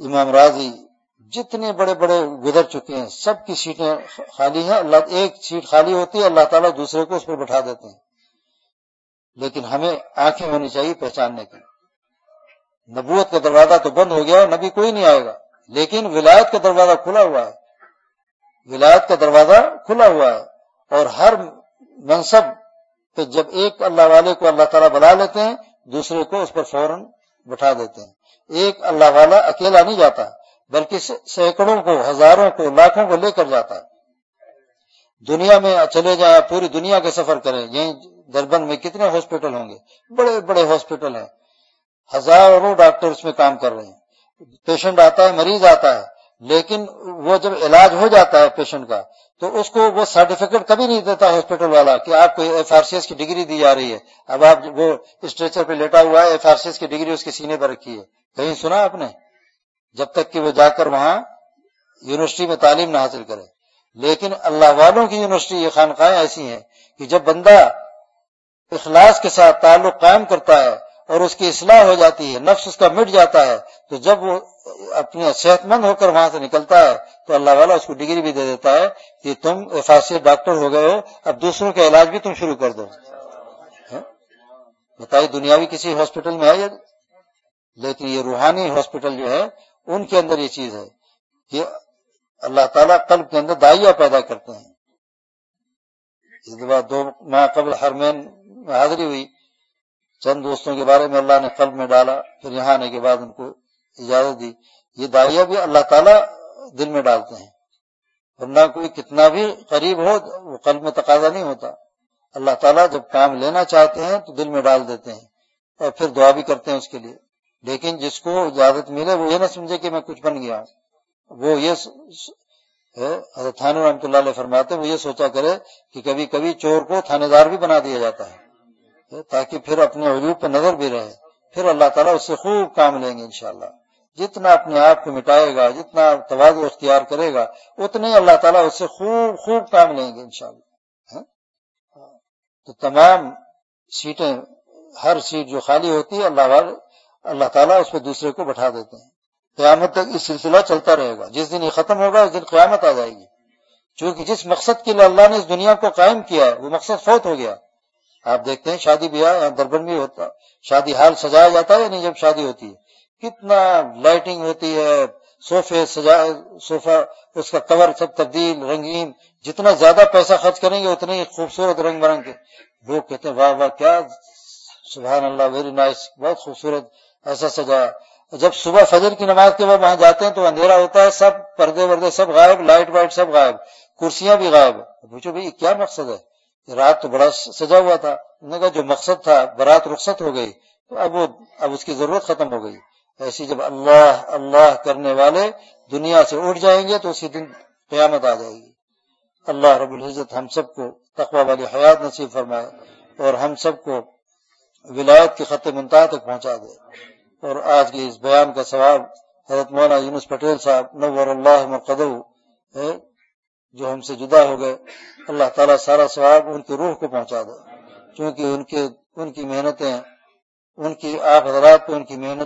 امام راضی، جتنے بڑے بڑے گزر چکے ہیں، سب کی سیٹیں خالی ہیں. اللہ ایک سیٹ خالی ہوتی ہے، اللہ تعالیٰ دوسرے کو اس پر بٹھا دیتے ہیں. لیکن ہمیں آنکھیں ہونی چاہیے پہچاننے کی. نبوت کا دروازہ تو بند ہو گیا، نبی کوئی نہیں آئے گا، لیکن ولایت کا دروازہ کھلا ہوا ہے. ولایت کا دروازہ کھلا ہوا ہے، اور ہر منصب پہ جب ایک اللہ والے کو اللہ تعالیٰ بلا لیتے ہیں، دوسرے کو اس پر فوراً بٹھا دیتے ہیں. ایک اللہ والا اکیلا نہیں جاتا، بلکہ سینکڑوں کو، ہزاروں کو، لاکھوں کو لے کر جاتا ہے. دنیا میں چلے جائیں، پوری دنیا کے سفر کریں، یہیں دربند میں کتنے ہاسپٹل ہوں گے، بڑے بڑے ہاسپٹل ہیں، ہزاروں ڈاکٹر اس میں کام کر رہے ہیں. پیشنٹ آتا ہے، مریض آتا ہے، لیکن وہ جب علاج ہو جاتا ہے پیشنٹ کا، تو اس کو وہ سرٹیفکیٹ کبھی نہیں دیتا ہاسپٹل والا کہ آپ کو FRCS کی ڈگری دی جا رہی ہے. اب آپ وہ اسٹریچر پہ لیٹا ہوا ہے، FRCS کی ڈگری اس کے سینے پر رکھی ہے. کہیں سنا آپ نے؟ جب تک کہ وہ جا کر وہاں یونیورسٹی میں تعلیم نہ حاصل کرے. لیکن اللہ والوں کی یونیورسٹی، یہ خانقاہیں ایسی ہیں کہ جب بندہ اخلاص کے ساتھ تعلق قائم کرتا ہے اور اس کی اصلاح ہو جاتی ہے، نفس اس کا مٹ جاتا ہے، تو جب وہ اپنے صحت مند ہو کر وہاں سے نکلتا ہے تو اللہ والا اس کو ڈگری بھی دے دیتا ہے کہ تم FRCS ڈاکٹر ہو گئے ہو، اب دوسروں کا علاج بھی تم شروع کر دو. بتائیے دنیاوی کسی ہاسپٹل میں ہے یہ؟ لیکن یہ روحانی ہاسپٹل جو ہے ان کے اندر یہ چیز ہے کہ اللہ تعالیٰ قلب کے اندر داعیہ پیدا کرتے ہیں. اس کے بعد 2 ماہ قبل حرمین میں حاضری ہوئی، چند دوستوں کے بارے میں اللہ نے قلب میں ڈالا، پھر یہاں آنے کے بعد ان کو اجازت دی. یہ داعیہ بھی اللہ تعالیٰ دل میں ڈالتے ہیں، ورنہ کوئی کتنا بھی قریب ہو وہ قلب میں تقاضا نہیں ہوتا. اللہ تعالیٰ جب کام لینا چاہتے ہیں تو دل میں ڈال دیتے ہیں اور پھر دعا بھی کرتے ہیں اس کے لیے. لیکن جس کو اجازت ملے وہ یہ نہ سمجھے کہ میں کچھ بن گیا. وہ یہ حضرت تھانوی رحمۃ اللہ علیہ فرماتے وہ یہ سوچا کرے کہ کبھی کبھی چور کو تھانے دار بھی بنا دیا جاتا ہے تاکہ پھر اپنے عیوب پہ نظر بھی رہے. پھر اللہ تعالیٰ اس سے خوب کام لیں گے انشاءاللہ. جتنا اپنے آپ کو مٹائے گا، جتنا تواضع اختیار کرے گا، اتنے اللہ تعالیٰ اس سے خوب خوب کام لیں گے انشاءاللہ. تو تمام سیٹیں، ہر سیٹ جو خالی ہوتی ہے اللہ تعالیٰ اس پہ دوسرے کو بٹھا دیتے ہیں. قیامت تک یہ سلسلہ چلتا رہے گا. جس دن یہ ختم ہوگا اس دن قیامت آ جائے گی، چونکہ جس مقصد کے لیے اللہ نے اس دنیا کو قائم کیا ہے وہ مقصد فوت ہو گیا. آپ دیکھتے ہیں شادی بیاہ یہاں دربند بھی ہوتا، شادی حال سجایا جاتا ہے یا نہیں؟ جب شادی ہوتی ہے کتنا لائٹنگ ہوتی ہے، صوفہ اس کا کور سب تبدیل، رنگین. جتنا زیادہ پیسہ خرچ کریں گے اتنے ہی خوبصورت رنگ برنگ کے. لوگ کہتے ہیں واہ واہ، کیا سبحان اللہ، ویری نائس، بہت خوبصورت ایسا سجایا. جب صبح فجر کی نماز کے بعد وہاں جاتے ہیں تو اندھیرا ہوتا ہے، سب پردے وردے سب غائب، لائٹ وائٹ سب غائب، کرسیاں بھی غائب. پوچھو بھائی کیا مقصد ہے؟ رات تو بڑا سجا ہوا تھا. انہوں نے کہا جو مقصد تھا، برات رخصت ہو گئی تو اب اس کی ضرورت ختم ہو گئی. ایسی جب اللہ اللہ کرنے والے دنیا سے اٹھ جائیں گے تو اسی دن قیامت آ جائے گی. اللہ رب العزت ہم سب کو تقوی والی حیات نصیب فرمائے اور ہم سب کو ولایت کے خط منتہا تک پہنچا دے. اور آج کے اس بیان کا ثواب حضرت مولانا یونس پٹیل صاحب نور اللہ مرقدہ جو ہم سے جدا ہو گئے، اللہ تعالیٰ سارا ثواب ان کی روح کو پہنچا دے، کیونکہ ان کی محنتیں، ان کی آپ حضرات پہ ان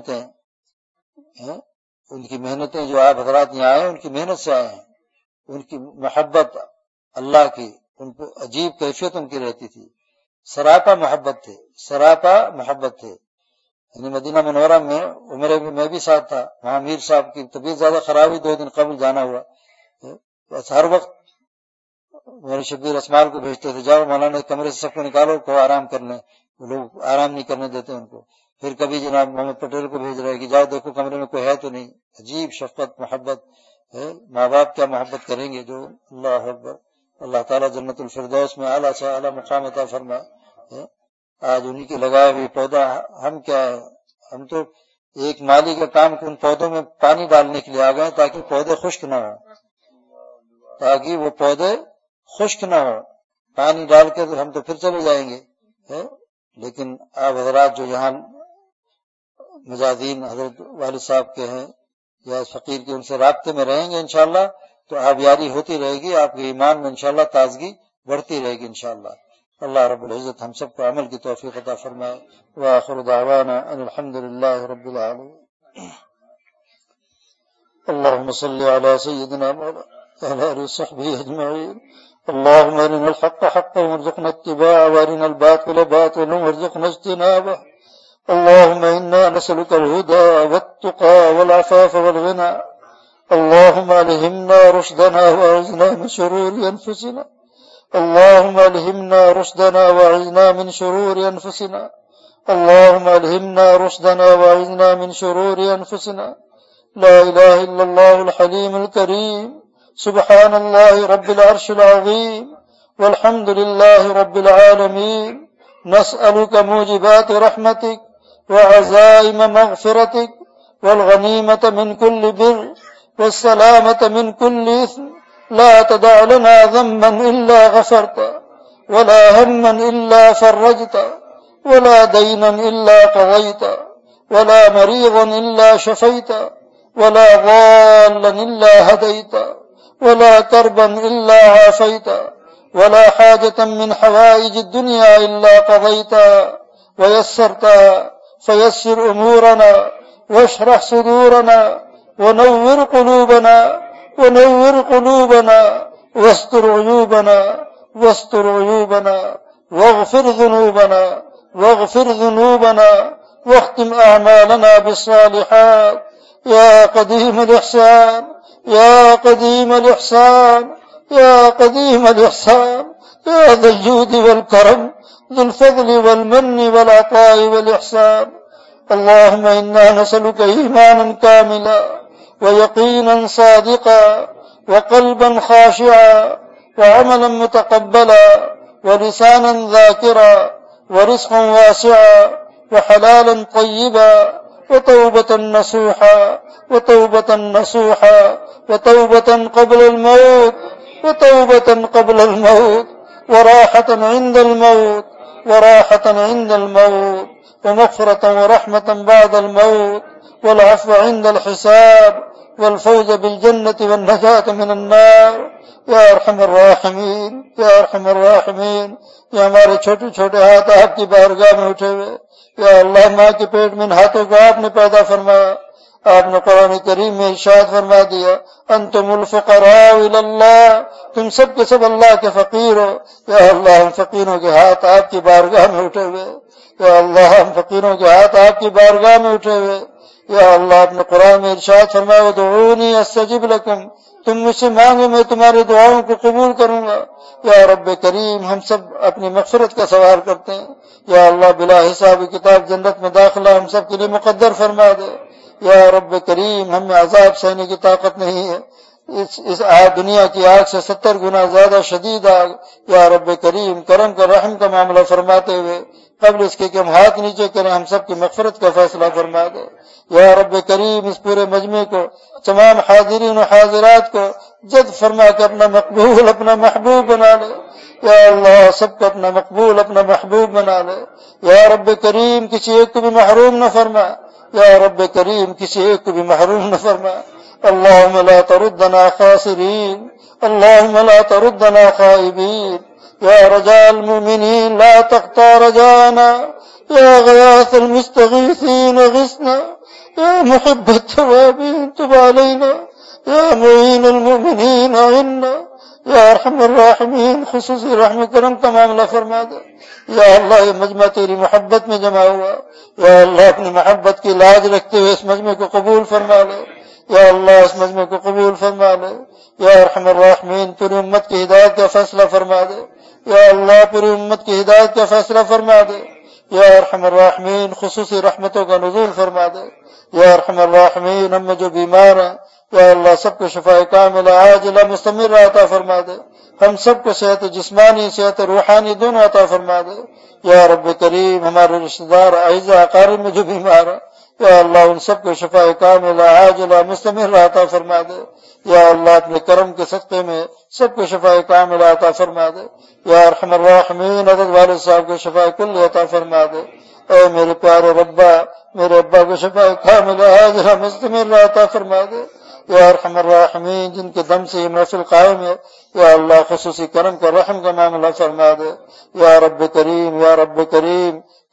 کی محنتیں جو آپ حضرات یہاں آئے ان کی محنت سے آئے ہیں. ان کی محبت اللہ کی، ان کو عجیب کیفیت ان کی رہتی تھی. سراپا محبت تھے. یعنی مدینہ منورہ میں عمرے میں بھی ساتھ تھا، وہاں میر صاحب کی طبیعت زیادہ خراب ہوئی، 2 دن قبل جانا ہوا. بس ہر وقت میرے شبیر اسمال کو بھیجتے تھے، جاؤ مولانا کمرے سے سب کو نکالو، کو آرام کر لیں. وہ لوگ آرام نہیں کرنے دیتے ان کو. پھر کبھی جناب محمد پٹیل کو بھیج رہے کہ جاؤ دیکھو کمرے میں کوئی ہے تو نہیں. عجیب شفقت محبت ہے. ماں باپ کیا محبت کریں گے جو. اللہ اکبر. اللہ تعالیٰ جنت الفردوس میں اعلیٰ سے اعلیٰ مقام عطا فرمائے. آج انہی کے لگائے ہوئے پودا، ہم کیا ہے، ہم تو ایک مالی کا کام ان پودوں میں پانی ڈالنے کے لیے آ گئے تاکہ پودے خشک نہ ہو، تاکہ وہ پودے خشک نہ ہو. پانی ڈال کے ہم تو پھر چلے جائیں گے. لیکن آپ حضرات جو یہاں مجاہدین حضرت والد صاحب کے ہیں یا فقیر کے، ان سے رابطے میں رہیں گے انشاءاللہ تو آبیاری ہوتی رہے گی، آپ کے ایمان میں انشاءاللہ تازگی بڑھتی رہے گی انشاءاللہ. اللہ رب العزت ہم سب کو عمل کی توفیق عطا فرمائے. وآخر دعوانا ان الحمد للہ رب العالمین. اللهم صل على سيدنا مولانا وعلى آله وصحبه أجمعين. اللهم أرنا الحق حقا وارزقنا اتباعه وأرنا الباطل باطلا وارزقنا اجتنابه. اللهم إنا نسألك الهدى والتقى والعفاف والغنى. اللهم ألهمنا رشدنا وأعذنا من شرور أنفسنا. اللهم ألهمنا رشدنا وأعذنا من شرور أنفسنا. اللهم ألهمنا رشدنا وأعذنا من شرور أنفسنا. لا إله إلا الله الحليم الكريم. سبحان الله رب العرش العظيم والحمد لله رب العالمين. نسألك موجبات رحمتك وعزائم مغفرتك والغنيمة من كل بر والسلامة من كل إثم. لا تدع لنا ذنبا إلا غفرته ولا هما إلا فرجته ولا دينا إلا قضيته ولا مريضا إلا شفيته ولا ضالا إلا هديته ولا كربا إلا عافيته ولا حاجة من حوائج الدنيا إلا قضيتها ويسرتها. فيسر أمورنا واشرح صدورنا ونور قلوبنا واستر عيوبنا واغفر ذنوبنا واختم أعمالنا بالصالحات. يا قديم الإحسان يا ذا الجود والكرم ذو الفضل والمن والعطاء والإحسان. اللهم إنا نسألك إيمانا كاملا ويقينا صادقا وقلبا خاشعا وعملا متقبلا ولسانا ذاكرا ورزقا واسعا وحلالا طيبا وتوبة نصوحا وتوبة قبل الموت وراحة عند الموت ومغفرة ورحمة بعد الموت والعفو عند الحساب والفوز بالجنة والنجاة من النار. یا ارحم الراحمین یا ہمارے چھوٹے چھوٹے ہاتھ آپ کی بارگاہ میں اٹھے ہوئے. یا اللہ ماں کے پیٹ میں ان ہاتھوں کو آپ نے پیدا فرمایا. آپ نے قرآن کریم میں ارشاد فرما دیا انتم الفقراء الی اللہ، تم سب کے سب اللہ کے فقیر ہو. یا اللہ ہم فقیروں کے ہاتھ آپ کی بارگاہ میں اٹھے ہوئے. یا اللہ ہم فقیروں کے ہاتھ آپ کی بارگاہ میں اٹھے ہوئے. یا اللہ آپ نے قرآن میں ارشاد فرمایا ادعونی استجب لکم، تم مجھ سے مانگو میں تمہاری دعاؤں کو قبول کروں گا. یا رب کریم ہم سب اپنی مغفرت کا سوال کرتے ہیں. یا اللہ بلا حساب کتاب جنت میں داخلہ ہم سب کے لیے مقدر فرما دے. یا رب کریم ہمیں عذاب سہنے کی طاقت نہیں ہے، اس دنیا کی آگ سے 70 گنا زیادہ شدید آگ. یا رب کریم کرم کا رحم کا معاملہ فرماتے ہوئے قبل اس کے کہ ہم ہاتھ نیچے کریں ہم سب کی مغفرت کا فیصلہ فرما دے. یا رب کریم اس پورے مجمع کو، تمام حاضرین و حاضرات کو جد فرما کے اپنا مقبول اپنا محبوب بنا لے. یا اللہ سب کو اپنا مقبول اپنا محبوب بنا لے. یا رب کریم کسی ایک کو بھی محروم نہ فرما. یا رب کریم کسی ایک کو بھی محروم نہ فرما. اللهم لا تردنا خاسرين، اللهم لا تردنا خائبين. يا رجاء المؤمنين لا تقطع رجانا، يا غياث المستغيثين غثنا، يا محب التوابين تب علينا، يا معين المؤمنين أعنا. یا ارحم الراحمین خصوصی رحم کرم کا معاملہ فرما دے. یا اللہ یہ مجمع تیری محبت میں جمع ہوا. یا اللہ اپنی محبت کی لاج رکھتے ہوئے اس مجمع کو قبول فرما لے. یا اللہ اس مجمع کو قبول فرما لے. یا ارحم الراحمین پوری امت کی ہدایت کا فیصلہ فرما دے. یا اللہ پوری امت کی ہدایت کا فیصلہ فرما دے. یا ارحم الراحمین خصوصی رحمتوں کا نزول فرما دے. یا ارحم الراحمین ہم میں جو بیمار ہیں یا اللہ سب کو شفاء کاملہ عاجلہ مستمرہ عطا فرما دے. ہم سب کو صحت جسمانی صحت روحانی دونوں عطا فرما دے. یا رب کریم ہمارے رشتہ دار اعزاء اقارب میں جو بیمار ہیں یا اللہ ان سب کو شفاء کاملہ عاجلہ مستمرہ عطا فرما دے. یا اللہ اپنے کرم کے صدقے میں سب کو شفاء کاملہ عطا فرما دے. یا ارحم الراحمین حضرت والد صاحب کو شفاء کلی عطا فرما دے. اے میرے پیارے ربا میرے ابا کو شفاء کاملہ عاجلہ مستمرہ عطا فرما دے. یا ارحم الراحمین جن کے دم سے یہ محفل قائم ہے یا اللہ خصوصی کرم کا رحم کا معاملہ فرما دے. یا رب کریم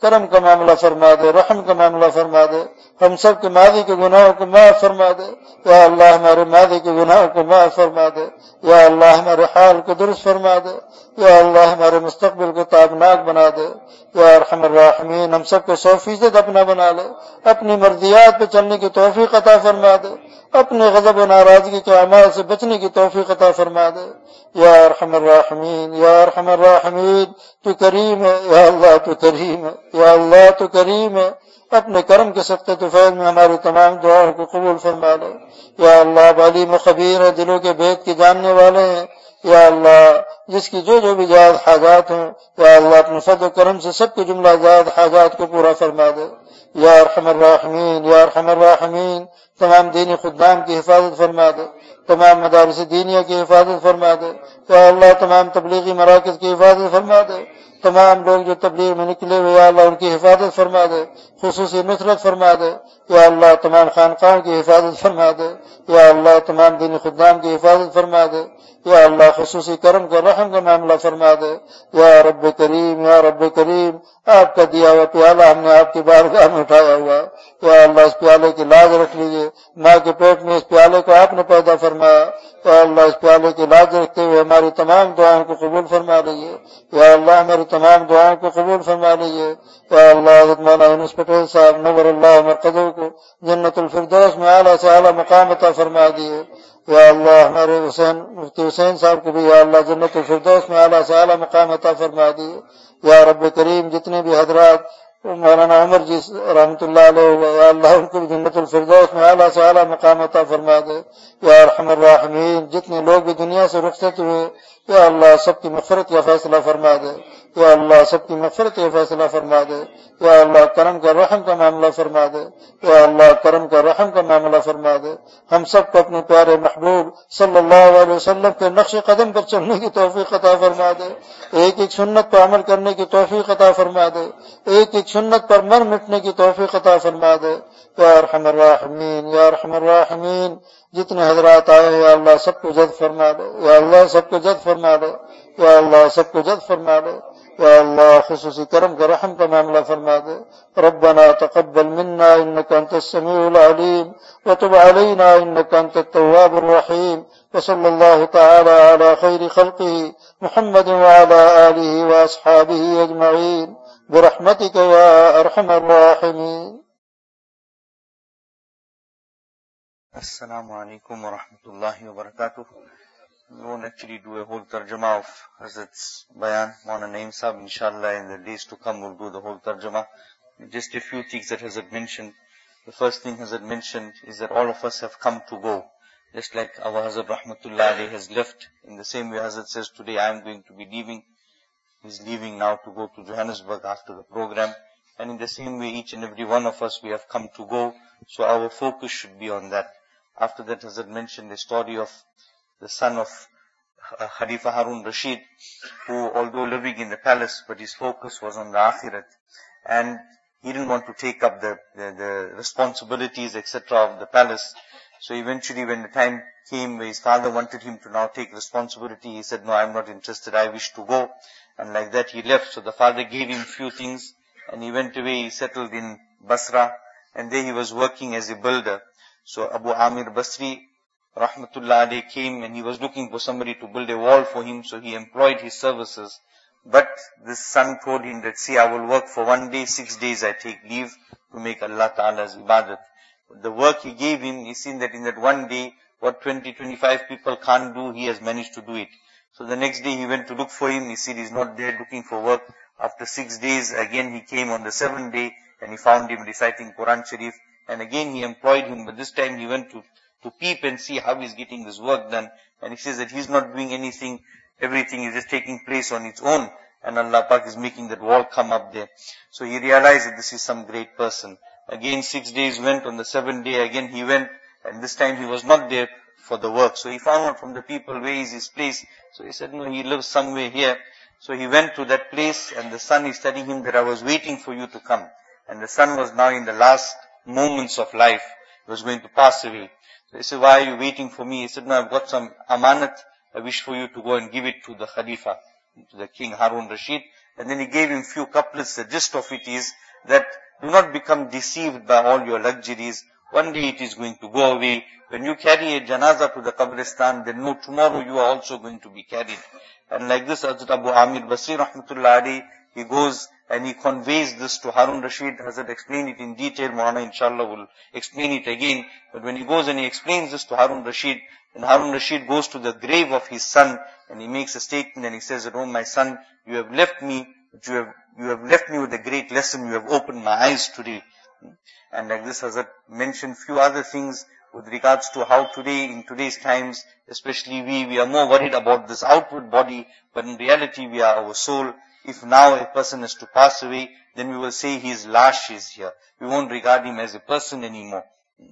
کرم کا معاملہ فرما دے، رحم کا معاملہ فرما دے، ہم سب کے ماضی کے گناہوں کو معاف فرما دے، یا اللہ ہمارے ماضی کے گناہوں کو معاف فرما دے، یا اللہ ہمارے حال کو درست فرما دے، یا اللہ ہمارے مستقبل کو تابناک بنا دے، یا ارحم الراحمین ہم سب کو 100% اپنا بنا لے، اپنی مرضیات پہ چلنے کی توفیق عطا فرما دے، اپنے غضب و ناراضگی کے اعمال سے بچنے کی توفیق عطا فرما دے، یا ارحم الراحمین یا ارحم الراحمین تو کریم ہے، یا اللہ تو کریم ہے، یا اللہ تو کریم ہے، اپنے کرم کے صدقے تو فیض میں ہماری تمام دعاؤں کو قبول فرما لے، یا اللہ علیم و خبیر ہے، دلوں کے بھید کی جاننے والے ہیں، یا اللہ جس کی جو بھی جائز حاجات ہوں، یا اللہ اپنے فضل و کرم سے سب کے جملہ جائز حاجات کو پورا فرما دے، یا ارحم الراحمین یا ارحم الراحمین تمام دینی خدام کی حفاظت فرما دے، تمام مدارس دینیہ کی حفاظت فرما دے، یا اللہ تمام تبلیغی مراکز کی حفاظت فرما دے، تمام لوگ جو تبلیغ میں نکلے ہوئے یا اللہ ان کی حفاظت فرما دے، خصوصی نصرت فرما دے، یا اللہ تمام خانقاہوں کی حفاظت فرما دے، یا اللہ تمام دینی خدام کی حفاظت فرما دے، یا اللہ خصوصی کرم کا رحم کا معاملہ فرما دے، یا رب کریم یا رب کریم آپ کا دیا ہوا پیالہ ہم نے آپ کی بارگاہ میں اٹھایا ہوا ہے، یا اللہ اس پیالے کی لاج رکھ لیجیے، ماں کے پیٹ میں اس پیالے کو آپ نے پیدا فرمایا، یا اللہ اس پیالے کی لاج رکھتے ہوئے ہماری تمام دعاؤں کو قبول فرما لیجیے، یا اللہ ہماری تمام دعاؤں کو قبول فرما لیجیے، یا اللہ حضرت مولانا یونس پٹیل صاحب نور اللہ مرکزوں کو جنت الفردوس میں اعلیٰ سے اعلیٰ مقام عطا فرما دیے، یا اللہ ہمارے مفتی حسین صاحب کو بھی یا اللہ جنت الفردوس میں اعلیٰ سے اعلیٰ مقام عطا فرما دیے، یا رب کریم جتنے بھی حضرات مولانا عمر جی رحمۃ اللہ علیہ یا اللہ ان کو بھی جنت الفردوس میں اعلیٰ سے اعلیٰ مقام عطا فرما دے، یا ارحم الراحمین جتنے لوگ بھی دنیا سے رخصت ہوئے یا اللہ سب کی مغفرت کا فیصلہ فرما دے، یا اللہ سب کی مغفرت کا فیصلہ فرما دے، یا اللہ کرم کا رحم کا معاملہ فرما دے، یا اللہ کرم کا رحم کا معاملہ فرما دے، ہم سب کو اپنے پیارے محبوب صلی اللہ علیہ وسلم کے نقش قدم پر چلنے کی توفیق عطا فرما دے، ایک ایک سنت پر عمل کرنے کی توفیق عطا فرما دے، ایک ایک سنت پر مر مٹنے کی توفیق عطا فرما دے، یا ارحم الراحمین یا ارحم الراحمین جتنے حضرات آئے یا اللہ سب کو جد فرما دے، یا اللہ سب کو جد فرما دے، یا اللہ سب کو جد فرما دے، یا اللہ خصوصی کرم کا رحم کا معاملہ فرما دے، ربنا تقبل منا انك انت السميع العليم وتب علينا انك انت التواب الرحيم وصلى الله تعالى على خير خلقه محمد وعلى آله واصحابه اجمعين برحمتك يا ارحم الراحمين. Assalamu alaikum wa rahmatullahi wa barakatuh. We won't actually do a whole tarjama of Hazrat's bayan. Maulana Naeem Sahib, inshallah, in the days to come will do the whole tarjama. Just a few things that Hazrat mentioned. The first thing Hazrat mentioned is that all of us have come to go. Just like our Hazrat Rahmatullah alayhi has left, in the same way Hazrat says today I am going to be leaving. He's leaving now to go to Johannesburg after the program. And in the same way each and every one of us we have come to go. So our focus should be on that. After that Hazrat mentioned the story of the son of Khalifa Harun Rashid, who although living in the palace, but his focus was on the akhirat. And he didn't want to take up the responsibilities, etc. of the palace. So eventually when the time came where his father wanted him to now take responsibility, he said, no, I'm not interested, I wish to go. And like that he left. So the father gave him few things and he went away, he settled in Basra, and there he was working as a builder. So Abu Amir Basri Rahmatullah alayhi came and he was looking for somebody to build a wall for him, so he employed his services. But this son told him that, see, I will work for 1 day, 6 days I take leave to make Allah Ta'ala's ibadat. The work he gave him, he seen that in that 1 day, what 20-25 people can't do, he has managed to do it. So the next day he went to look for him, he said he's not there looking for work. After 6 days, again he came on the 7th day and he found him reciting Quran Sharif. And again he employed him, but this time he went to peep and see how he's getting this work done. And he says that he's not doing anything, everything is just taking place on its own. And Allah Pak is making that wall come up there. So he realized that this is some great person. Again 6 days went, on the 7th day again he went, and this time he was not there for the work. So he found out from the people where is his place. So he said, no, he lives somewhere here. So he went to that place and the son is telling him that I was waiting for you to come. And the son was now in the last moments of life. He was going to pass away. So he said, why are you waiting for me? He said, no, I've got some amanat. I wish for you to go and give it to the Khalifa, to the King Harun Rashid. And then he gave him few couplets. The gist of it is that do not become deceived by all your luxuries. One day it is going to go away. When you carry a janazah to the Qabristan, then no, tomorrow you are also going to be carried. And like this, Hazrat Abu Amir Basri rahmatullah alayhi, he goes and he conveys this to Harun Rashid. Hazrat explained it in detail. Maulana inshallah will explain it again. But when he goes and he explains this to Harun Rashid, then Harun Rashid goes to the grave of his son and he makes a statement and he says that, oh my son, you have left me, but you have left me with a great lesson. You have opened my eyes today. And like this, Hazrat mentioned few other things with regards to how today, in today's times, especially we are more worried about this outward body, but in reality we are our soul. If now a person is to pass away, then we will say his lash is here. We won't regard him as a person anymore.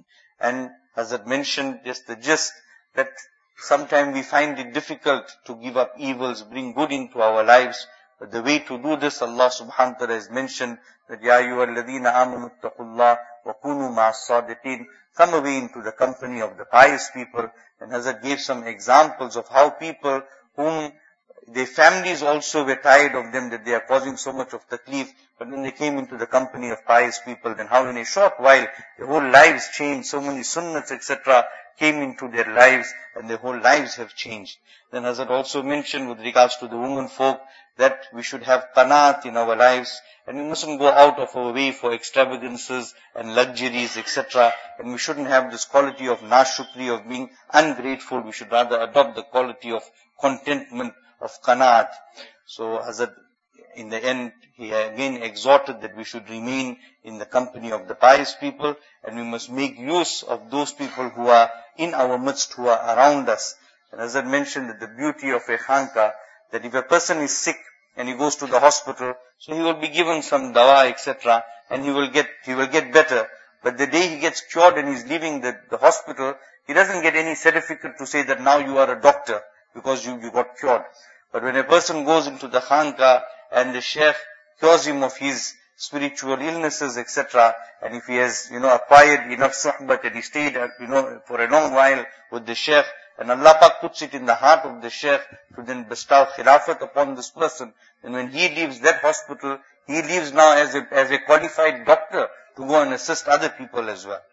And Hazrat mentioned just the gist that sometimes we find it difficult to give up evils, bring good into our lives. But the way to do this, Allah subhanahu wa ta'ala has mentioned that, Ya ayyuhalladhina amanu ittaqullah wa kunu ma'as sadiqin. Come away into the company of the pious people. And Hazrat gave some examples of how people whom their families also were tired of them, that they are causing so much of taklif. But when they came into the company of pious people, then how in a short while their whole lives changed. So many sunnats, etc. came into their lives and their whole lives have changed. Then Hazrat also mentioned with regards to the women folk that we should have qanaat in our lives and we mustn't go out of our way for extravagances and luxuries, etc. And we shouldn't have this quality of nashukri, of being ungrateful. We should rather adopt the quality of contentment, of qanaat. So Hazrat, in the end, he again exhorted that we should remain in the company of the pious people and we must make use of those people who are in our midst, who are around us. And Hazrat mentioned that the beauty of a khanqa, that if a person is sick and he goes to the hospital, so he will be given some dawa, etc. and he will get better. But the day he gets cured and he's leaving the hospital, he doesn't get any certificate to say that now you are a doctor because you got cured. But when a person goes into the khanqa and the sheikh cures him of his spiritual illnesses, etc., and if he has, acquired enough suhbat and he stayed, for a long while with the sheikh, and Allah Pak puts it in the heart of the sheikh to then bestow khilafat upon this person, and when he leaves that hospital, he leaves now as a qualified doctor to go and assist other people as well.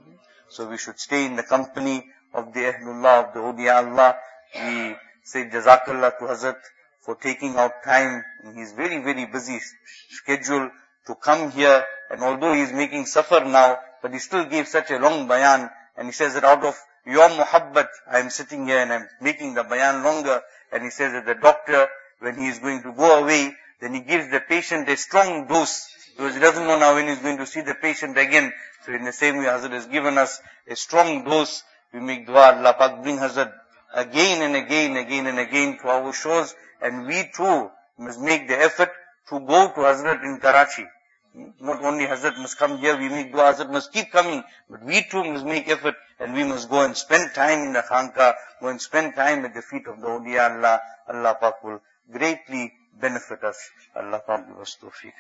So we should stay in the company of the Ahlullah, of the Awliya Allah. We say Jazakallah to Hazrat for taking out time in his very, very busy schedule to come here. And although he is making safar now, but he still gave such a long bayan. And he says that out of your muhabbat, I am sitting here and I am making the bayan longer. And he says that the doctor, when he is going to go away, then he gives the patient a strong dose, because he doesn't know now when he is going to see the patient again. So in the same way, Hazrat has given us a strong dose. We make dua, Allah Pak bring Hazrat again and again to our shores, and we too must make the effort to go to Hazrat in Karachi. Not only Hazrat must come here, we make dua, Hazrat must keep coming, but we too must make effort and we must go and spend time in the khanqa, go and spend time at the feet of the Awliya Allah. Allah Pak will greatly benefit us. Allah Pak give us tawfiq.